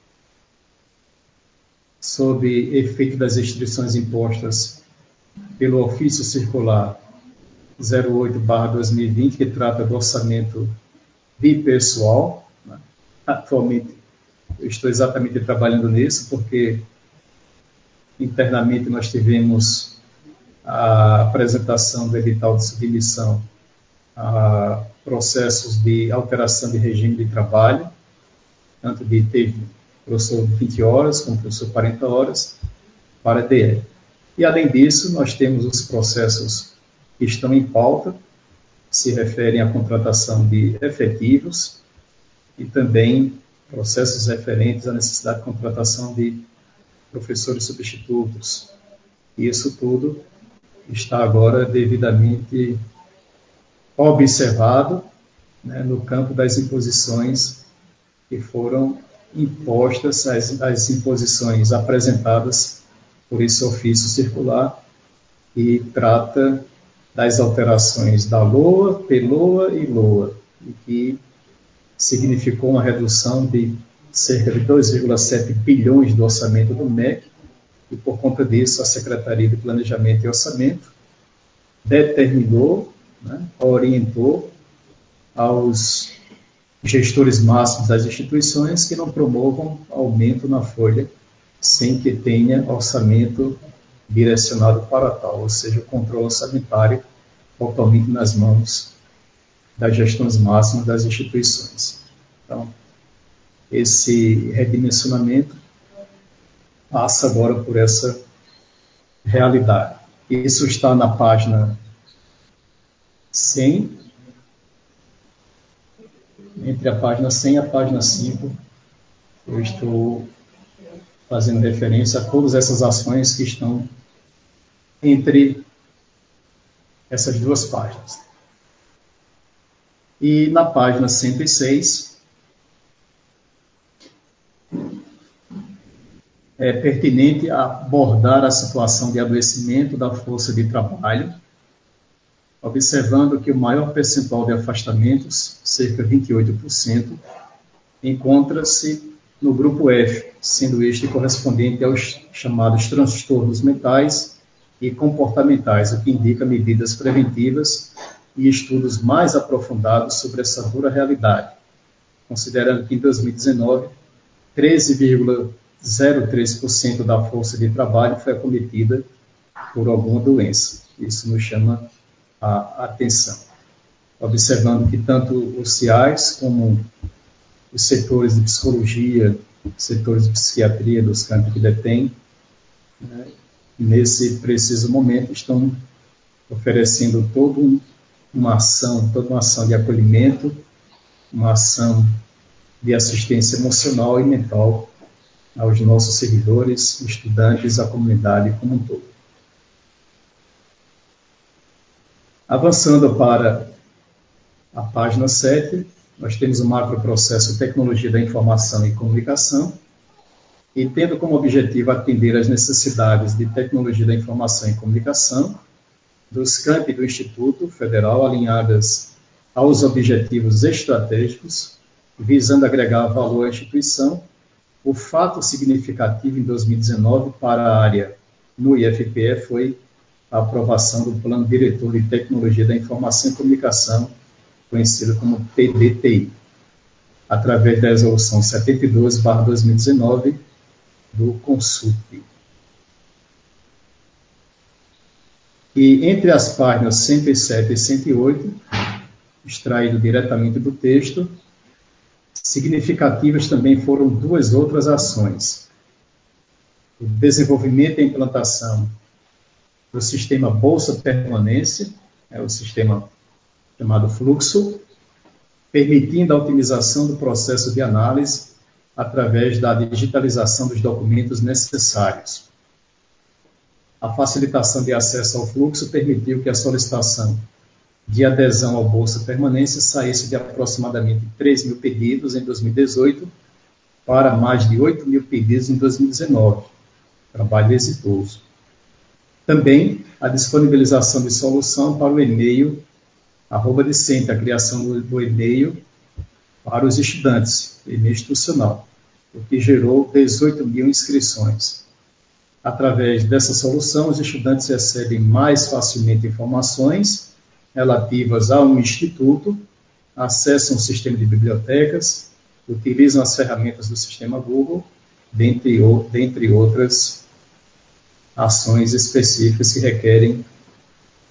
sob efeito das restrições impostas pelo Ofício Circular 08/2020, que trata do orçamento bipessoal, né? Atualmente, eu estou exatamente trabalhando nisso, porque internamente nós tivemos a apresentação do edital de submissão a processos de alteração de regime de trabalho, tanto de professor 20 horas como professor 40 horas, para DE. E, além disso, nós temos os processos que estão em pauta, que se referem à contratação de efetivos e também processos referentes à necessidade de contratação de professores substitutos. E isso tudo está agora devidamente observado, né, no campo das imposições que foram impostas, as imposições apresentadas por esse ofício circular, que trata das alterações da LOA, PLOA e LOA, e que significou uma redução de cerca de 2,7 bilhões do orçamento do MEC, e por conta disso a Secretaria de Planejamento e Orçamento determinou, né, orientou aos gestores máximos das instituições que não promovam aumento na folha sem que tenha orçamento direcionado para tal, ou seja, o controle orçamentário totalmente nas mãos das gestões máximas das instituições. Então, esse redimensionamento passa agora por essa realidade. Isso está na página 100, entre a página 100 e a página 5, eu estou fazendo referência a todas essas ações que estão entre essas duas páginas. E na página 106, é pertinente abordar a situação de adoecimento da força de trabalho, observando que o maior percentual de afastamentos, cerca de 28%, encontra-se no grupo F, sendo este correspondente aos chamados transtornos mentais e comportamentais, o que indica medidas preventivas e estudos mais aprofundados sobre essa dura realidade, considerando que em 2019, 13,03% da força de trabalho foi acometida por alguma doença. Isso nos chama a atenção. Observando que tanto os CIAs como os setores de psicologia, setores de psiquiatria dos campos que detêm, né, nesse preciso momento estão oferecendo toda uma ação de acolhimento, uma ação de assistência emocional e mental aos nossos servidores, estudantes, à comunidade como um todo. Avançando para a página 7, nós temos o macroprocesso Tecnologia da Informação e Comunicação, e tendo como objetivo atender às necessidades de tecnologia da informação e comunicação dos campi do Instituto Federal, alinhadas aos objetivos estratégicos, visando agregar valor à instituição. O fato significativo em 2019 para a área no IFPE foi a aprovação do Plano Diretor de Tecnologia da Informação e Comunicação, conhecido como PDTI, através da Resolução 72/2019 do CONSULT. E entre as páginas 107 e 108, extraído diretamente do texto, significativas também foram duas outras ações. O desenvolvimento e a implantação do sistema Bolsa Permanência, o sistema chamado Fluxo, permitindo a otimização do processo de análise através da digitalização dos documentos necessários. A facilitação de acesso ao fluxo permitiu que a solicitação de adesão ao Bolsa Permanência saísse de aproximadamente 3 mil pedidos em 2018 para mais de 8 mil pedidos em 2019. Trabalho exitoso. Também a disponibilização de solução para o e-mail @decente, a criação do e-mail para os estudantes, e-mail institucional, o que gerou 18 mil inscrições. Através dessa solução, os estudantes recebem mais facilmente informações relativas a um instituto, acessam o sistema de bibliotecas, utilizam as ferramentas do sistema Google, dentre outras ações específicas que requerem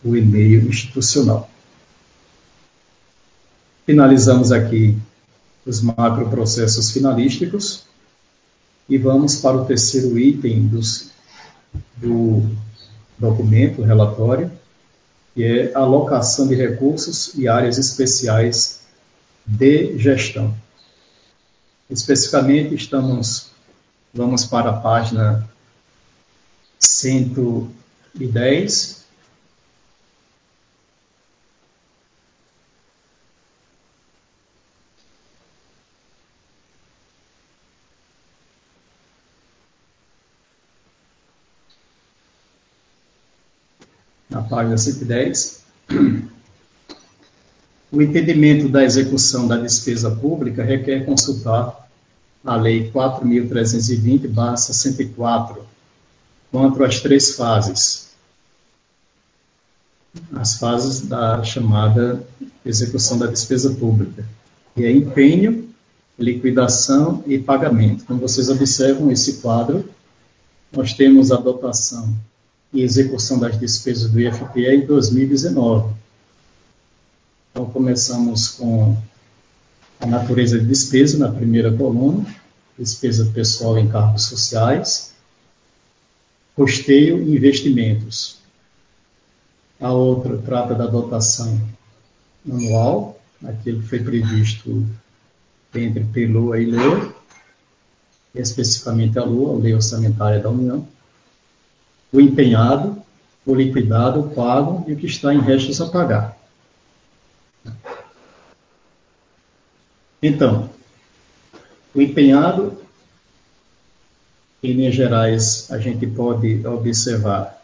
o e-mail institucional. Finalizamos aqui os macroprocessos finalísticos e vamos para o terceiro item do documento, relatório, que é a alocação de recursos e áreas especiais de gestão. Especificamente, vamos para a página 110, na página 110, o entendimento da execução da despesa pública requer consultar a Lei 4.320/64, quanto às 3 fases. As fases da chamada execução da despesa pública, que é empenho, liquidação e pagamento. Como vocês observam esse quadro, nós temos a dotação e execução das despesas do IFPE em 2019. Então, começamos com a natureza de despesa na primeira coluna, despesa pessoal em cargos sociais, custeio e investimentos. A outra trata da dotação anual, aquilo que foi previsto entre PLOA e LOA, especificamente a LOA, Lei Orçamentária da União, o empenhado, o liquidado, o pago e o que está em restos a pagar. Então, o empenhado, em linhas gerais, a gente pode observar.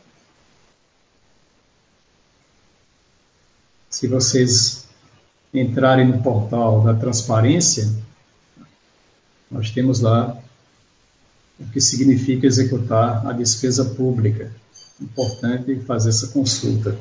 Se vocês entrarem no portal da transparência, nós temos lá o que significa executar a despesa pública. Importante fazer essa consulta.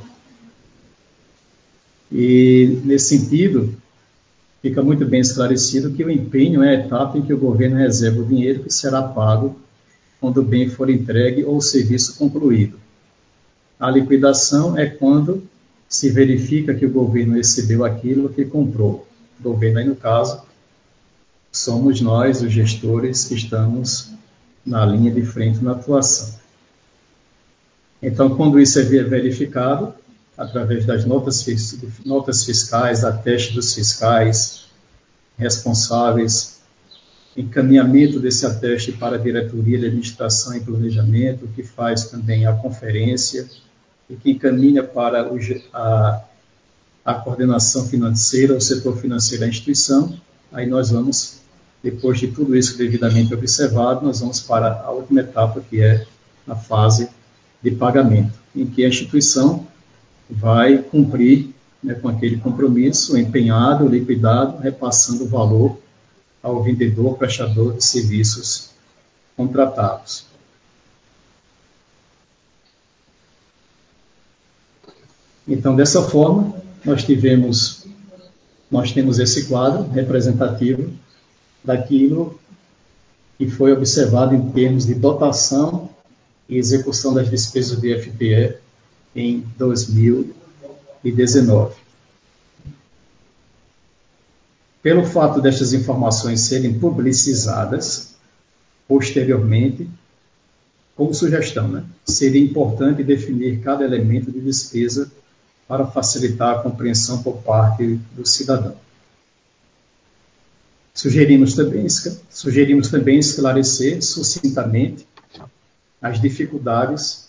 E, nesse sentido, fica muito bem esclarecido que o empenho é a etapa em que o governo reserva o dinheiro que será pago quando o bem for entregue ou o serviço concluído. A liquidação é quando se verifica que o governo recebeu aquilo que comprou. O governo, aí no caso, somos nós, os gestores, que estamos na linha de frente na atuação. Então, quando isso é verificado, através das notas fiscais, ateste dos fiscais responsáveis, encaminhamento desse ateste para a diretoria de administração e planejamento, que faz também a conferência e que encaminha para a coordenação financeira, o setor financeiro da instituição. Aí nós vamos, depois de tudo isso devidamente observado, nós vamos para a última etapa, que é a fase de pagamento, em que a instituição vai cumprir, né, com aquele compromisso empenhado, liquidado, repassando o valor ao vendedor, prestador de serviços contratados. Então, dessa forma, nós temos esse quadro representativo daquilo que foi observado em termos de dotação e execução das despesas do IFPE em 2019. Pelo fato destas informações serem publicizadas posteriormente, como sugestão, né, seria importante definir cada elemento de despesa para facilitar a compreensão por parte do cidadão. Sugerimos também esclarecer sucintamente as dificuldades.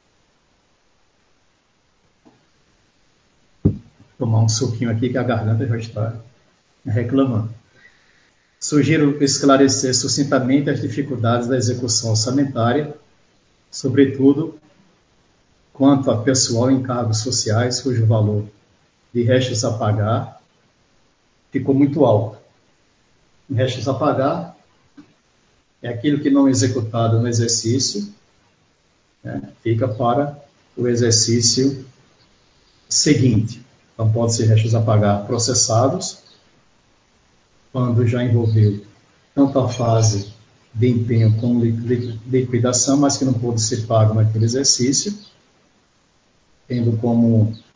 Tomar um suquinho aqui que a garganta já está reclamando. Sugiro esclarecer sucintamente as dificuldades da execução orçamentária, sobretudo quanto a pessoal em cargos sociais, cujo valor de restos a pagar ficou muito alto. Restos a pagar é aquilo que não é executado no exercício, né, fica para o exercício seguinte. Então, pode ser restos a pagar processados, quando já envolveu tanto a fase de empenho como liquidação, mas que não pôde ser pago naquele exercício, tendo como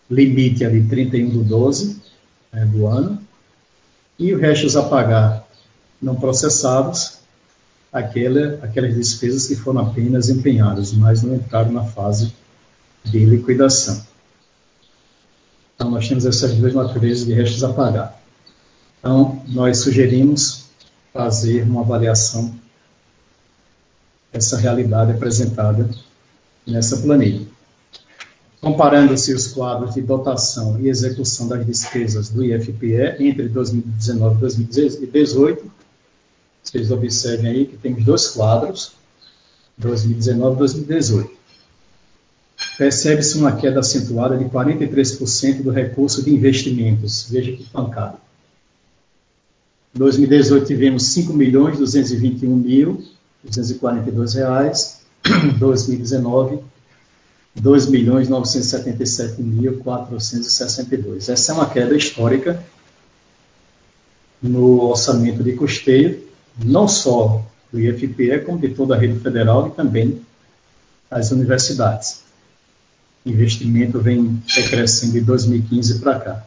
limite ali 31/12 do ano, e os restos a pagar não processados, aquelas despesas que foram apenas empenhadas, mas não entraram na fase de liquidação. Então, nós temos essas duas naturezas de restos a pagar. Então, nós sugerimos fazer uma avaliação dessa realidade apresentada nessa planilha. Comparando-se os quadros de dotação e execução das despesas do IFPE entre 2019 e 2018, vocês observem aí que temos dois quadros, 2019 e 2018. Percebe-se uma queda acentuada de 43% do recurso de investimentos. Veja que pancada. Em 2018 tivemos R$ 5.221.242. Em 2019, R$ 2.977.462. Essa é uma queda histórica no orçamento de custeio, não só do IFPE, como de toda a rede federal e também das universidades. O investimento vem crescendo de 2015 para cá.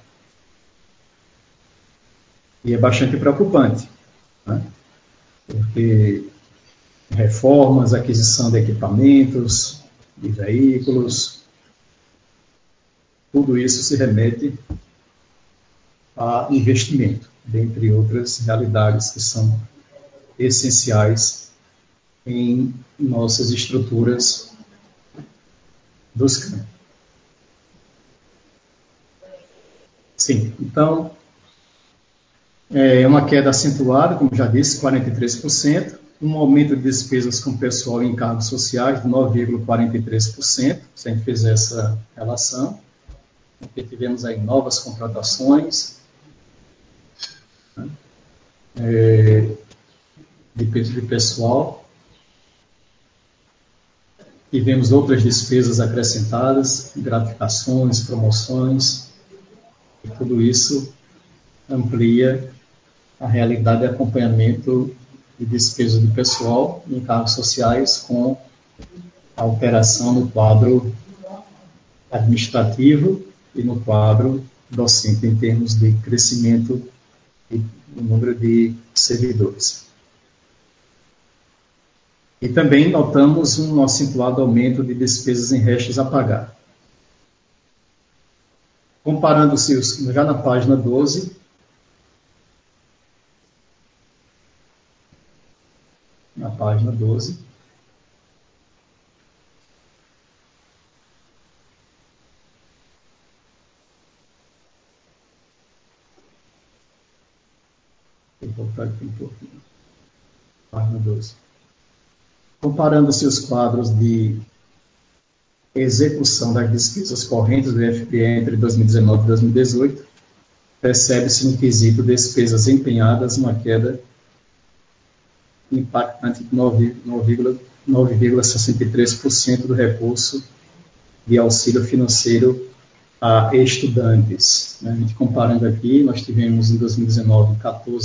E é bastante preocupante, né? Porque reformas, aquisição de equipamentos, de veículos, tudo isso se remete a investimento, dentre outras realidades que são essenciais em nossas estruturas dos campos. Sim, então, é uma queda acentuada, como já disse, 43%, um aumento de despesas com pessoal e encargos sociais de 9,43%, se a gente fizer essa relação, porque tivemos aí novas contratações, né, de pessoal. Tivemos outras despesas acrescentadas, gratificações, promoções, e tudo isso amplia a realidade de acompanhamento de despesas do pessoal em encargos sociais com a alteração no quadro administrativo e no quadro docente em termos de crescimento do número de servidores. E também notamos um acentuado aumento de despesas em restos a pagar. Comparando-se já na página 12, vou voltar aqui um pouquinho. Página 12. Comparando-se os quadros de execução das despesas correntes do IFPE entre 2019 e 2018, percebe-se no quesito despesas empenhadas uma queda impactante de 9,63% do recurso de auxílio financeiro a estudantes. A gente comparando aqui, nós tivemos em 2019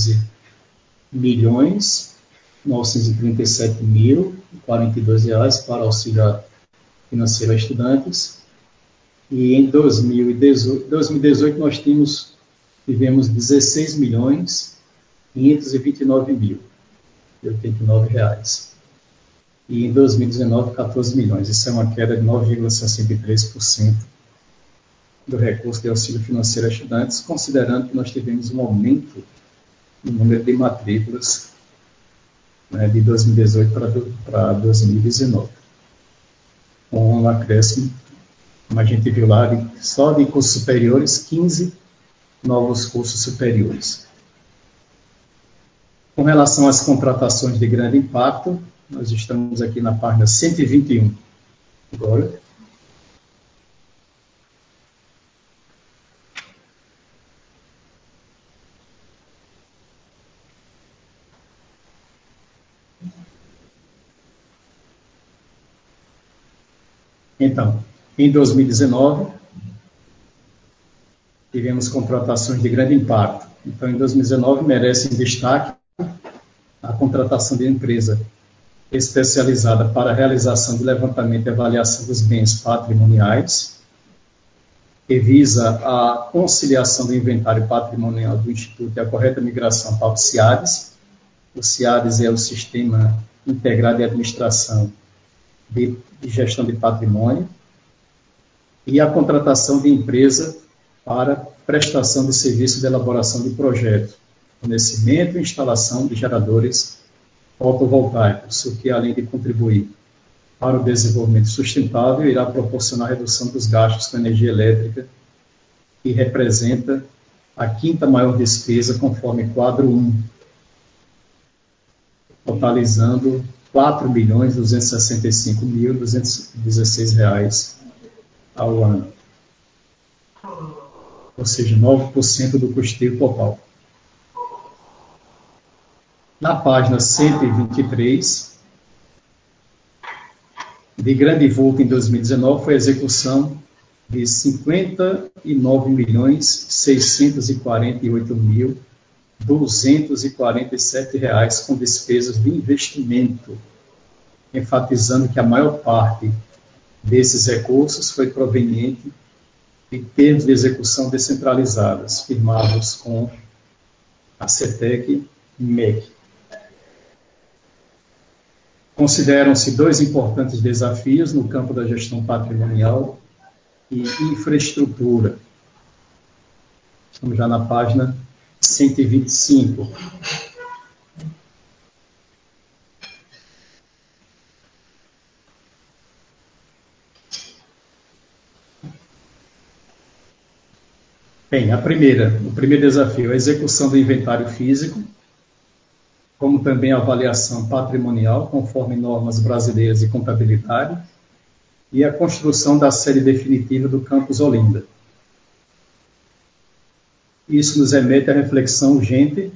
R$14.937.042 para auxílio financeiro a estudantes, e em 2018 nós tivemos R$16.529.089, e em 2019 14 milhões. Isso é uma queda de 9,63% do recurso de auxílio financeiro a estudantes, considerando que nós tivemos um aumento no número de matrículas, né, de 2018 para 2019. Com um acréscimo, como a gente viu lá, só de cursos superiores, 15 novos cursos superiores. Com relação às contratações de grande impacto, nós estamos aqui na página 121 agora. Então, em 2019, tivemos contratações de grande impacto. Então, em 2019, merece destaque a contratação de empresa especializada para a realização de levantamento e avaliação dos bens patrimoniais, que visa a conciliação do inventário patrimonial do Instituto e a correta migração para o CIADES. O CIADES é o Sistema Integrado de Administração de Gestão de Patrimônio, e a contratação de empresa para prestação de serviço de elaboração de projeto, fornecimento e instalação de geradores fotovoltaicos, o que, além de contribuir para o desenvolvimento sustentável, irá proporcionar redução dos gastos com energia elétrica, que representa a quinta maior despesa, conforme quadro 1, totalizando R$ 4.265.216 ao ano, ou seja, 9% do custeio total. Na página 123, de grande vulto em 2019 foi a execução de R$ 59.648.247 com despesas de investimento, enfatizando que a maior parte desses recursos foi proveniente de termos de execução descentralizadas, firmados com a CETEC e MEC. Consideram-se dois importantes desafios no campo da gestão patrimonial e infraestrutura. Estamos já na página 125. Bem, o primeiro desafio é a execução do inventário físico, como também a avaliação patrimonial, conforme normas brasileiras de contabilidade, e a construção da sede definitiva do Campus Olinda. Isso nos remete à reflexão urgente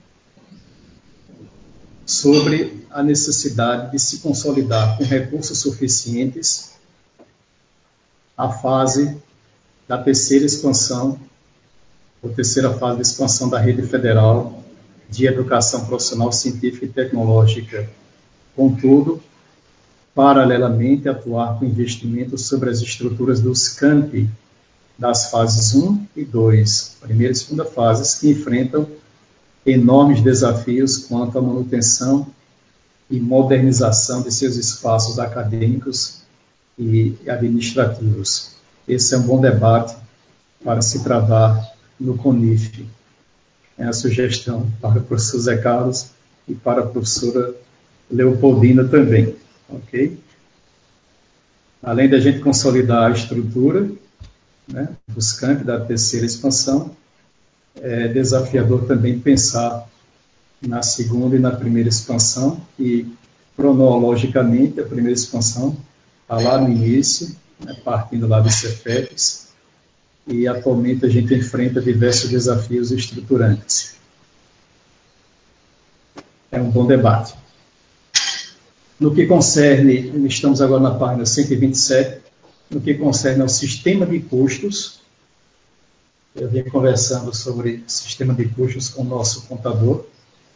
sobre a necessidade de se consolidar com recursos suficientes a fase da terceira expansão, ou terceira fase de expansão da rede federal de educação profissional, científica e tecnológica. Contudo, paralelamente, atuar com investimento sobre as estruturas dos campi das fases 1 e 2, primeira e segunda fases, que enfrentam enormes desafios quanto à manutenção e modernização de seus espaços acadêmicos e administrativos. Esse é um bom debate para se travar no CONIF. É a sugestão para o professor Zé Carlos e para a professora Leopoldina também. Ok? Além da gente consolidar a estrutura, né, dos campi da terceira expansão, é desafiador também pensar na segunda e na primeira expansão, e cronologicamente a primeira expansão está lá no início, né, partindo lá dos CEFEPs, e atualmente a gente enfrenta diversos desafios estruturantes. É um bom debate. No que concerne, estamos agora na página 127, no que concerne ao sistema de custos, eu venho conversando sobre sistema de custos com o nosso contador,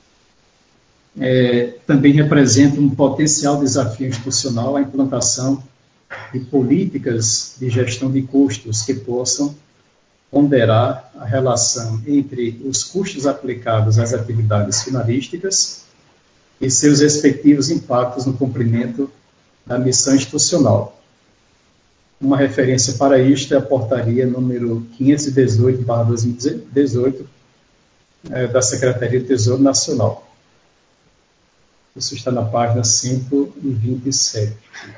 também representa um potencial desafio institucional a implantação de políticas de gestão de custos que possam ponderar a relação entre os custos aplicados às atividades finalísticas e seus respectivos impactos no cumprimento da missão institucional. Uma referência para isto é a portaria número 518/2018 da Secretaria do Tesouro Nacional. Isso está na página 127.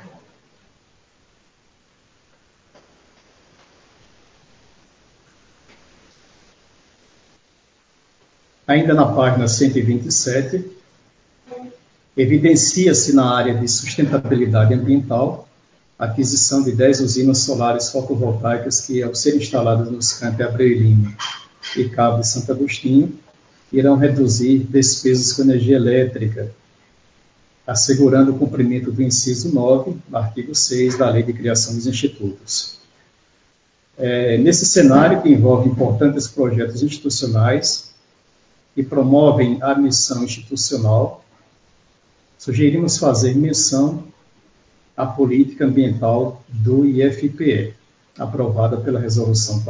Ainda na página 127, evidencia-se na área de sustentabilidade ambiental a aquisição de 10 usinas solares fotovoltaicas que, ao serem instaladas nos campi Abreu e Lima e Cabo de Santo Agostinho, irão reduzir despesas com energia elétrica, assegurando o cumprimento do inciso 9, do artigo 6 da Lei de Criação dos Institutos. Nesse cenário, que envolve importantes projetos institucionais que promovem a missão institucional, sugerimos fazer menção à política ambiental do IFPE. aprovada pela Resolução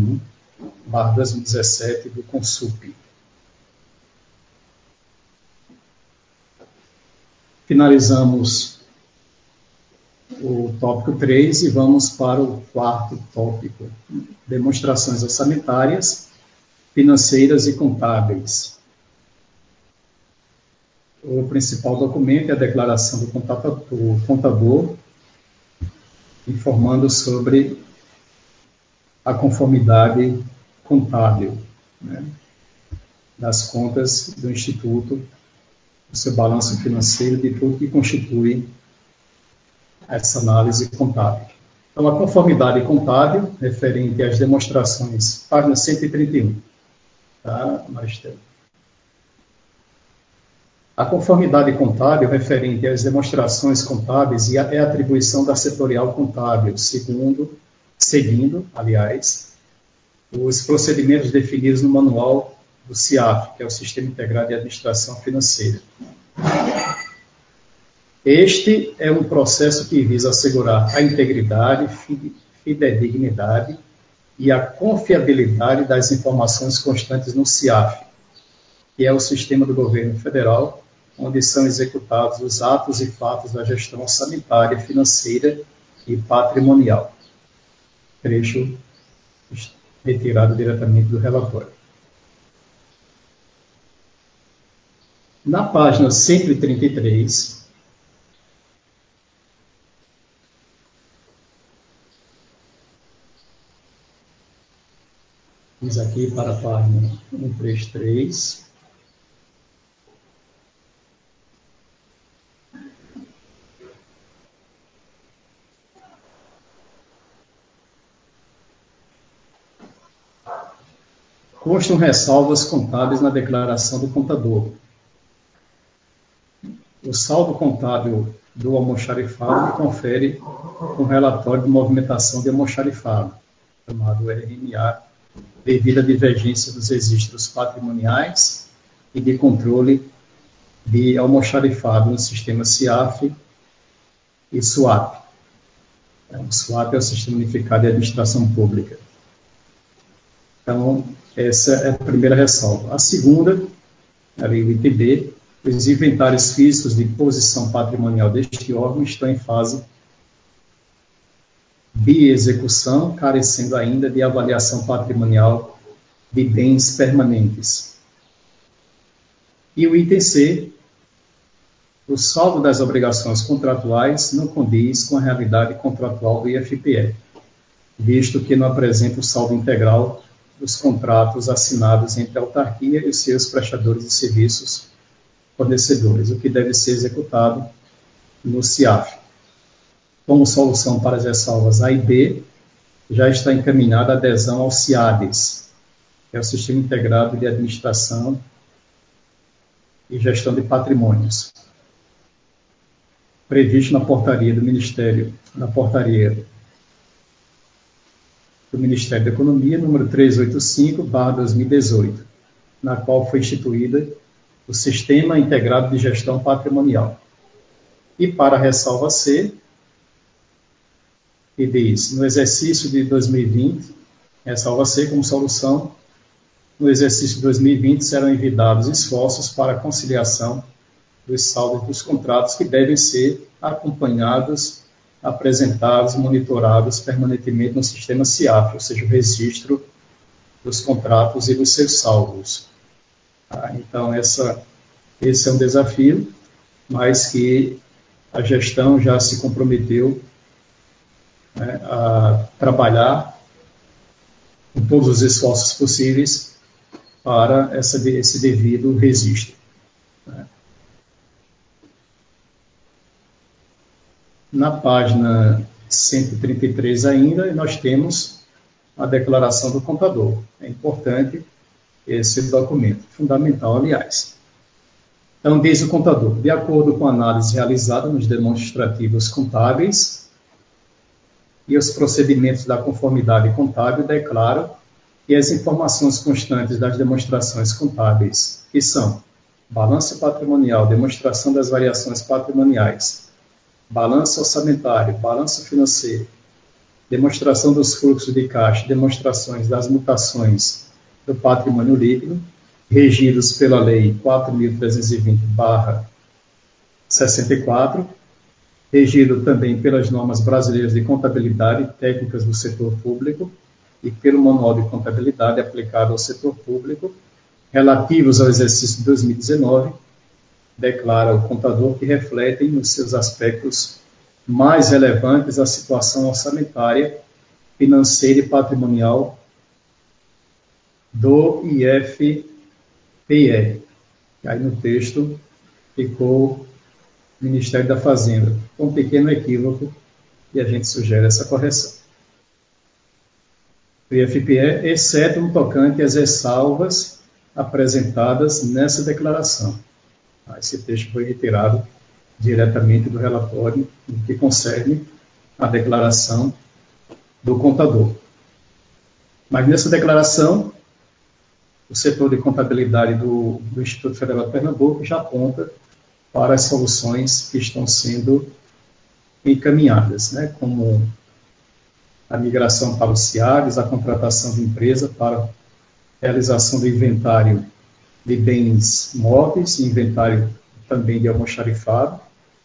41/2017 do CONSUP. Finalizamos o tópico 3 e vamos para o quarto tópico, demonstrações orçamentárias, financeiras e contábeis. O principal documento é a declaração do contador, informando sobre a conformidade contábil, né, das contas do Instituto, o seu balanço financeiro, de tudo que constitui essa análise contábil. Então, a conformidade contábil, referente às demonstrações, página 131, tá, Maristela? A conformidade contábil, referente às demonstrações contábeis, é a atribuição da setorial contábil, seguindo, os procedimentos definidos no manual do CIAF, que é o Sistema Integrado de Administração Financeira. Este é um processo que visa assegurar a integridade, fidedignidade e a confiabilidade das informações constantes no CIAF, que é o sistema do governo federal, onde são executados os atos e fatos da gestão orçamentária, financeira e patrimonial. Trecho retirado diretamente do relatório. Na página 133, diz aqui para a página 133, constam ressalvas contábeis na declaração do contador. O saldo contábil do almoxarifado confere um relatório de movimentação de almoxarifado, chamado RMA, devido à divergência dos registros patrimoniais e de controle de almoxarifado no sistema CIAF e SUAP. O SUAP é o Sistema Unificado de Administração Pública. Então, essa é a primeira ressalva. A segunda, ali o item B, os inventários físicos de posição patrimonial deste órgão estão em fase de execução, carecendo ainda de avaliação patrimonial de bens permanentes. E o item C, o saldo das obrigações contratuais não condiz com a realidade contratual do IFPE, visto que não apresenta o saldo integral dos contratos assinados entre a autarquia e os seus prestadores de serviços fornecedores, o que deve ser executado no CIAF. Como solução para as ressalvas A e B, já está encaminhada a adesão ao CIADES, que é o Sistema Integrado de Administração e Gestão de Patrimônios, previsto na portaria do Ministério da Economia, número 385/2018, na qual foi instituída o Sistema Integrado de Gestão Patrimonial. E para a ressalva C, que diz, no exercício de 2020, ressalva C como solução, no exercício de 2020 serão envidados esforços para a conciliação dos saldos dos contratos que devem ser acompanhados, apresentados, monitorados permanentemente no sistema CIAF, ou seja, o registro dos contratos e dos seus saldos. Então, esse é um desafio, mas que a gestão já se comprometeu, né, a trabalhar com todos os esforços possíveis para esse devido registro. Né. Na página 133 ainda, nós temos a declaração do contador. É importante esse documento, fundamental, aliás. Então, diz o contador, de acordo com a análise realizada nos demonstrativos contábeis e os procedimentos da conformidade contábil, declaro que as informações constantes das demonstrações contábeis, que são balanço patrimonial, demonstração das variações patrimoniais, balanço orçamentário, balanço financeiro demonstração dos fluxos de caixa, demonstrações das mutações do patrimônio líquido, regidos pela Lei 4.320/64, regido também pelas normas brasileiras de contabilidade e técnicas do setor público e pelo Manual de Contabilidade aplicado ao setor público, relativos ao exercício de 2019, declara o contador que refletem nos seus aspectos mais relevantes a situação orçamentária, financeira e patrimonial do IFPE. Aí no texto ficou Ministério da Fazenda, com um pequeno equívoco, e a gente sugere essa correção. O IFPE, exceto no tocante às ressalvas apresentadas nessa declaração. Esse texto foi retirado diretamente do relatório no que concerne a declaração do contador. Mas nessa declaração, o setor de contabilidade do Instituto Federal de Pernambuco já aponta para as soluções que estão sendo encaminhadas, né, como a migração para o CIAGS, a contratação de empresa para realização do inventário de bens móveis, inventário também de almoxarifado,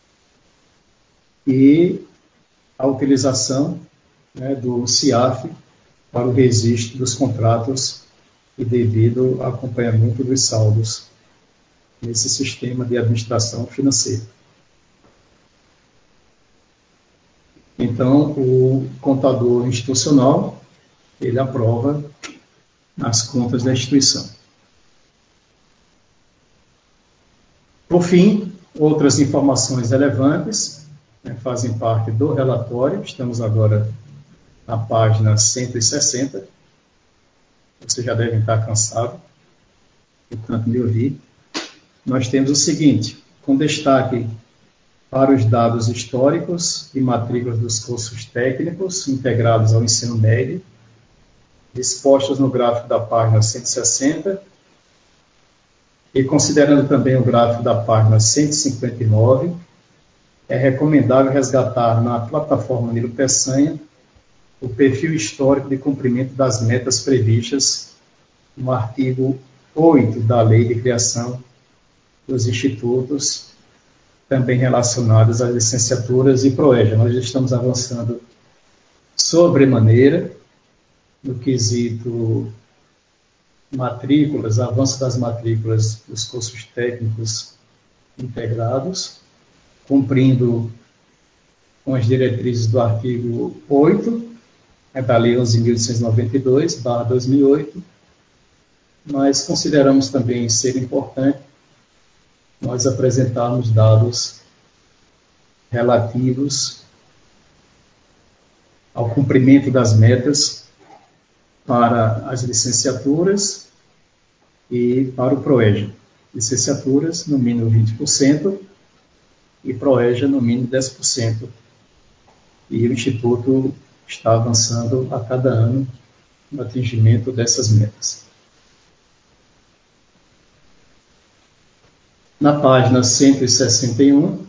e a utilização, né, do CIAF para o registro dos contratos e devido acompanhamento dos saldos nesse sistema de administração financeira. Então, o contador institucional, ele aprova as contas da instituição. Por fim, outras informações relevantes, né, fazem parte do relatório. Estamos agora na página 160. Você já deve estar cansado, portanto, me ouvir. Nós temos o seguinte, com destaque para os dados históricos e matrículas dos cursos técnicos integrados ao ensino médio, dispostos no gráfico da página 160, e considerando também o gráfico da página 159, é recomendável resgatar na plataforma Nilo Peçanha o perfil histórico de cumprimento das metas previstas no artigo 8 da Lei de Criação dos Institutos, também relacionados às licenciaturas e ProEja. Nós estamos avançando sobremaneira no quesito matrículas, avanço das matrículas dos cursos técnicos integrados, cumprindo com as diretrizes do artigo 8, da Lei 11.892/2008, mas consideramos também ser importante nós apresentarmos dados relativos ao cumprimento das metas para as licenciaturas e para o ProEja. Licenciaturas, no mínimo 20%, e ProEja, no mínimo 10%. E o Instituto está avançando a cada ano no atingimento dessas metas. Na página 161,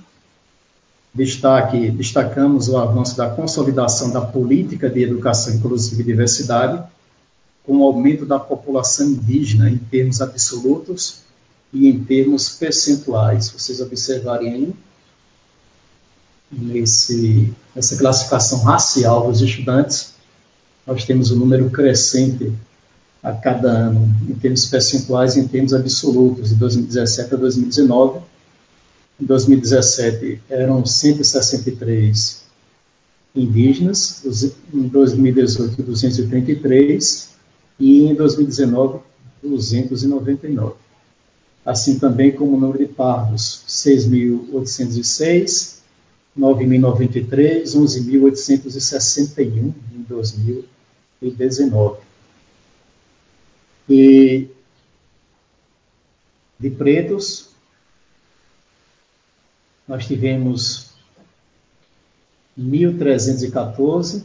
destacamos o avanço da consolidação da política de educação inclusiva e diversidade, com o aumento da população indígena em termos absolutos e em termos percentuais. Vocês observarem aí, nessa classificação racial dos estudantes, nós temos um número crescente a cada ano, em termos percentuais e em termos absolutos, de 2017 a 2019. Em 2017 eram 163 indígenas, em 2018 233 e em 2019 299. Assim também como o número de pardos, 6.806, 9.093, 11.861 em 2019. E de pretos, nós tivemos 1.314,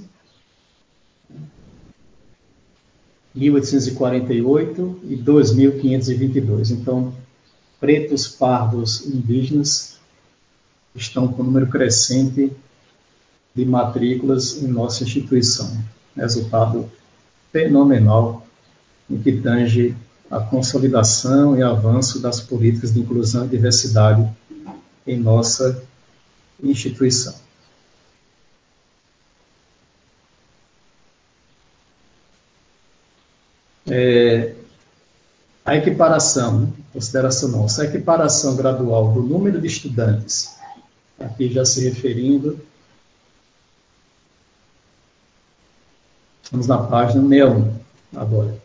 1.848 e 2.522. Então, pretos, pardos e indígenas estão com número crescente de matrículas em nossa instituição. Resultado fenomenal no que tange a consolidação e avanço das políticas de inclusão e diversidade em nossa instituição. A equiparação, consideração nossa, a equiparação gradual do número de estudantes, aqui já se referindo, estamos na página 61 agora.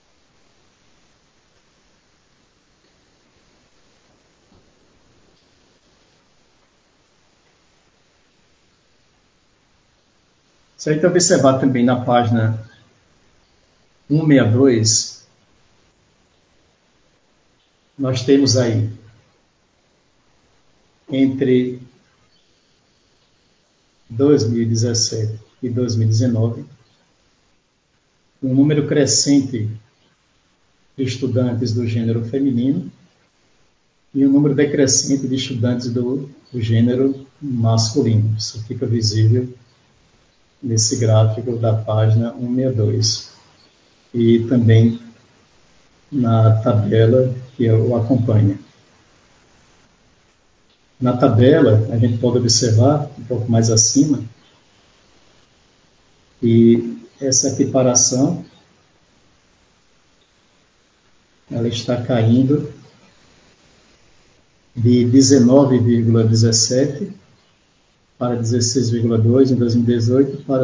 Se a gente observar também na página 162, nós temos aí, entre 2017 e 2019, um número crescente de estudantes do gênero feminino e um número decrescente de estudantes do gênero masculino. Isso fica visível nesse gráfico da página 162 e também na tabela que o acompanha. Na tabela, a gente pode observar, um pouco mais acima, que essa equiparação ela está caindo de 19,17 para 16,2 em 2018 para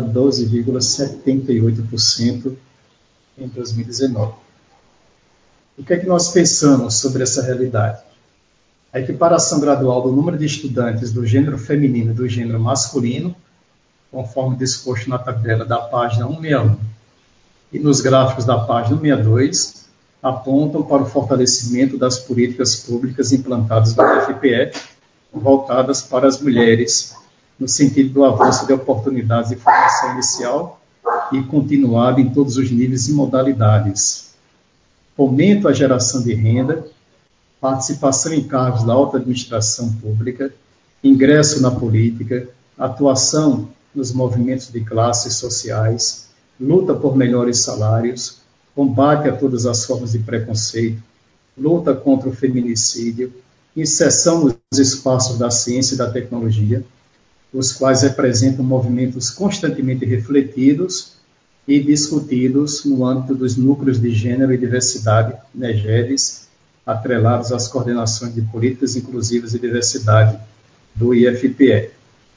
12,78% em 2019. O que é que nós pensamos sobre essa realidade? A equiparação gradual do número de estudantes do gênero feminino e do gênero masculino, conforme disposto na tabela da página 161 e nos gráficos da página 162, apontam para o fortalecimento das políticas públicas implantadas no IFPE, voltadas para as mulheres, no sentido do avanço de oportunidades de formação inicial e continuada em todos os níveis e modalidades. Fomento à geração de renda, participação em cargos da alta administração pública, ingresso na política, atuação nos movimentos de classes sociais, luta por melhores salários, combate a todas as formas de preconceito, luta contra o feminicídio, inserção nos espaços da ciência e da tecnologia, os quais representam movimentos constantemente refletidos e discutidos no âmbito dos núcleos de gênero e diversidade, NEGEDs, atrelados às coordenações de políticas inclusivas e diversidade do IFPE.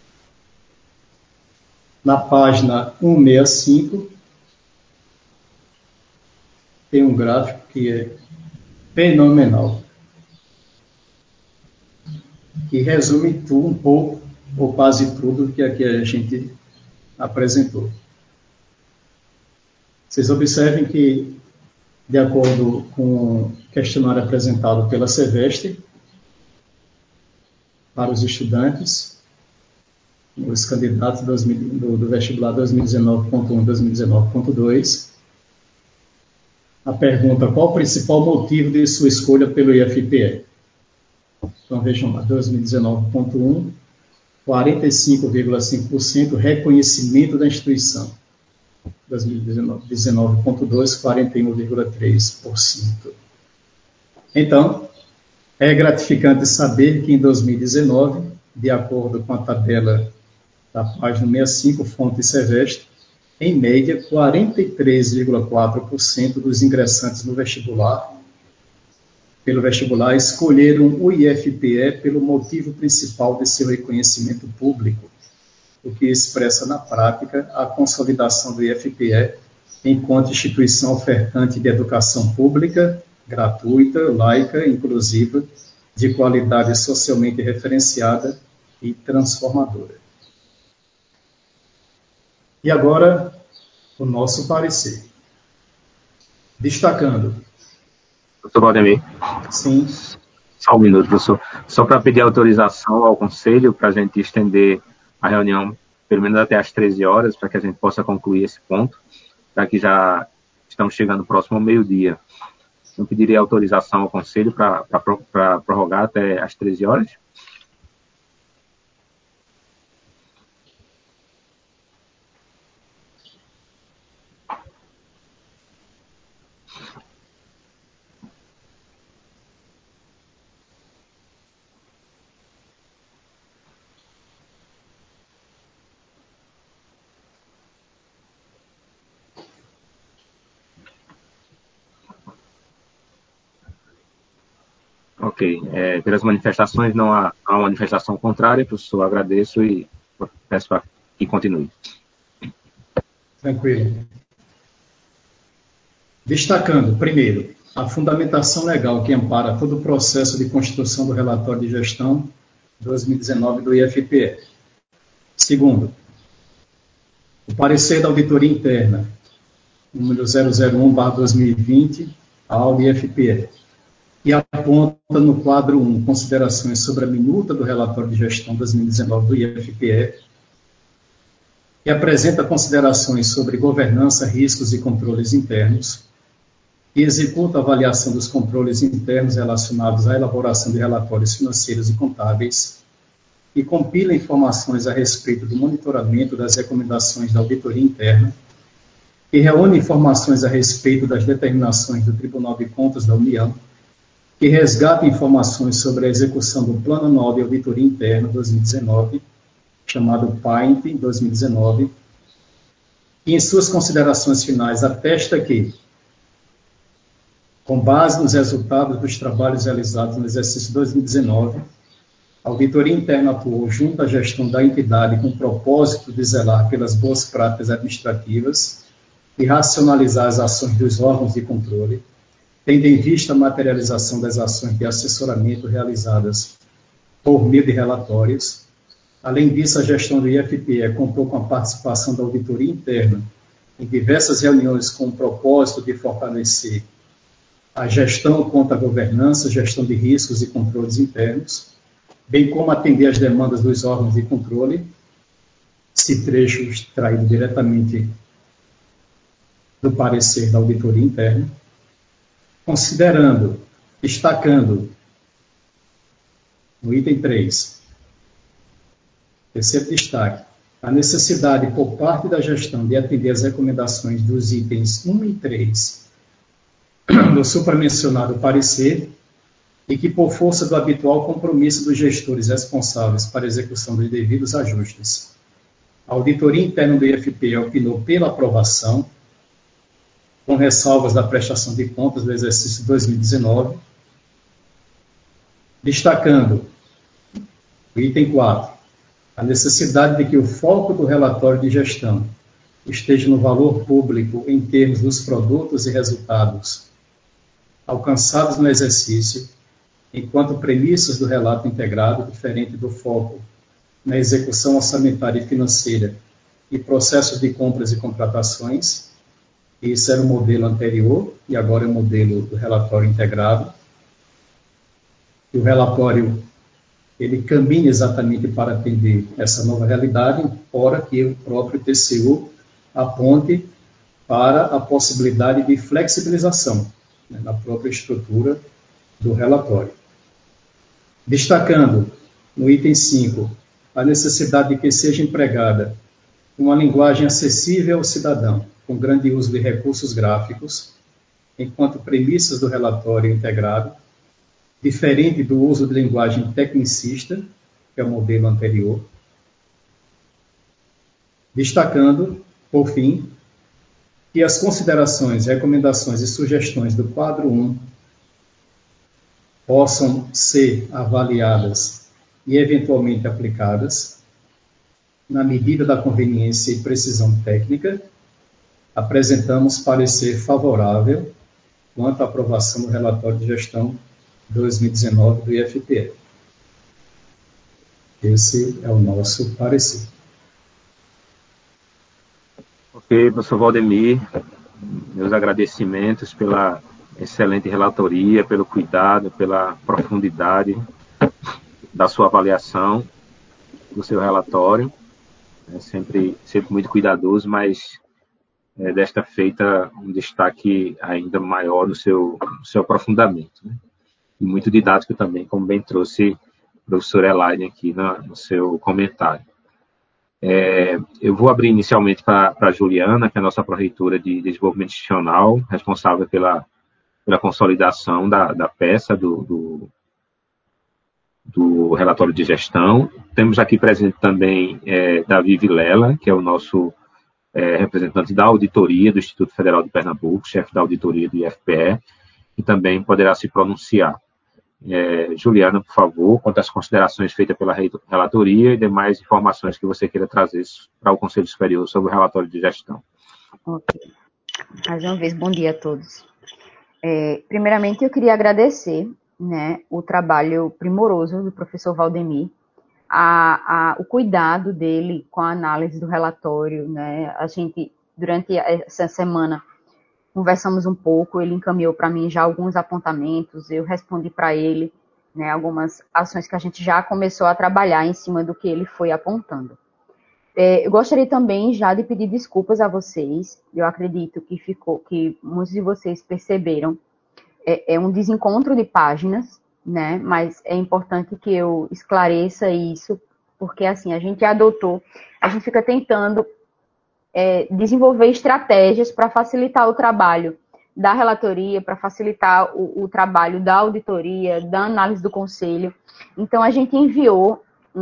Na página 165, tem um gráfico que é fenomenal, que resume tudo um pouco, ou quase tudo, que aqui a gente apresentou. Vocês observem que, de acordo com o questionário apresentado pela Sevestre, para os estudantes, os candidatos do vestibular 2019.1 e 2019.2, a pergunta: qual o principal motivo de sua escolha pelo IFPE? Então, vejam lá, 2019.1, 45,5% reconhecimento da instituição. 2019.2, 41,3%. Então, é gratificante saber que em 2019, de acordo com a tabela da página 65, fonte Sevestre, em média, 43,4% dos ingressantes no vestibular, pelo vestibular, escolheram o IFPE pelo motivo principal de seu reconhecimento público, o que expressa na prática a consolidação do IFPE enquanto instituição ofertante de educação pública, gratuita, laica, inclusiva, de qualidade socialmente referenciada e transformadora. E agora, o nosso parecer. Destacando. Doutor Valdemir. Sim. Só um minuto, professor. Só para pedir autorização ao Conselho para a gente estender a reunião, pelo menos até às 13 horas, para que a gente possa concluir esse ponto, já que já estamos chegando próximo ao meio-dia. Eu pediria autorização ao Conselho para prorrogar até às 13 horas. Ok. Pelas manifestações, não há manifestação contrária, professor, agradeço e peço para que continue. Tranquilo. Destacando, primeiro, a fundamentação legal que ampara todo o processo de construção do relatório de gestão 2019 do IFPE. Segundo, o parecer da auditoria interna, número 001/2020, ao IFPE, que aponta no quadro 1 considerações sobre a minuta do relatório de gestão 2019 do IFPE, que apresenta considerações sobre governança, riscos e controles internos, que executa a avaliação dos controles internos relacionados à elaboração de relatórios financeiros e contábeis, e compila informações a respeito do monitoramento das recomendações da auditoria interna, que reúne informações a respeito das determinações do Tribunal de Contas da União, que resgata informações sobre a execução do Plano Anual de Auditoria Interna 2019, chamado PAINT 2019, e em suas considerações finais atesta que, com base nos resultados dos trabalhos realizados no exercício 2019, a auditoria interna atuou junto à gestão da entidade com o propósito de zelar pelas boas práticas administrativas e racionalizar as ações dos órgãos de controle, tendo em vista a materialização das ações de assessoramento realizadas por meio de relatórios. Além disso, a gestão do IFPE contou com a participação da auditoria interna em diversas reuniões com o propósito de fortalecer a gestão contra a governança, gestão de riscos e controles internos, bem como atender às demandas dos órgãos de controle, esse trecho extraído diretamente do parecer da auditoria interna, considerando, destacando, no item 3, terceiro destaque, a necessidade por parte da gestão de atender às recomendações dos itens 1 e 3 do supramencionado parecer, e que, por força do habitual compromisso dos gestores responsáveis para a execução dos devidos ajustes, a auditoria interna do IFPE opinou pela aprovação, com ressalvas da prestação de contas do exercício 2019, destacando o item 4, a necessidade de que o foco do relatório de gestão esteja no valor público em termos dos produtos e resultados alcançados no exercício, enquanto premissas do relato integrado, diferente do foco na execução orçamentária e financeira e processos de compras e contratações. Isso era o modelo anterior e agora é o modelo do relatório integrado. E o relatório ele caminha exatamente para atender essa nova realidade, embora que o próprio TCU aponte para a possibilidade de flexibilização, né, na própria estrutura do relatório. Destacando, no item 5, a necessidade de que seja empregada uma linguagem acessível ao cidadão, com grande uso de recursos gráficos, enquanto premissas do relatório integrado, diferente do uso de linguagem tecnicista, que é o modelo anterior. Destacando, por fim, que as considerações, recomendações e sugestões do quadro 1 possam ser avaliadas e eventualmente aplicadas na medida da conveniência e precisão técnica. Apresentamos parecer favorável quanto à aprovação do relatório de gestão 2019 do IFPE. Esse é o nosso parecer. Ok, professor Valdemir, meus agradecimentos pela excelente relatoria, pelo cuidado, pela profundidade da sua avaliação, do seu relatório. É sempre muito cuidadoso, mas desta feita um destaque ainda maior no seu aprofundamento, né? E muito didático também, como bem trouxe o professor Elaine aqui no seu comentário. Eu vou abrir inicialmente para a Juliana, que é a nossa pró-reitora de Desenvolvimento Institucional, responsável pela consolidação da peça do relatório de gestão. Temos aqui presente também Davi Vilela, que é o nosso representante da auditoria do Instituto Federal de Pernambuco, chefe da auditoria do IFPE, que também poderá se pronunciar. Juliana, por favor, quanto às considerações feitas pela relatoria e demais informações que você queira trazer para o Conselho Superior sobre o relatório de gestão. Ok. Mais uma vez, bom dia a todos. Primeiramente, eu queria agradecer, né, o trabalho primoroso do professor Valdemir, o cuidado dele com a análise do relatório, né? A gente, durante essa semana, conversamos um pouco, ele encaminhou para mim já alguns apontamentos, eu respondi para ele, né, algumas ações que a gente já começou a trabalhar em cima do que ele foi apontando. Eu gostaria também já de pedir desculpas a vocês, eu acredito que muitos de vocês perceberam, um desencontro de páginas, né, mas é importante que eu esclareça isso, porque assim, a gente fica tentando desenvolver estratégias para facilitar o trabalho da relatoria, para facilitar o trabalho da auditoria, da análise do conselho. Então, a gente enviou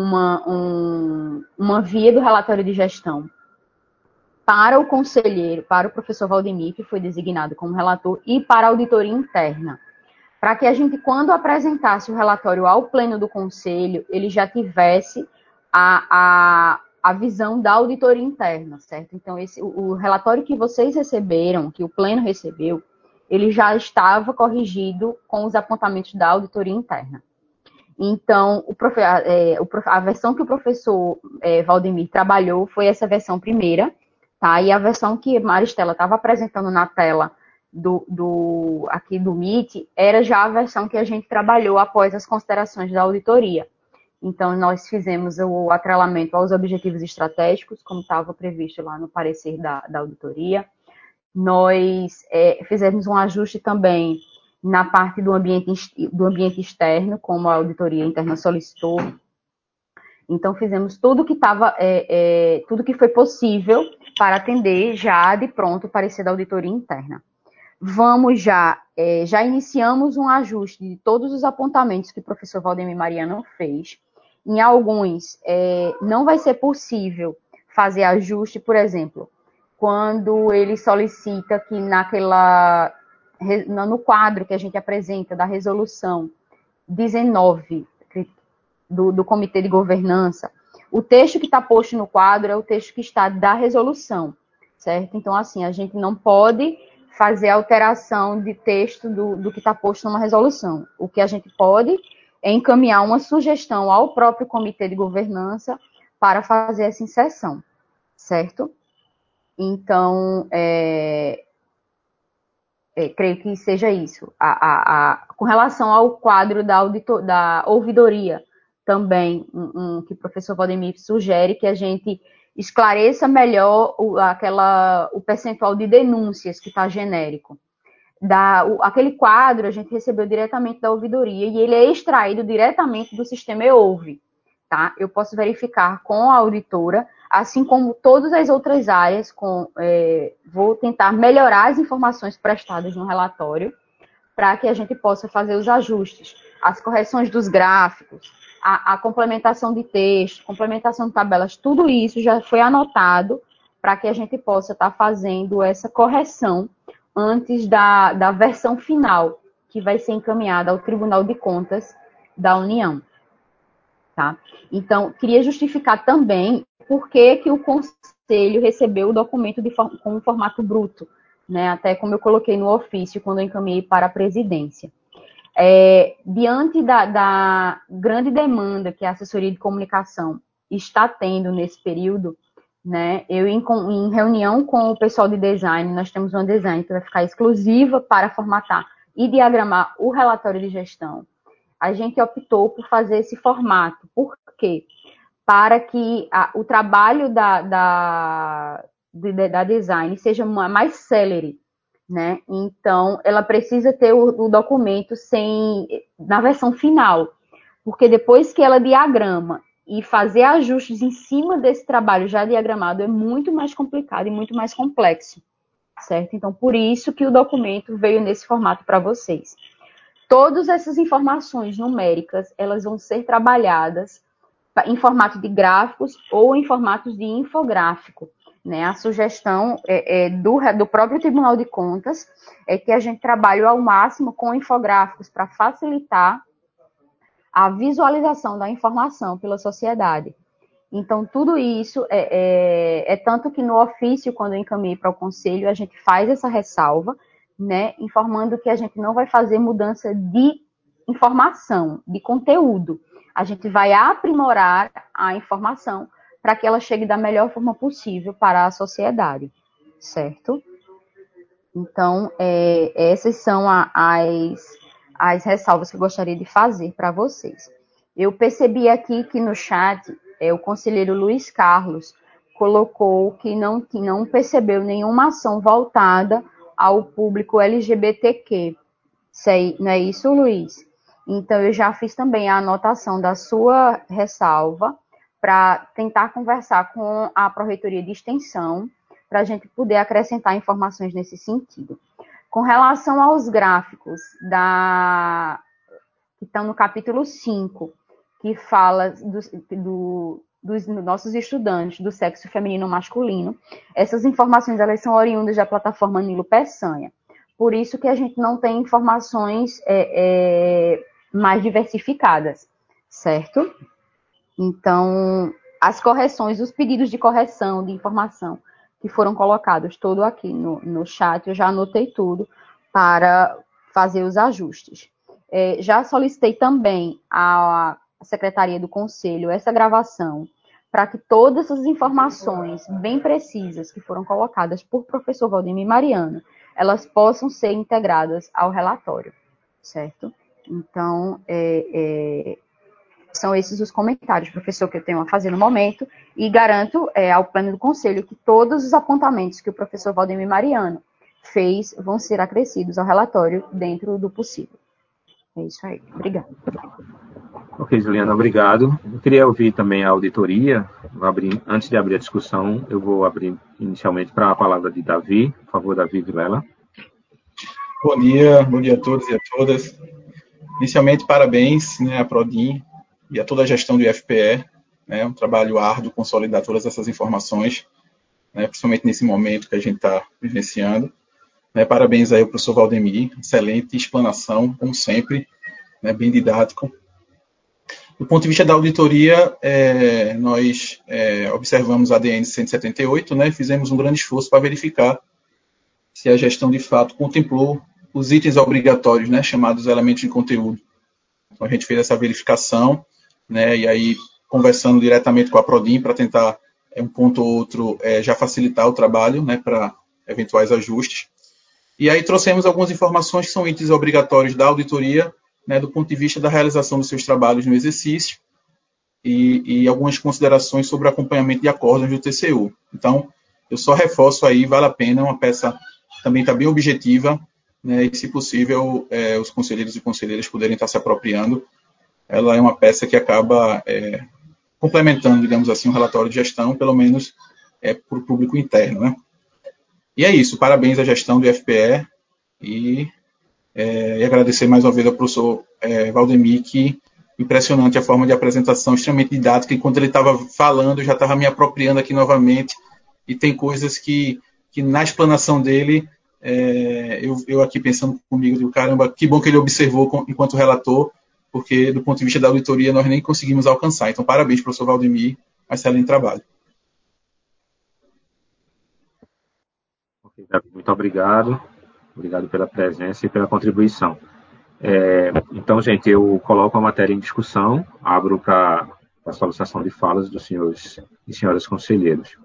uma via do relatório de gestão para o conselheiro, para o professor Valdemir, que foi designado como relator, e para a auditoria interna, para que a gente, quando apresentasse o relatório ao pleno do conselho, ele já tivesse a visão da auditoria interna, certo? Então, o relatório que vocês receberam, que o pleno recebeu, ele já estava corrigido com os apontamentos da auditoria interna. Então, a versão que o professor Valdemir trabalhou foi essa versão primeira, tá? E a versão que Maristela estava apresentando na tela aqui do Meet era já a versão que a gente trabalhou após as considerações da auditoria. Então, nós fizemos o atrelamento aos objetivos estratégicos, como estava previsto lá no parecer da auditoria. Nós fizemos um ajuste também na parte do ambiente externo, como a auditoria interna solicitou. Então, fizemos tudo que tudo que foi possível para atender já de pronto o parecer da auditoria interna. Vamos já iniciamos um ajuste de todos os apontamentos que o professor Valdemir Mariano fez. Em alguns, não vai ser possível fazer ajuste, por exemplo, quando ele solicita que no quadro que a gente apresenta da resolução 19 do Comitê de Governança, o texto que está posto no quadro é o texto que está da resolução, certo? Então, assim, a gente não pode fazer alteração de texto do que está posto numa resolução. O que a gente pode é encaminhar uma sugestão ao próprio Comitê de Governança para fazer essa inserção, certo? Então, creio que seja isso. Com relação ao quadro da ouvidoria, também, que o professor Valdemir sugere que a gente esclareça melhor o percentual de denúncias que está genérico. Aquele quadro a gente recebeu diretamente da ouvidoria e ele é extraído diretamente do sistema eOuve, tá? Eu posso verificar com a auditora, assim como todas as outras áreas, vou tentar melhorar as informações prestadas no relatório para que a gente possa fazer os ajustes, as correções dos gráficos, a complementação de texto, complementação de tabelas, tudo isso já foi anotado para que a gente possa estar fazendo essa correção antes da versão final, que vai ser encaminhada ao Tribunal de Contas da União. Tá? Então, queria justificar também por que o Conselho recebeu o documento com um formato bruto, né? Até como eu coloquei no ofício quando eu encaminhei para a presidência. Diante da grande demanda que a assessoria de comunicação está tendo nesse período, né, eu em reunião com o pessoal de design, nós temos uma design que vai ficar exclusiva para formatar e diagramar o relatório de gestão. A gente optou por fazer esse formato. Por quê? Para que o trabalho da design seja mais célere, né? Então, ela precisa ter o documento na versão final, porque depois que ela diagrama e fazer ajustes em cima desse trabalho já diagramado é muito mais complicado e muito mais complexo, certo? Então, por isso que o documento veio nesse formato para vocês. Todas essas informações numéricas, elas vão ser trabalhadas em formato de gráficos ou em formatos de infográfico, né? A sugestão do próprio Tribunal de Contas é que a gente trabalhe ao máximo com infográficos para facilitar a visualização da informação pela sociedade. Então, tudo isso é tanto que no ofício, quando eu encaminhei para o conselho, a gente faz essa ressalva, né, informando que a gente não vai fazer mudança de informação, de conteúdo. A gente vai aprimorar a informação para que ela chegue da melhor forma possível para a sociedade, certo? Então, essas são as ressalvas que eu gostaria de fazer para vocês. Eu percebi aqui que no chat, o conselheiro Luiz Carlos colocou que não percebeu nenhuma ação voltada ao público LGBTQ. Não é isso, Luiz? Então, eu já fiz também a anotação da sua ressalva para tentar conversar com a Pró-Reitoria de Extensão, para a gente poder acrescentar informações nesse sentido. Com relação aos gráficos que estão no capítulo 5, que fala dos nossos estudantes do sexo feminino e masculino, essas informações elas são oriundas da plataforma Nilo Peçanha. Por isso que a gente não tem informações mais diversificadas, certo? Então, as correções, os pedidos de correção de informação que foram colocados todo aqui no chat, eu já anotei tudo para fazer os ajustes. Já solicitei também à Secretaria do Conselho essa gravação para que todas as informações bem precisas que foram colocadas por professor Valdemir Mariano, elas possam ser integradas ao relatório, certo? Então, são esses os comentários, professor, que eu tenho a fazer no momento, e garanto ao plano do Conselho que todos os apontamentos que o professor Valdemir Mariano fez vão ser acrescidos ao relatório dentro do possível. É isso aí. Obrigada. Ok, Juliana, obrigado. Eu queria ouvir também a auditoria. Antes de abrir a discussão, eu vou abrir inicialmente para a palavra de Davi. Por favor, Davi Vilela. Bom dia a todos e a todas. Inicialmente, parabéns, né, à Prodin e a toda a gestão do IFPE, né, um trabalho árduo consolidar todas essas informações, né, principalmente nesse momento que a gente está vivenciando. Né, parabéns aí ao professor Valdemir, excelente explanação, como sempre, né, bem didático. Do ponto de vista da auditoria, nós observamos a ADN 178, né, fizemos um grande esforço para verificar se a gestão de fato contemplou os itens obrigatórios, né, chamados elementos de conteúdo. Então, a gente fez essa verificação, né, e aí conversando diretamente com a Prodin para tentar, um ponto ou outro, já facilitar o trabalho, né, para eventuais ajustes. E aí trouxemos algumas informações que são itens obrigatórios da auditoria, né, do ponto de vista da realização dos seus trabalhos no exercício e algumas considerações sobre o acompanhamento de acordos do TCU. Então, eu só reforço aí, vale a pena, uma peça também está bem objetiva, né, e, se possível, os conselheiros e conselheiras poderem estar se apropriando. Ela é uma peça que acaba complementando, digamos assim, um relatório de gestão, pelo menos para o público interno, né? E é isso, parabéns à gestão do IFPE e agradecer mais uma vez ao professor Valdemir, que impressionante a forma de apresentação, extremamente didática, e quando ele estava falando, eu já estava me apropriando aqui novamente, e tem coisas que na explanação dele, eu aqui pensando comigo, digo, caramba, que bom que ele observou enquanto relator, porque do ponto de vista da auditoria nós nem conseguimos alcançar. Então, parabéns, professor Valdemir, excelente trabalho. Muito obrigado. Obrigado pela presença e pela contribuição. Então, gente, eu coloco a matéria em discussão, abro para a solicitação de falas dos senhores e senhoras conselheiros.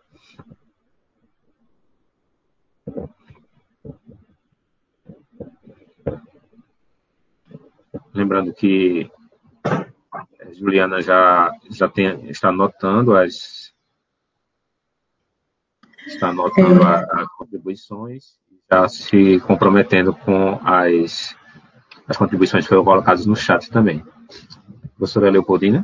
Lembrando que a Juliana já está anotando as contribuições, já se comprometendo com as contribuições que foram colocadas no chat também. Professora Leopoldina?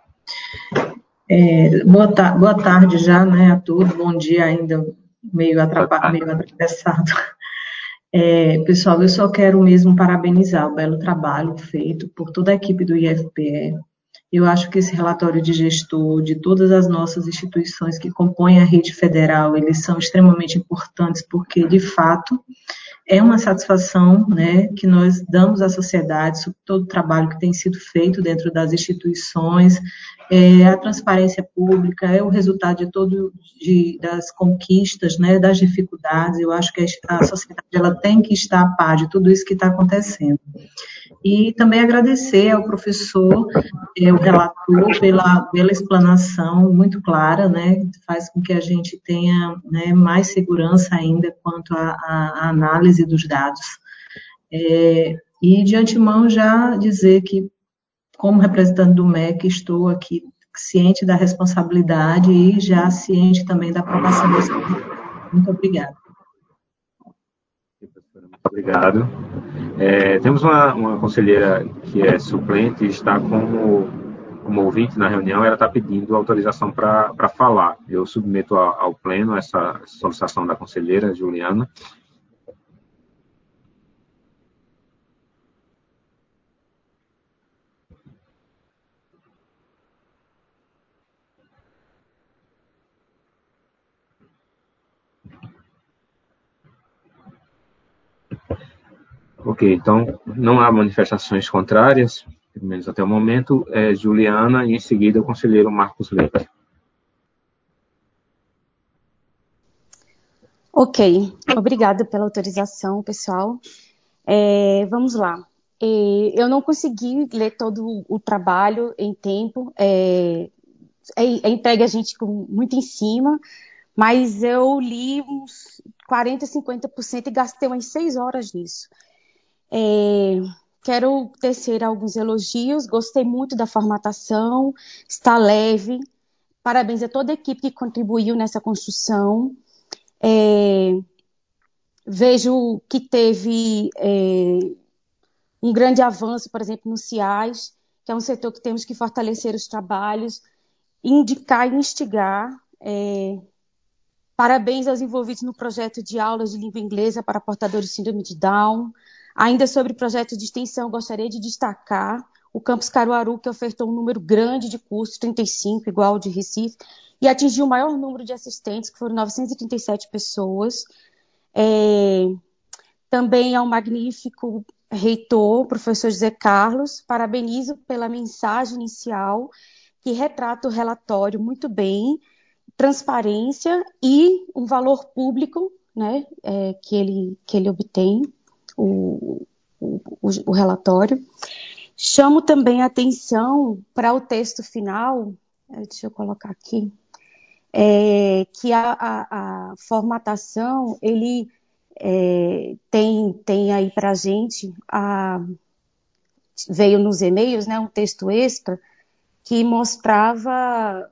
Boa tarde já, né, a todos. Bom dia ainda, meio atravessado. Pessoal, eu só quero mesmo parabenizar o belo trabalho feito por toda a equipe do IFPE. Eu acho que esse relatório de gestor de todas as nossas instituições que compõem a rede federal, eles são extremamente importantes porque, de fato, É uma satisfação, né, que nós damos à sociedade sobre todo o trabalho que tem sido feito dentro das instituições, a transparência pública, é o resultado das conquistas, né, das dificuldades. Eu acho que a sociedade ela tem que estar a par de tudo isso que está acontecendo. E também agradecer ao professor, o relator, pela explanação muito clara, né, faz com que a gente tenha, né, mais segurança ainda quanto à análise dos dados. E de antemão já dizer que, como representante do MEC, estou aqui ciente da responsabilidade e já ciente também da aprovação desse projeto. Muito obrigada. Muito obrigado. Temos uma conselheira que é suplente e está como ouvinte na reunião, ela está pedindo autorização para falar. Eu submeto ao pleno essa solicitação da conselheira Juliana. Ok, então não há manifestações contrárias, pelo menos até o momento. Juliana e em seguida o conselheiro Marcos Leite. Ok, obrigada pela autorização, pessoal. Vamos lá. Eu não consegui ler todo o trabalho em tempo, entregue a gente muito em cima, mas eu li uns 40%, 50% e gastei umas 6 horas nisso. Quero tecer alguns elogios, gostei muito da formatação, está leve, parabéns a toda a equipe que contribuiu nessa construção. Vejo que teve um grande avanço, por exemplo, no CIAS, que é um setor que temos que fortalecer os trabalhos, indicar e instigar. Parabéns aos envolvidos no projeto de aulas de língua inglesa para portadores de síndrome de Down. Ainda sobre o projeto de extensão, gostaria de destacar o Campus Caruaru, que ofertou um número grande de cursos, 35, igual ao de Recife, e atingiu o maior número de assistentes, que foram 937 pessoas. Também ao magnífico reitor, professor José Carlos, parabenizo pela mensagem inicial, que retrata o relatório muito bem, transparência e um valor público, né, que ele obtém, o relatório. Chamo também a atenção para o texto final, deixa eu colocar aqui, que a formatação, ele tem aí para a gente, veio nos e-mails, né, um texto extra que mostrava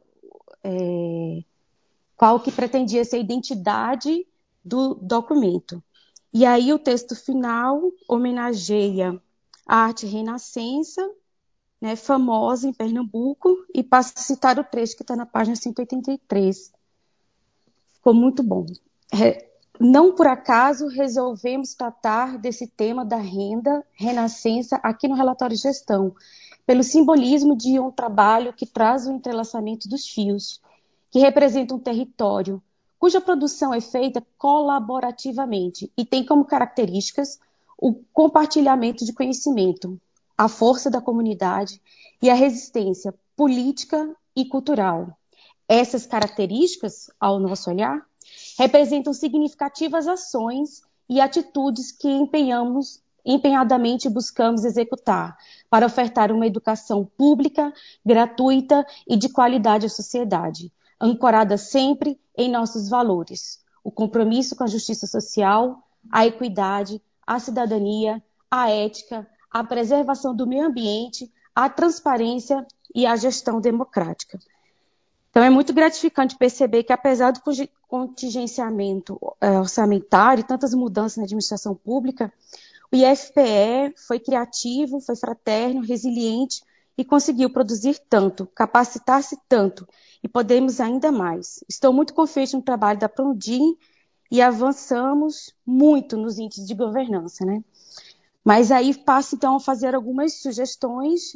qual que pretendia ser a identidade do documento. E aí o texto final homenageia a arte renascença, né, famosa em Pernambuco, e passo a citar o trecho que está na página 183. Ficou muito bom. Não por acaso resolvemos tratar desse tema da renda renascença aqui no relatório de gestão, pelo simbolismo de um trabalho que traz o entrelaçamento dos fios, que representa um território cuja produção é feita colaborativamente e tem como características o compartilhamento de conhecimento, a força da comunidade e a resistência política e cultural. Essas características, ao nosso olhar, representam significativas ações e atitudes que empenhadamente buscamos executar para ofertar uma educação pública, gratuita e de qualidade à sociedade, ancorada sempre em nossos valores: o compromisso com a justiça social, a equidade, a cidadania, a ética, a preservação do meio ambiente, a transparência e a gestão democrática. Então, é muito gratificante perceber que, apesar do contingenciamento orçamentário e tantas mudanças na administração pública, o IFPE foi criativo, foi fraterno, resiliente e conseguiu produzir tanto, capacitar-se tanto, e podemos ainda mais. Estou muito confiante no trabalho da Prondim e avançamos muito nos índices de governança, né? Mas aí passo, então, a fazer algumas sugestões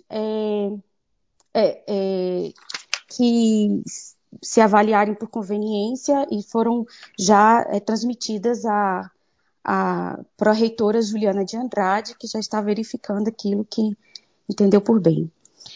que se avaliarem por conveniência e foram já transmitidas a pró-reitora Juliana de Andrade, que já está verificando aquilo que entendeu por bem.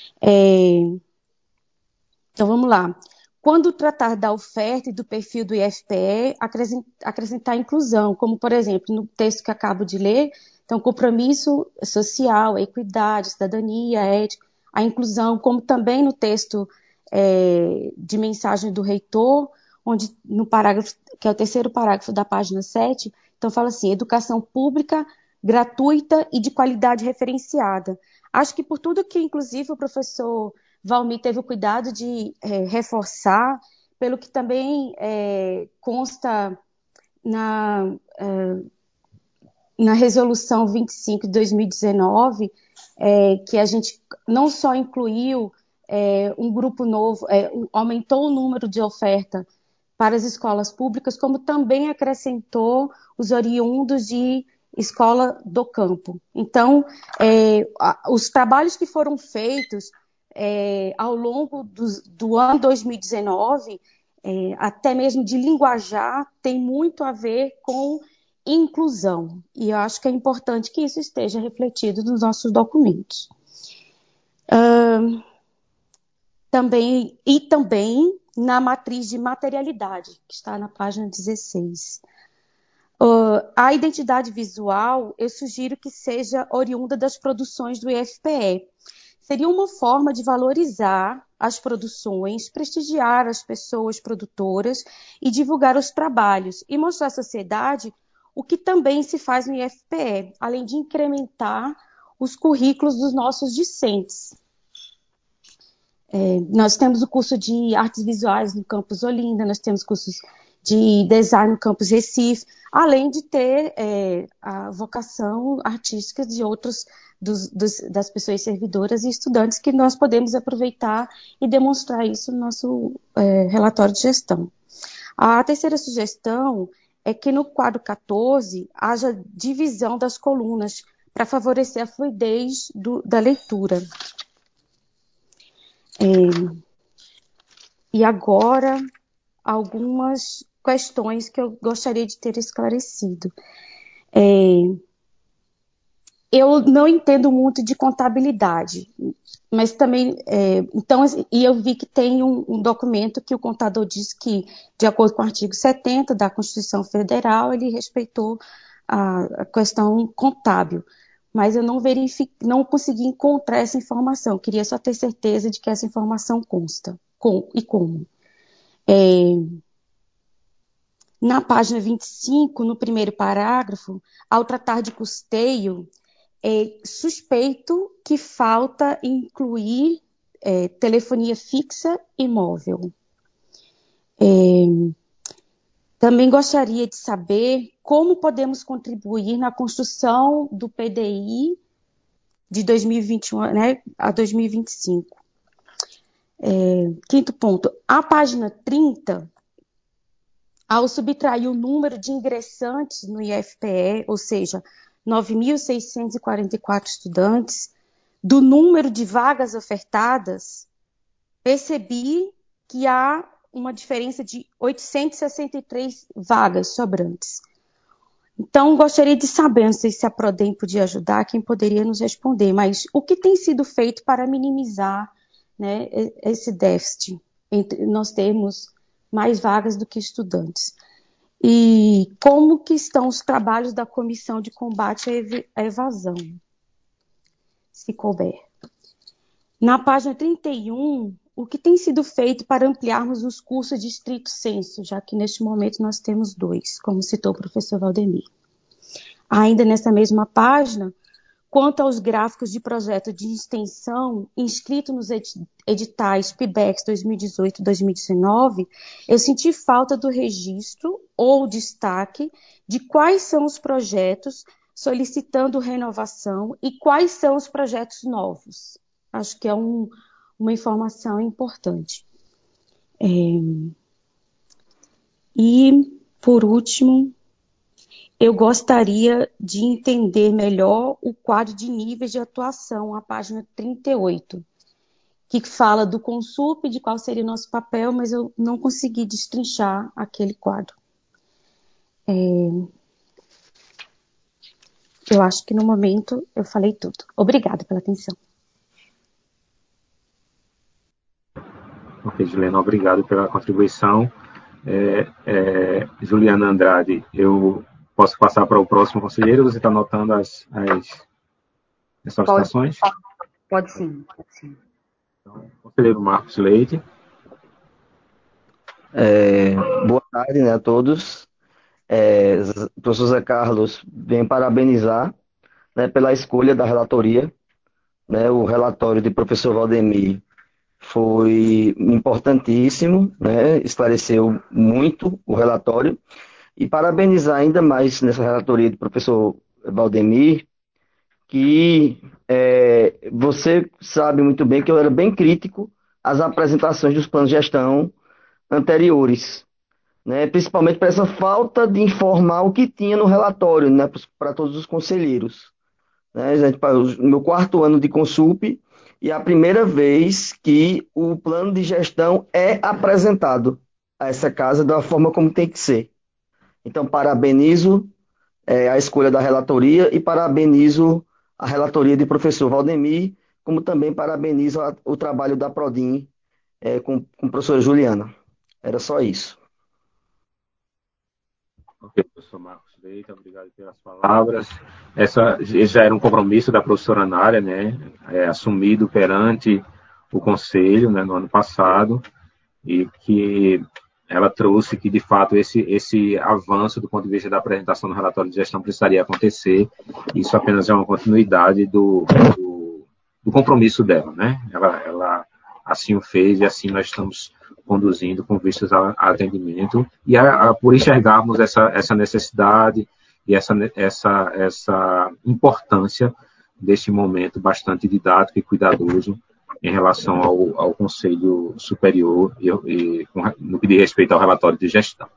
Então, vamos lá. Quando tratar da oferta e do perfil do IFPE, acrescentar a inclusão, como, por exemplo, no texto que acabo de ler, então, compromisso social, a equidade, a cidadania, a ética, a inclusão, como também no texto de mensagem do reitor, onde no parágrafo, que é o terceiro parágrafo da página 7, então fala assim, educação pública, gratuita e de qualidade referenciada. Acho que por tudo que, inclusive, o professor Valmir teve o cuidado de reforçar, pelo que também consta na resolução 25 de 2019, que a gente não só incluiu um grupo novo, aumentou o número de oferta para as escolas públicas, como também acrescentou os oriundos de escola do campo. Então, os trabalhos que foram feitos ao longo do ano 2019, até mesmo de linguajar, tem muito a ver com inclusão. E eu acho que é importante que isso esteja refletido nos nossos documentos. Também na matriz de materialidade, que está na página 16. A identidade visual, eu sugiro que seja oriunda das produções do IFPE. Seria uma forma de valorizar as produções, prestigiar as pessoas produtoras e divulgar os trabalhos e mostrar à sociedade o que também se faz no IFPE, além de incrementar os currículos dos nossos discentes. Nós temos o curso de artes visuais no campus Olinda, nós temos cursos de design no campus Recife, além de ter a vocação artística de outros das pessoas servidoras e estudantes que nós podemos aproveitar e demonstrar isso no nosso relatório de gestão. A terceira sugestão é que no quadro 14 haja divisão das colunas para favorecer a fluidez da leitura. E agora, algumas questões que eu gostaria de ter esclarecido. Eu não entendo muito de contabilidade, mas também, e eu vi que tem um documento que o contador diz que, de acordo com o artigo 70 da Constituição Federal, ele respeitou a questão contábil, mas eu não consegui encontrar essa informação, queria só ter certeza de que essa informação consta, e como. Na página 25, no primeiro parágrafo, ao tratar de custeio, suspeito que falta incluir telefonia fixa e móvel. Também gostaria de saber como podemos contribuir na construção do PDI de 2021, a 2025. Quinto ponto, a página 30, ao subtrair o número de ingressantes no IFPE, ou seja, 9.644 estudantes, do número de vagas ofertadas, percebi que há uma diferença de 863 vagas sobrantes. Então, gostaria de saber, não sei se a Prodem podia ajudar, quem poderia nos responder, mas o que tem sido feito para minimizar, né, esse déficit, entre nós termos mais vagas do que estudantes? E como que estão os trabalhos da Comissão de Combate à Evasão, se couber? Na página 31, o que tem sido feito para ampliarmos os cursos de estrito sensu, já que neste momento nós temos 2, como citou o professor Valdemir. Ainda nessa mesma página, quanto aos gráficos de projeto de extensão inscritos nos editais PIBEX 2018 e 2019, eu senti falta do registro ou destaque de quais são os projetos solicitando renovação e quais são os projetos novos. Acho que é uma informação importante. E, por último, eu gostaria de entender melhor o quadro de níveis de atuação, a página 38, que fala do Consup, de qual seria o nosso papel, mas eu não consegui destrinchar aquele quadro. Eu acho que no momento eu falei tudo. Obrigada pela atenção. Ok, Juliana, obrigado pela contribuição. Juliana Andrade, eu posso passar para o próximo conselheiro? Você está anotando as solicitações? Pode sim. Então, conselheiro Marcos Leite. Boa tarde, né, a todos. Professor Zé Carlos, venho parabenizar, né, pela escolha da relatoria. Né, o relatório de professor Valdemir foi importantíssimo, né, esclareceu muito o relatório. E parabenizar ainda mais nessa relatoria do professor Valdemir, que você sabe muito bem que eu era bem crítico às apresentações dos planos de gestão anteriores, né? Principalmente para essa falta de informar o que tinha no relatório, né? Para todos os conselheiros. Né? Gente, o meu 4º ano de Consulp e é a primeira vez que o plano de gestão é apresentado a essa casa da forma como tem que ser. Então, parabenizo a escolha da relatoria e parabenizo a relatoria de professor Valdemir, como também parabenizo o trabalho da Prodim com a professora Juliana. Era só isso. Ok, professor Marcos Leite, obrigado pelas palavras. Esse já era um compromisso da professora Nária, né, assumido perante o Conselho, né, no ano passado, e que ela trouxe que, de fato, esse avanço do ponto de vista da apresentação do relatório de gestão precisaria acontecer. Isso apenas é uma continuidade do compromisso dela, né? Ela assim o fez e assim nós estamos conduzindo com vistas a atendimento e por enxergarmos essa necessidade e essa importância deste momento bastante didático e cuidadoso em relação ao Conselho Superior e no que diz respeito ao relatório de gestão.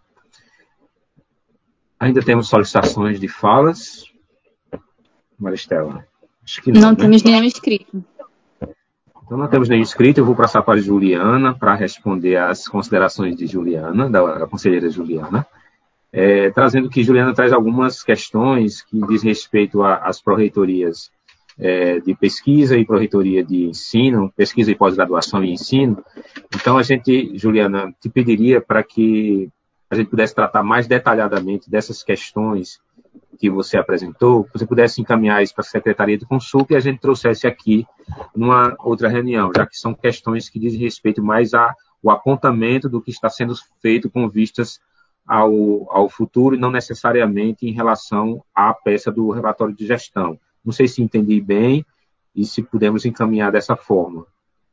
Ainda temos solicitações de falas? Maristela? Acho que não, né? Temos nenhum inscrito. Então, não temos nenhum inscrito. Eu vou passar para a Juliana para responder às considerações de Juliana, da conselheira Juliana, trazendo que Juliana traz algumas questões que diz respeito às pró-reitorias de pesquisa e pró-reitoria de ensino, pesquisa e pós-graduação e ensino. Então, Juliana, te pediria para que a gente pudesse tratar mais detalhadamente dessas questões que você apresentou, que você pudesse encaminhar isso para a Secretaria de Consulta e a gente trouxesse aqui numa outra reunião, já que são questões que dizem respeito mais ao apontamento do que está sendo feito com vistas ao futuro e não necessariamente em relação à peça do relatório de gestão. Não sei se entendi bem e se podemos encaminhar dessa forma.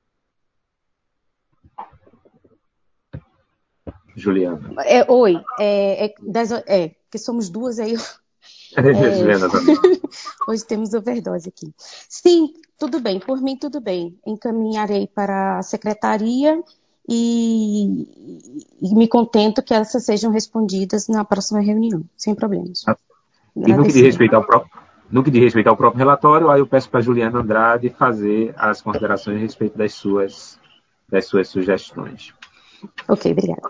Juliana. Oi, porque somos duas aí. Hoje temos overdose aqui. Sim, tudo bem, por mim tudo bem. Encaminharei para a secretaria e me contento que elas sejam respondidas na próxima reunião, sem problemas. E no que diz respeito ao próprio relatório, aí eu peço para a Juliana Andrade fazer as considerações a respeito das suas sugestões. Ok, obrigada.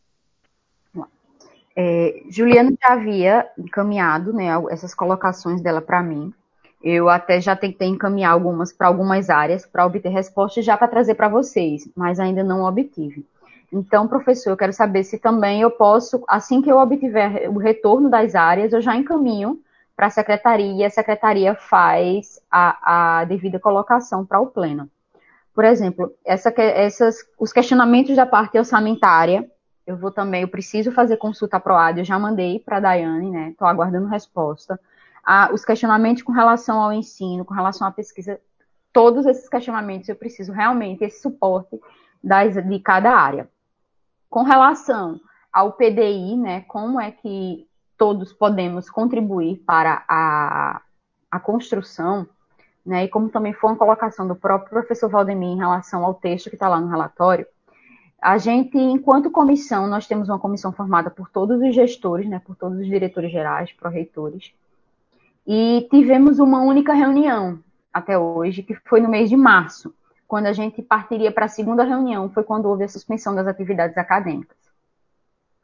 Juliana já havia encaminhado, né, essas colocações dela para mim. Eu até já tentei encaminhar algumas para algumas áreas para obter respostas já para trazer para vocês, mas ainda não obtive. Então, professor, eu quero saber se também eu posso, assim que eu obtiver o retorno das áreas, eu já encaminho para a secretaria e a secretaria faz a devida colocação para o pleno. Por exemplo, os questionamentos da parte orçamentária, eu preciso fazer consulta PROAD, eu já mandei para a Daiane, né? Estou aguardando resposta. Os questionamentos com relação ao ensino, com relação à pesquisa, todos esses questionamentos eu preciso realmente esse suporte de cada área. Com relação ao PDI, né? Como é que todos podemos contribuir para a construção, né? E como também foi uma colocação do próprio professor Valdemir em relação ao texto que está lá no relatório, a gente, enquanto comissão, nós temos uma comissão formada por todos os gestores, né, por todos os diretores gerais, pró-reitores, e tivemos uma única reunião até hoje, que foi no mês de março, quando a gente partiria para a segunda reunião, foi quando houve a suspensão das atividades acadêmicas.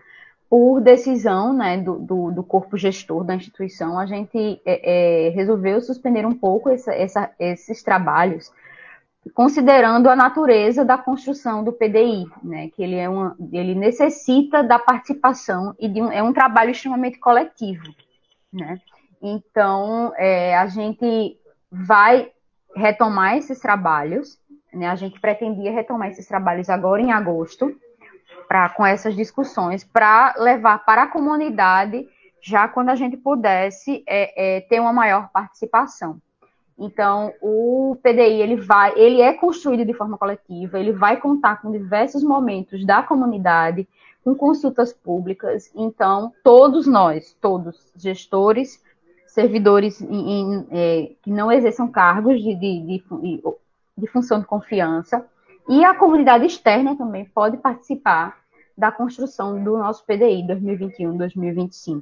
por decisão, né, do corpo gestor da instituição, a gente resolveu suspender um pouco esses trabalhos, considerando a natureza da construção do PDI, né, que ele necessita da participação e é um trabalho extremamente coletivo, né? Então, a gente vai retomar esses trabalhos, né? A gente pretendia retomar esses trabalhos agora em agosto, com essas discussões, para levar para a comunidade, já quando a gente pudesse ter uma maior participação. Então, o PDI ele é construído de forma coletiva, ele vai contar com diversos momentos da comunidade, com consultas públicas. Então, todos nós, todos gestores, servidores que não exerçam cargos de função de confiança, e a comunidade externa também pode participar da construção do nosso PDI 2021-2025,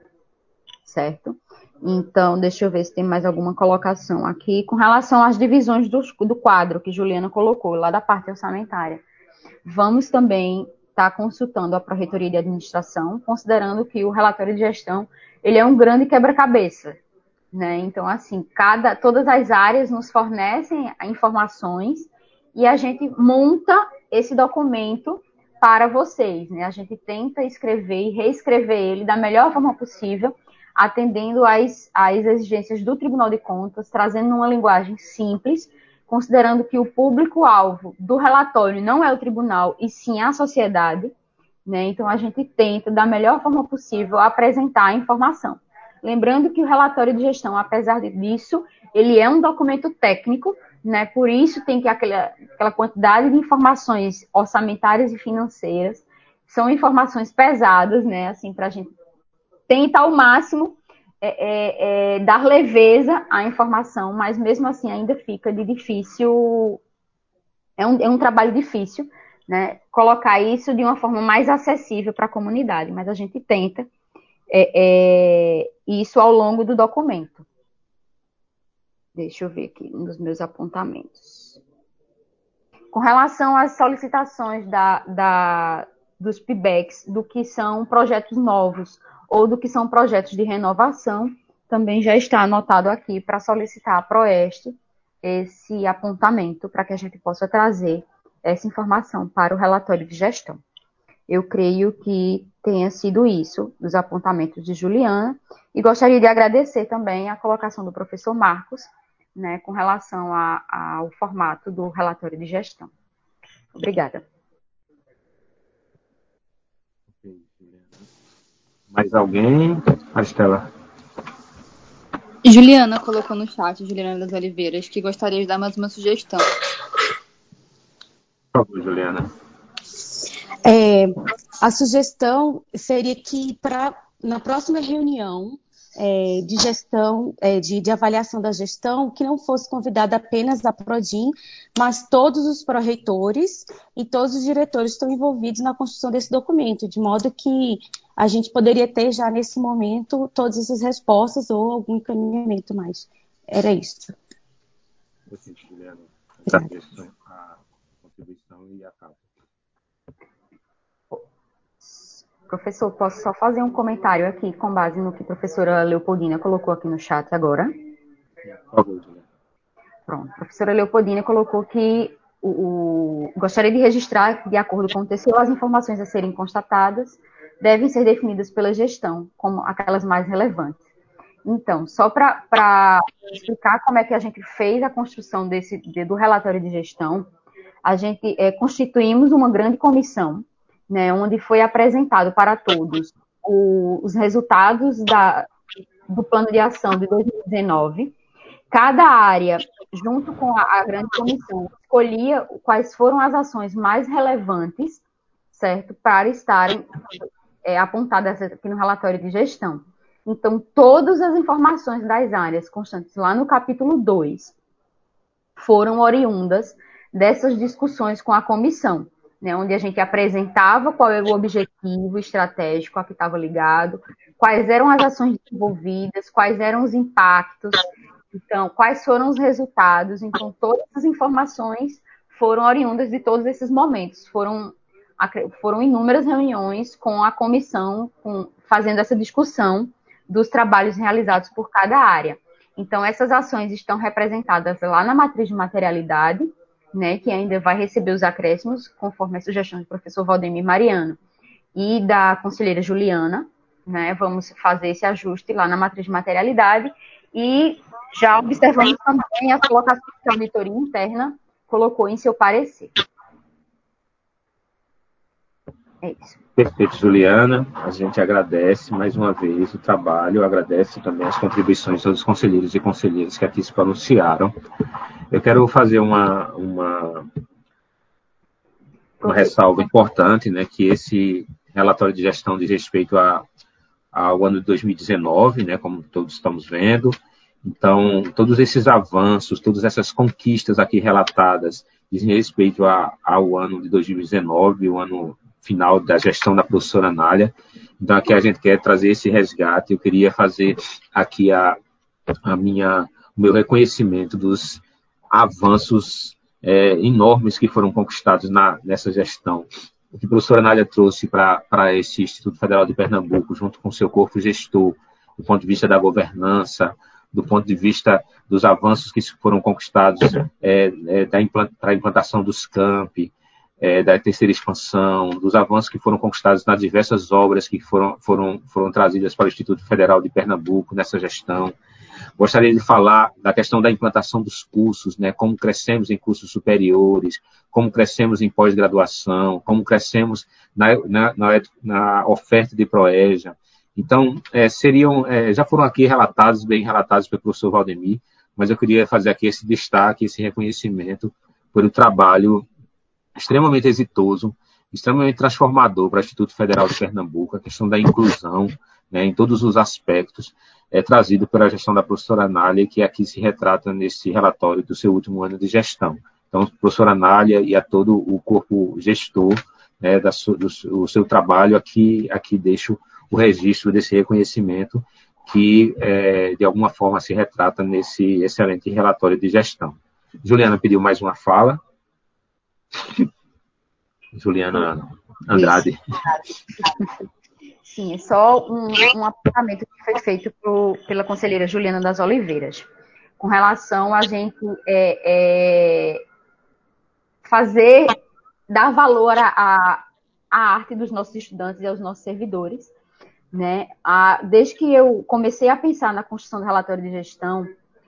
certo? Então, deixa eu ver se tem mais alguma colocação aqui. Com relação às divisões do quadro que Juliana colocou, lá da parte orçamentária, vamos também estar consultando a Pró-Reitoria de Administração, considerando que o relatório de gestão ele é um grande quebra-cabeça, né? Então, assim, todas as áreas nos fornecem informações e a gente monta esse documento para vocês, né? A gente tenta escrever e reescrever ele da melhor forma possível, atendendo às exigências do Tribunal de Contas, trazendo uma linguagem simples, considerando que o público-alvo do relatório não é o tribunal, e sim a sociedade, né? Então, a gente tenta, da melhor forma possível, apresentar a informação. Lembrando que o relatório de gestão, apesar disso, ele é um documento técnico, né? Por isso tem que aquela quantidade de informações orçamentárias e financeiras, são informações pesadas, né? Assim, para a gente tenta ao máximo dar leveza à informação, mas mesmo assim ainda fica de difícil, é um trabalho difícil, né, colocar isso de uma forma mais acessível para a comunidade, mas a gente tenta isso ao longo do documento. Deixa eu ver aqui nos meus apontamentos. Com relação às solicitações dos PIBECs, do que são projetos novos ou do que são projetos de renovação, também já está anotado aqui para solicitar à Proeste esse apontamento para que a gente possa trazer essa informação para o relatório de gestão. Eu creio que tenha sido isso, dos apontamentos de Juliana, e gostaria de agradecer também a colocação do professor Marcos, né, com relação ao formato do relatório de gestão. Obrigada. Mais alguém? Maristela. Juliana colocou no chat, Juliana das Oliveiras, que gostaria de dar mais uma sugestão. Por favor, Juliana. A sugestão seria que na próxima reunião de gestão, de avaliação da gestão, que não fosse convidada apenas a Prodim, mas todos os pró-reitores e todos os diretores estão envolvidos na construção desse documento, de modo que a gente poderia ter já nesse momento todas essas respostas ou algum encaminhamento mais. Era isso. Juliana, agradeço a contribuição e a causa. Professor, posso só fazer um comentário aqui com base no que a professora Leopoldina colocou aqui no chat agora? Por favor, Juliana. Pronto. A professora Leopoldina colocou que gostaria de registrar, de acordo com o TCU, as informações a serem constatadas devem ser definidas pela gestão, como aquelas mais relevantes. Então, só para explicar como é que a gente fez a construção do relatório de gestão, a gente constituímos uma grande comissão, né, onde foi apresentado para todos os resultados do plano de ação de 2019. Cada área, junto com a grande comissão, escolhia quais foram as ações mais relevantes, certo, para estarem apontadas aqui no relatório de gestão. Então, todas as informações das áreas constantes lá no capítulo 2 foram oriundas dessas discussões com a comissão, né, onde a gente apresentava qual era o objetivo estratégico a que estava ligado, quais eram as ações desenvolvidas, quais eram os impactos, então, quais foram os resultados. Então, todas as informações foram oriundas de todos esses momentos, foram foram inúmeras reuniões com a comissão, fazendo essa discussão dos trabalhos realizados por cada área. Então, essas ações estão representadas lá na matriz de materialidade, né, que ainda vai receber os acréscimos, conforme a sugestão do professor Valdemir Mariano e da conselheira Juliana, né, vamos fazer esse ajuste lá na matriz de materialidade, e já observamos também as colocações que a auditoria interna colocou em seu parecer. É isso. Perfeito, Juliana. A gente agradece mais uma vez o trabalho, agradece também as contribuições dos conselheiros e conselheiras que aqui se pronunciaram. Eu quero fazer uma ressalva importante, né, que esse relatório de gestão diz respeito ao ano de 2019, né, como todos estamos vendo. Então, todos esses avanços, todas essas conquistas aqui relatadas dizem respeito ao ano de 2019, o ano final da gestão da professora Nália. Então, aqui a gente quer trazer esse resgate. Eu queria fazer aqui o meu reconhecimento dos avanços enormes que foram conquistados nessa gestão. O que a professora Nália trouxe para esse Instituto Federal de Pernambuco, junto com o seu corpo gestor, do ponto de vista da governança, do ponto de vista dos avanços que foram conquistados para a implantação dos campi, da terceira expansão, dos avanços que foram conquistados nas diversas obras que foram trazidas para o Instituto Federal de Pernambuco nessa gestão. Gostaria de falar da questão da implantação dos cursos, né? Como crescemos em cursos superiores, como crescemos em pós-graduação, como crescemos na oferta de Proeja. Então, já foram aqui bem relatados pelo professor Valdemir, mas eu queria fazer aqui esse destaque, esse reconhecimento pelo trabalho extremamente exitoso, extremamente transformador para o Instituto Federal de Pernambuco, a questão da inclusão, né, em todos os aspectos, trazido pela gestão da professora Nália, que aqui se retrata nesse relatório do seu último ano de gestão. Então, professora Nália e a todo o corpo gestor, né, do seu trabalho, aqui deixo o registro desse reconhecimento que, de alguma forma, se retrata nesse excelente relatório de gestão. Juliana pediu mais uma fala. Juliana Andrade. Sim, é só um apontamento que foi feito pela conselheira Juliana das Oliveiras, com relação a gente dar valor à arte dos nossos estudantes e aos nossos servidores, né? Desde que eu comecei a pensar na construção do relatório de gestão,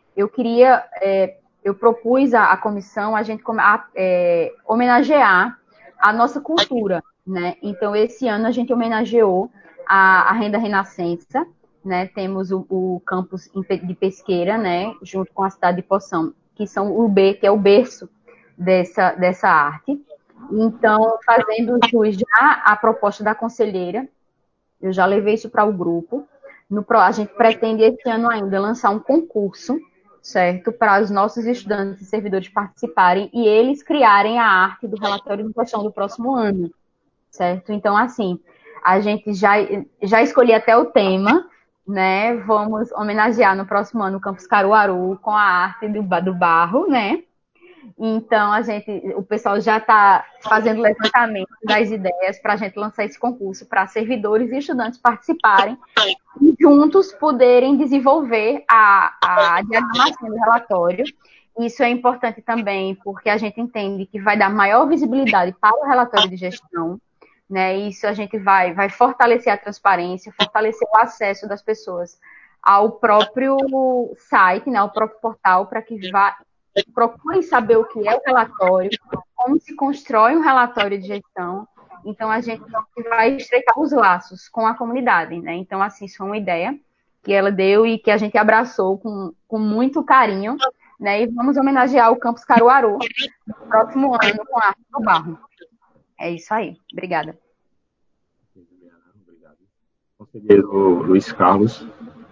eu propus à comissão a gente homenagear a nossa cultura, né? Então, esse ano a gente homenageou a Renda Renascença, né? Temos o campus de Pesqueira, né? Junto com a cidade de Poção, que é o berço dessa arte. Então, fazendo jus já à proposta da conselheira, eu já levei isso para o grupo. A gente pretende esse ano ainda lançar um concurso, certo? Para os nossos estudantes e servidores participarem e eles criarem a arte do relatório de gestão do próximo ano, certo? Então, assim, a gente já escolhi até o tema, né? Vamos homenagear no próximo ano o Campus Caruaru com a arte do barro, né? Então, o pessoal já está fazendo levantamento das ideias para a gente lançar esse concurso para servidores e estudantes participarem e juntos poderem desenvolver a diagramação do relatório. Isso é importante também porque a gente entende que vai dar maior visibilidade para o relatório de gestão, né? Isso a gente vai fortalecer a transparência, fortalecer o acesso das pessoas ao próprio site, né, ao próprio portal, para que procurem saber o que é o relatório, como se constrói um relatório de gestão. Então, a gente vai estreitar os laços com a comunidade, né? Então, assim, isso é uma ideia que ela deu e que a gente abraçou com muito carinho, né? E vamos homenagear o Campus Caruaru no próximo ano com a arte do barro. É isso aí. Obrigada. Obrigado. Conselheiro Luiz Carlos.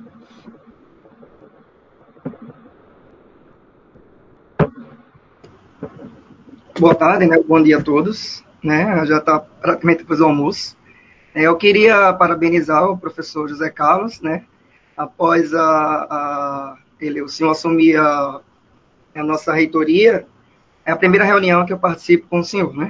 Boa tarde, né? Bom dia a todos. Né? Já está praticamente depois do almoço. Eu queria parabenizar o professor José Carlos, né? Após o senhor assumir a nossa reitoria, é a primeira reunião que eu participo com o senhor, né?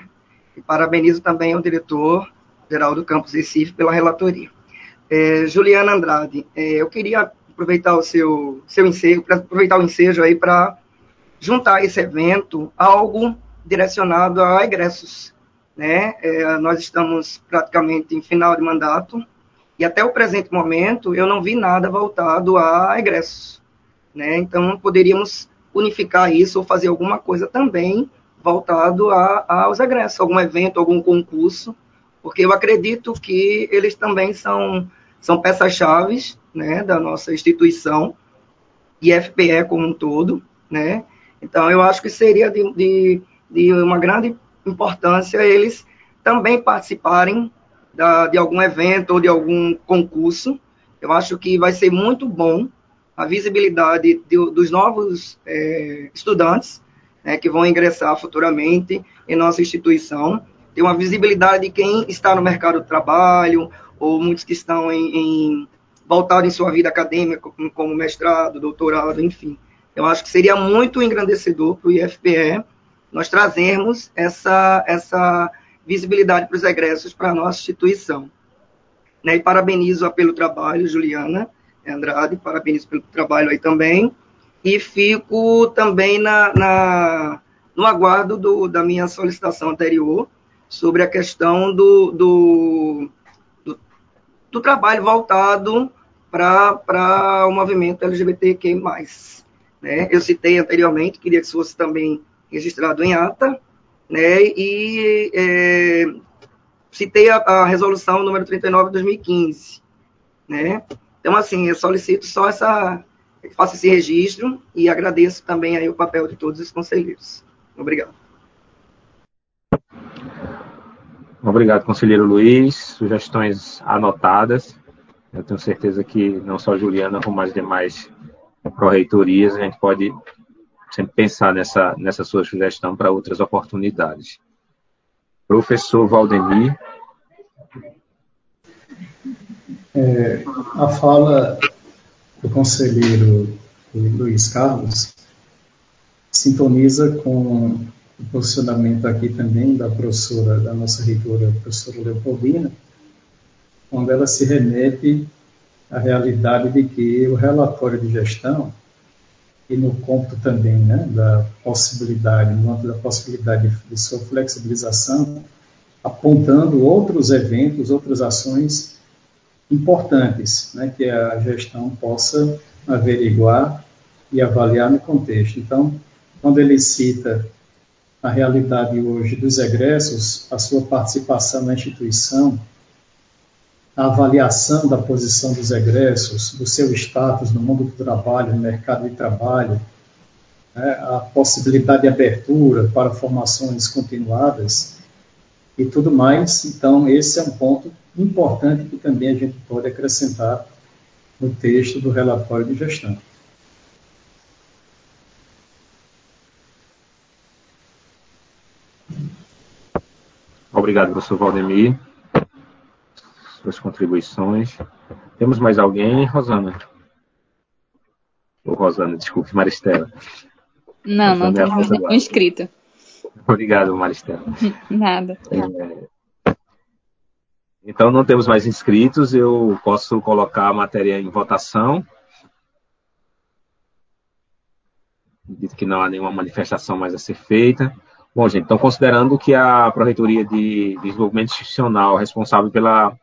E parabenizo também o diretor-geral do Campus Recife pela relatoria. Juliana Andrade, eu queria aproveitar o seu ensejo, aproveitar o ensejo aí para juntar a esse evento algo direcionado a egressos, né? Nós estamos praticamente em final de mandato e até o presente momento eu não vi nada voltado a egressos, né? Então poderíamos unificar isso ou fazer alguma coisa também voltado aos egressos, algum evento, algum concurso, porque eu acredito que eles também são peças-chave, né, da nossa instituição e FPE como um todo, né? Então, eu acho que seria de uma grande importância eles também participarem de algum evento ou de algum concurso. Eu acho que vai ser muito bom a visibilidade dos novos estudantes, né, que vão ingressar futuramente em nossa instituição, ter uma visibilidade de quem está no mercado de trabalho, ou muitos que estão voltados em sua vida acadêmica, como mestrado, doutorado, enfim. Eu acho que seria muito engrandecedor para o IFPE nós trazermos essa visibilidade para os egressos para a nossa instituição. Né? E parabenizo pelo trabalho, Juliana Andrade, parabenizo pelo trabalho aí também. E fico também no aguardo da minha solicitação anterior sobre a questão do trabalho voltado para o movimento LGBTQ+. Né? Eu citei anteriormente, queria que isso fosse também registrado em ata, né? E citei a resolução número 39 de 2015. Né? Então, assim, eu solicito só faço esse registro e agradeço também aí o papel de todos os conselheiros. Obrigado. Obrigado, conselheiro Luiz. Sugestões anotadas. Eu tenho certeza que não só a Juliana, como as demais pró-reitorias, a gente pode sempre pensar nessa sua sugestão para outras oportunidades. Professor Valdemir. A fala do conselheiro Luiz Carlos sintoniza com o posicionamento aqui também da nossa reitora, a professora Leopoldina, onde ela se remete à realidade de que o relatório de gestão, e no cômputo também, né, da possibilidade de sua flexibilização, apontando outros eventos, outras ações importantes, né, que a gestão possa averiguar e avaliar no contexto. Então, quando ele cita a realidade hoje dos egressos, a sua participação na instituição, a avaliação da posição dos egressos, do seu status no mundo do trabalho, no mercado de trabalho, né, a possibilidade de abertura para formações continuadas e tudo mais. Então, esse é um ponto importante que também a gente pode acrescentar no texto do relatório de gestão. Obrigado, professor Valdemir. Suas contribuições. Temos mais alguém, Rosana? Ou Rosana, desculpe, Maristela. Não tem nenhum inscrito. Obrigado, Maristela. Nada. Então, não temos mais inscritos, eu posso colocar a matéria em votação. Dito que não há nenhuma manifestação mais a ser feita. Bom, gente, então, considerando que a Pró-Reitoria de Desenvolvimento Institucional responsável pela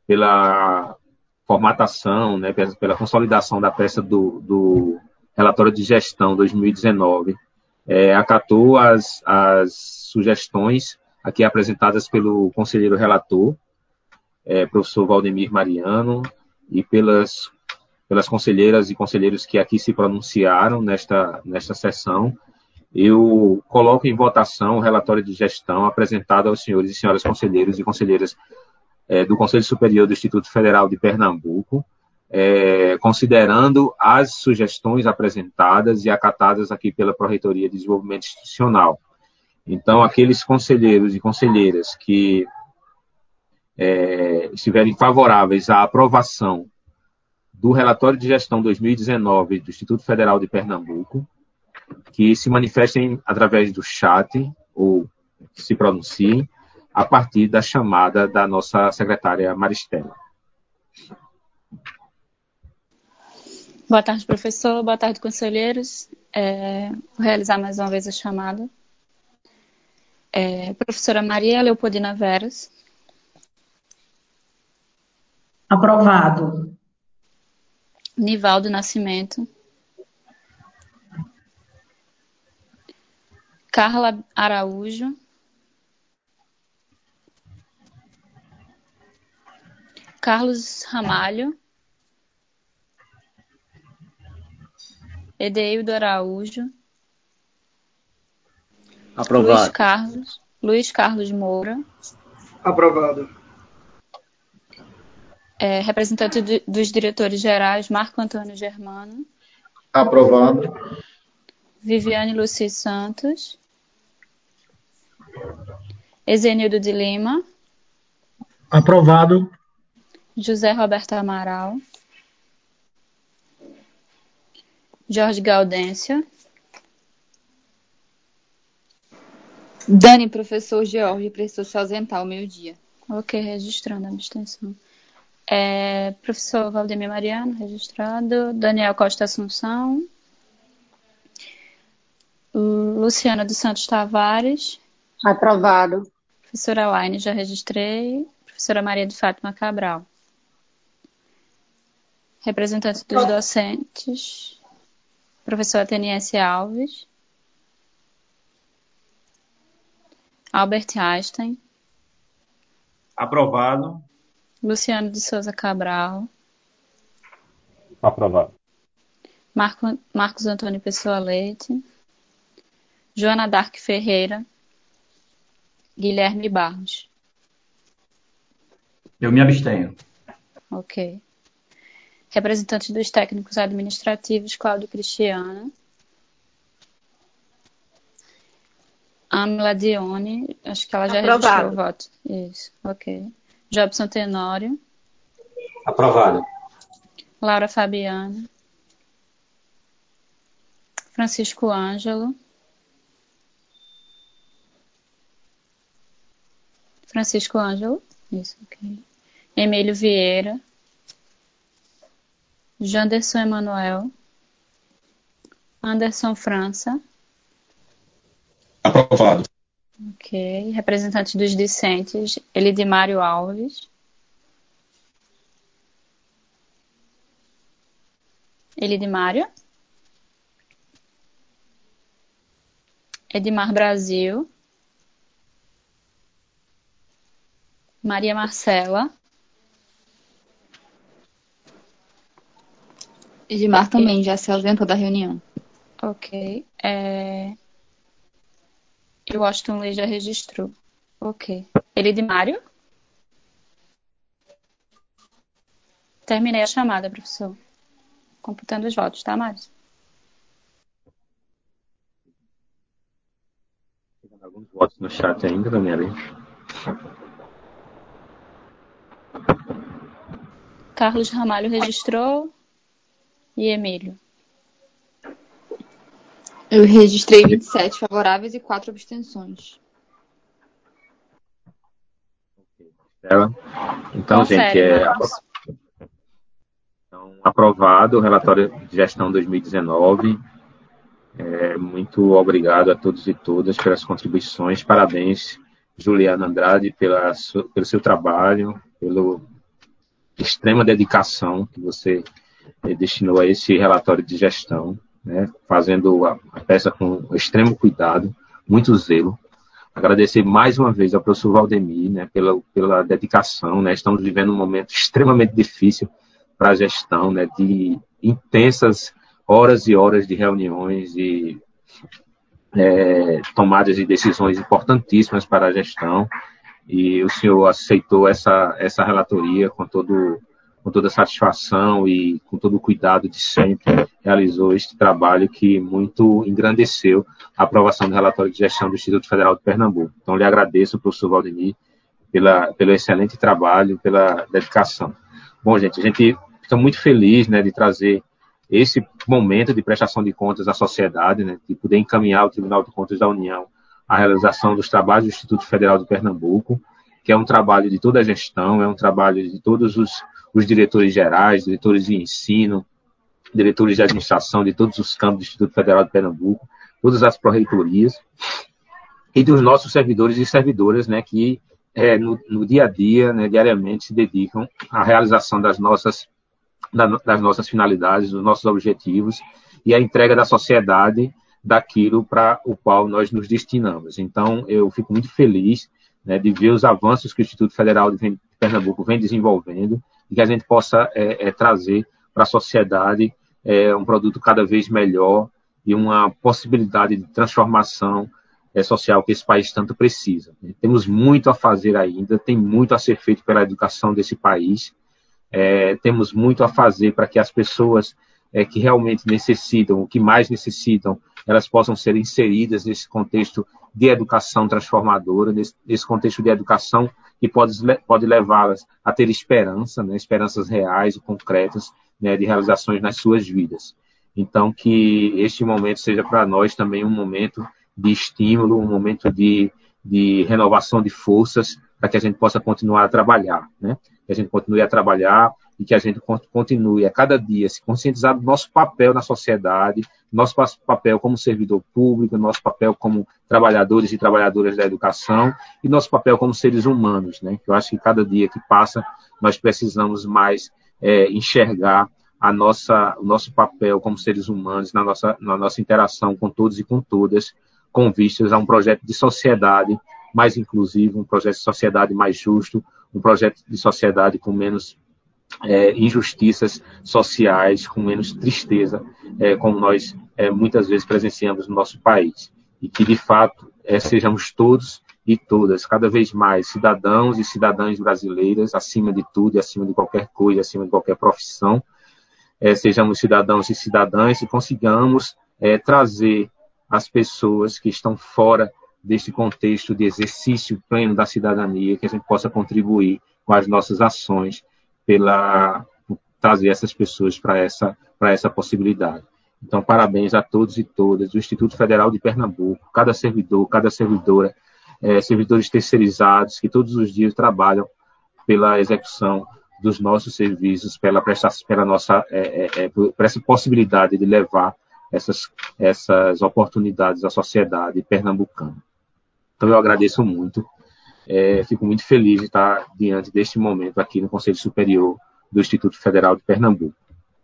formatação, né, pela consolidação da peça do relatório de gestão 2019, acatou as sugestões aqui apresentadas pelo conselheiro relator, professor Valdemir Mariano, e pelas conselheiras e conselheiros que aqui se pronunciaram nesta sessão, eu coloco em votação o relatório de gestão apresentado aos senhores e senhoras conselheiros e conselheiras do Conselho Superior do Instituto Federal de Pernambuco, considerando as sugestões apresentadas e acatadas aqui pela Pró-Reitoria de Desenvolvimento Institucional. Então, aqueles conselheiros e conselheiras que estiverem favoráveis à aprovação do relatório de gestão 2019 do Instituto Federal de Pernambuco, que se manifestem através do chat ou se pronunciem. a partir da chamada da nossa secretária Maristela. Boa tarde, professor. Boa tarde, conselheiros. Vou realizar mais uma vez a chamada. Professora Maria Leopoldina Veras. Aprovado. Nivaldo Nascimento. Carla Araújo. Carlos Ramalho. Edeildo Araújo. Aprovado. Luiz Carlos Moura. Aprovado. Representante dos diretores gerais, Marco Antônio Germano. Aprovado. Viviane Luci Santos. Ezenildo de Lima. Aprovado. José Roberto Amaral. Jorge Gaudêncio. Dani, professor George, precisou se ausentar ao meio-dia. Ok, registrando a abstenção. Professor Valdemir Mariano, registrado. Daniel Costa Assunção. Luciana dos Santos Tavares. Aprovado. Professora Laine, já registrei. Professora Maria de Fátima Cabral. Representante dos docentes. Professor Ateniense Alves. Albert Einstein. Aprovado. Luciano de Souza Cabral. Aprovado. Marcos Antônio Pessoa Leite. Joana Dark Ferreira. Guilherme Barros. Eu me abstenho. Ok. Representantes dos técnicos administrativos, Cláudio Cristiano. Amila Dione, acho que ela já registrou o voto. Isso, ok. Jobson Tenório. Aprovado. Laura Fabiana. Francisco Ângelo. Francisco Ângelo. Isso, ok. Emílio Vieira. Janderson Emanuel. Anderson França. Aprovado. Ok. Representante dos discentes, Elidimário Alves. Elidimário. Edmar Brasil. Maria Marcela. Edmar também já se ausentou da reunião. Ok. E o Washington Lee já registrou. Ok. Elidimário? Terminei a chamada, professor. Computando os votos, tá, Mário? Tem alguns votos no chat ainda, Daniela. Carlos Ramalho registrou. E Emílio? Eu registrei 27 favoráveis e 4 abstenções. Então, confere, gente, então, aprovado o relatório de gestão 2019. Muito obrigado a todos e todas pelas contribuições. Parabéns, Juliana Andrade, pelo seu trabalho, pela extrema dedicação que você destinou a esse relatório de gestão, né, fazendo a peça com extremo cuidado, muito zelo. Agradecer mais uma vez ao professor Valdemir, né, pela dedicação. Né, estamos vivendo um momento extremamente difícil para a gestão, né, de intensas horas e horas de reuniões e tomadas de decisões importantíssimas para a gestão. E o senhor aceitou essa relatoria com toda satisfação e com todo o cuidado de sempre, realizou este trabalho que muito engrandeceu a aprovação do relatório de gestão do Instituto Federal de Pernambuco. Então, lhe agradeço, professor Valdemir, pelo excelente trabalho, pela dedicação. Bom, gente, a gente fica muito feliz, né, de trazer esse momento de prestação de contas à sociedade, né, de poder encaminhar o Tribunal de Contas da União a realização dos trabalhos do Instituto Federal de Pernambuco, que é um trabalho de toda a gestão, é um trabalho de todos os diretores gerais, diretores de ensino, diretores de administração de todos os campos do Instituto Federal de Pernambuco, todas as pró-reitorias, e dos nossos servidores e servidoras, né, que no dia a dia, né, diariamente, se dedicam à realização das nossas finalidades, dos nossos objetivos e à entrega da sociedade daquilo para o qual nós nos destinamos. Então, eu fico muito feliz, né, de ver os avanços que o Instituto Federal de Pernambuco vem desenvolvendo e que a gente possa trazer para a sociedade um produto cada vez melhor e uma possibilidade de transformação social que esse país tanto precisa. Temos muito a fazer ainda, tem muito a ser feito pela educação desse país, temos muito a fazer para que as pessoas que realmente necessitam, o que mais necessitam, elas possam ser inseridas nesse contexto de educação transformadora, nesse contexto de educação que pode levá-las a ter esperança, né, esperanças reais e concretas, né, de realizações nas suas vidas. Então, que este momento seja para nós também um momento de estímulo, um momento de renovação de forças, para que a gente possa continuar a trabalhar, né? Que a gente continue a trabalhar e que a gente continue a cada dia se conscientizar do nosso papel na sociedade, nosso papel como servidor público, nosso papel como trabalhadores e trabalhadoras da educação e nosso papel como seres humanos, né? Eu acho que cada dia que passa nós precisamos mais enxergar o nosso papel como seres humanos na nossa interação com todos e com todas, com vistas a um projeto de sociedade mais inclusivo, um projeto de sociedade mais justo, um projeto de sociedade com menos injustiças sociais, com menos tristeza, como nós muitas vezes presenciamos no nosso país. E que, de fato, sejamos todos e todas, cada vez mais, cidadãos e cidadãs brasileiras, acima de tudo, acima de qualquer coisa, acima de qualquer profissão, sejamos cidadãos e cidadãs e consigamos trazer as pessoas que estão fora deste contexto de exercício pleno da cidadania, que a gente possa contribuir com as nossas ações por trazer essas pessoas para essa possibilidade. Então, parabéns a todos e todas do Instituto Federal de Pernambuco, cada servidor, cada servidora, servidores terceirizados que todos os dias trabalham pela execução dos nossos serviços, por essa possibilidade de levar essas oportunidades à sociedade pernambucana. Então, eu agradeço muito. Fico muito feliz de estar diante deste momento aqui no Conselho Superior do Instituto Federal de Pernambuco.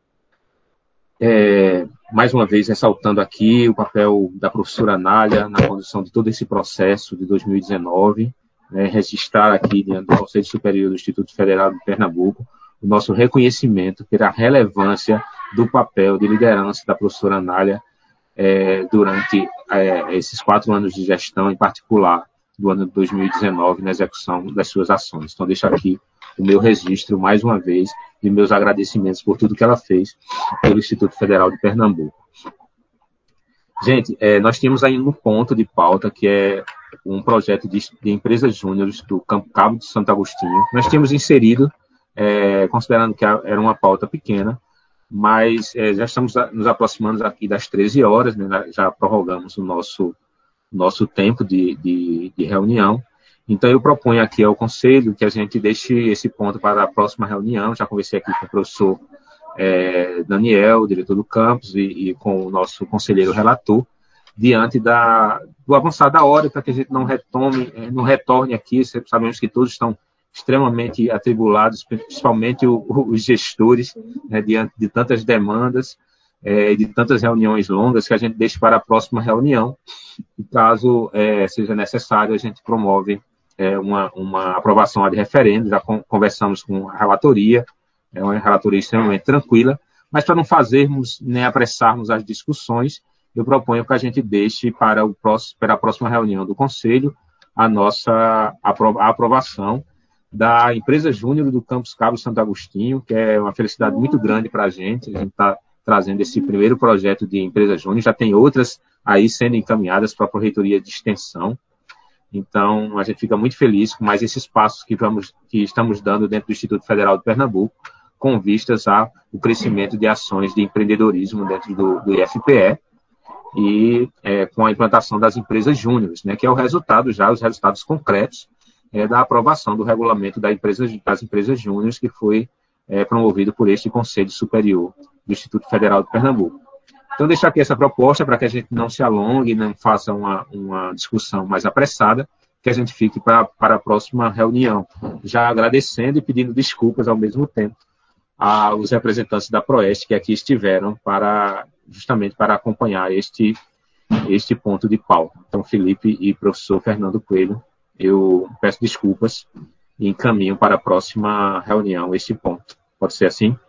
Mais uma vez, ressaltando aqui o papel da professora Anália na condução de todo esse processo de 2019, registrar aqui diante do Conselho Superior do Instituto Federal de Pernambuco o nosso reconhecimento pela relevância do papel de liderança da professora Anália durante esses 4 anos de gestão, em particular do ano de 2019, na execução das suas ações. Então, deixo aqui o meu registro, mais uma vez, de meus agradecimentos por tudo que ela fez pelo Instituto Federal de Pernambuco. Gente, nós tínhamos aí um ponto de pauta, que é um projeto de empresas júniores do Campo Cabo de Santo Agostinho. Nós tínhamos inserido, considerando que era uma pauta pequena, mas já estamos nos aproximando aqui das 13 horas, né, já prorrogamos o nosso tempo de reunião. Então, eu proponho aqui ao Conselho que a gente deixe esse ponto para a próxima reunião. Já conversei aqui com o professor Daniel, diretor do campus, e com o nosso conselheiro relator, diante do avançar da hora, para que a gente não retorne aqui. Sabemos que todos estão extremamente atribulados, principalmente os gestores, né, diante de tantas demandas, de tantas reuniões longas, que a gente deixe para a próxima reunião. E caso seja necessário, a gente promove uma aprovação ad referendo. Já conversamos com a relatoria, é uma relatoria extremamente tranquila, mas para não fazermos nem apressarmos as discussões, eu proponho que a gente deixe para a próxima reunião do Conselho a aprovação da empresa júnior do Campus Cabo Santo Agostinho, que é uma felicidade muito grande para a gente está trazendo esse primeiro projeto de empresa júnior. Já tem outras aí sendo encaminhadas para a Pró-Reitoria de Extensão. Então, a gente fica muito feliz com mais esses passos que estamos dando dentro do Instituto Federal de Pernambuco, com vistas ao crescimento de ações de empreendedorismo dentro do IFPE. e com a implantação das empresas júniores, né, que é o resultado já, os resultados concretos da aprovação do regulamento das empresas júniores, que foi promovido por este Conselho Superior do Instituto Federal de Pernambuco. Então, deixo aqui essa proposta para que a gente não se alongue, não faça uma discussão mais apressada, que a gente fique para a próxima reunião. Já agradecendo e pedindo desculpas ao mesmo tempo aos representantes da Proeste que aqui estiveram justamente para acompanhar este ponto de pauta. Então, Felipe e professor Fernando Coelho, eu peço desculpas e encaminho para a próxima reunião este ponto. Pode ser assim?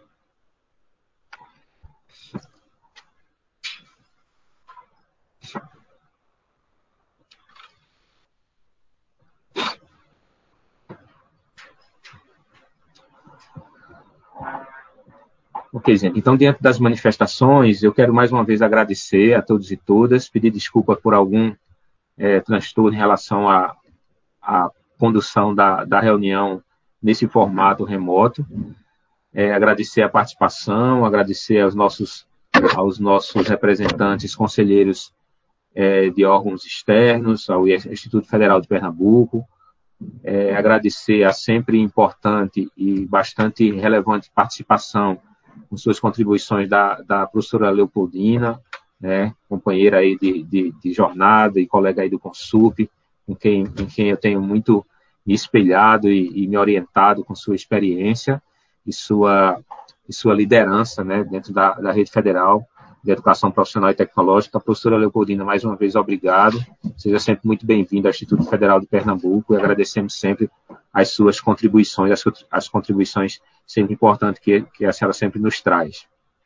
Ok, gente. Então, diante das manifestações, eu quero mais uma vez agradecer a todos e todas, pedir desculpa por algum transtorno em relação à condução da reunião nesse formato remoto. Agradecer a participação, agradecer aos nossos representantes conselheiros de órgãos externos, ao Instituto Federal de Pernambuco, agradecer a sempre importante e bastante relevante participação com suas contribuições da professora Leopoldina, né, companheira aí de jornada e colega aí do Consup, em quem eu tenho muito me espelhado e me orientado com sua experiência e sua liderança, né, dentro da rede federal de educação profissional e tecnológica. Professora Leopoldina, mais uma vez, obrigado. Seja sempre muito bem-vinda ao Instituto Federal de Pernambuco e agradecemos sempre as suas contribuições, as contribuições sempre importantes que a senhora sempre nos traz.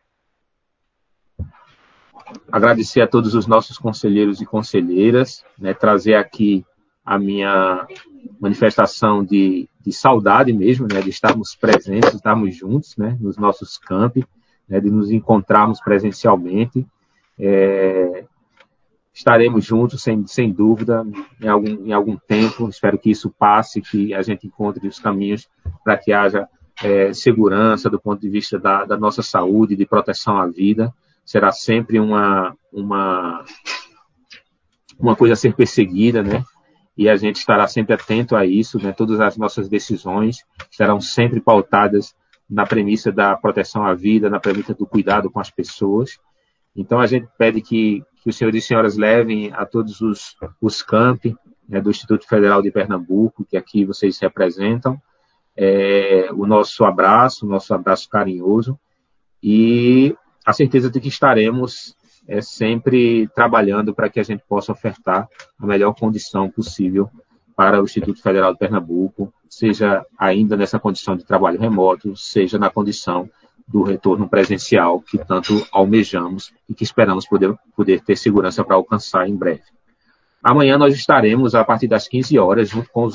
Agradecer a todos os nossos conselheiros e conselheiras, né, trazer aqui a minha manifestação de saudade mesmo, né, de estarmos presentes, de estarmos juntos, né, nos nossos campi, né, de nos encontrarmos presencialmente. Estaremos juntos, sem dúvida, em algum tempo. Espero que isso passe, que a gente encontre os caminhos para que haja segurança do ponto de vista da nossa saúde, de proteção à vida. Será sempre uma coisa a ser perseguida, né? E a gente estará sempre atento a isso, né? Todas as nossas decisões serão sempre pautadas na premissa da proteção à vida, na premissa do cuidado com as pessoas. Então, a gente pede que os senhores e senhoras levem a todos os campi, né, do Instituto Federal de Pernambuco, que aqui vocês representam, o nosso abraço carinhoso, e a certeza de que estaremos sempre trabalhando para que a gente possa ofertar a melhor condição possível para o Instituto Federal de Pernambuco, seja ainda nessa condição de trabalho remoto, seja na condição do retorno presencial que tanto almejamos e que esperamos poder ter segurança para alcançar em breve. Amanhã nós estaremos, a partir das 15 horas, junto com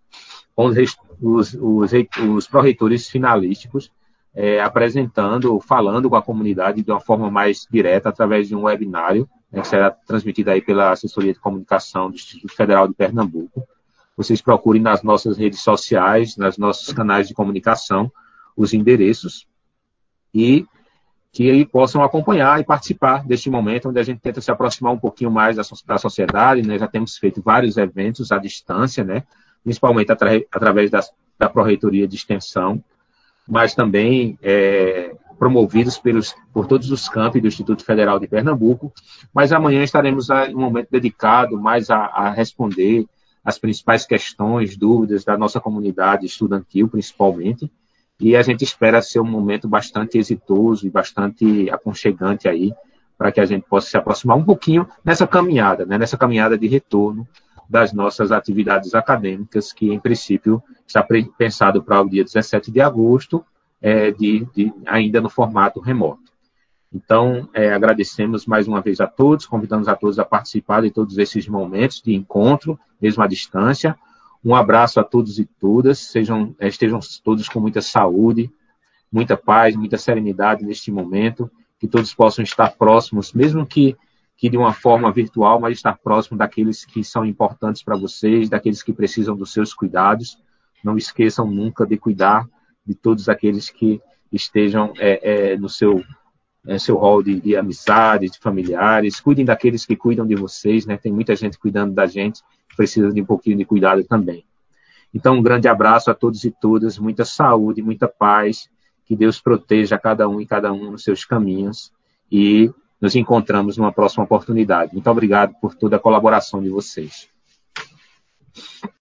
os pró-reitores finalísticos, falando com a comunidade de uma forma mais direta, através de um webinário, né, que será transmitido aí pela Assessoria de Comunicação do Instituto Federal de Pernambuco. Vocês procurem nas nossas redes sociais, nos nossos canais de comunicação, os endereços, e que possam acompanhar e participar deste momento, onde a gente tenta se aproximar um pouquinho mais da sociedade, né? Já temos feito vários eventos à distância, né? Principalmente através da Pró-Reitoria de Extensão, mas também promovidos por todos os campi do Instituto Federal de Pernambuco. Mas amanhã estaremos em um momento dedicado mais a responder as principais questões, dúvidas da nossa comunidade estudantil, principalmente, e a gente espera ser um momento bastante exitoso e bastante aconchegante aí, para que a gente possa se aproximar um pouquinho nessa caminhada, né, nessa caminhada de retorno das nossas atividades acadêmicas, que em princípio está pensado para o dia 17 de agosto, ainda no formato remoto. Então, agradecemos mais uma vez a todos, convidamos a todos a participar de todos esses momentos de encontro, mesmo à distância. Um abraço a todos e todas, estejam todos com muita saúde, muita paz, muita serenidade neste momento, que todos possam estar próximos, mesmo que de uma forma virtual, mas estar próximo daqueles que são importantes para vocês, daqueles que precisam dos seus cuidados. Não esqueçam nunca de cuidar de todos aqueles que estejam no seu seu rol de amizade, de familiares, cuidem daqueles que cuidam de vocês, né? Tem muita gente cuidando da gente, precisa de um pouquinho de cuidado também. Então, um grande abraço a todos e todas, muita saúde, muita paz, que Deus proteja cada um e cada um nos seus caminhos e nos encontramos numa próxima oportunidade. Muito obrigado por toda a colaboração de vocês.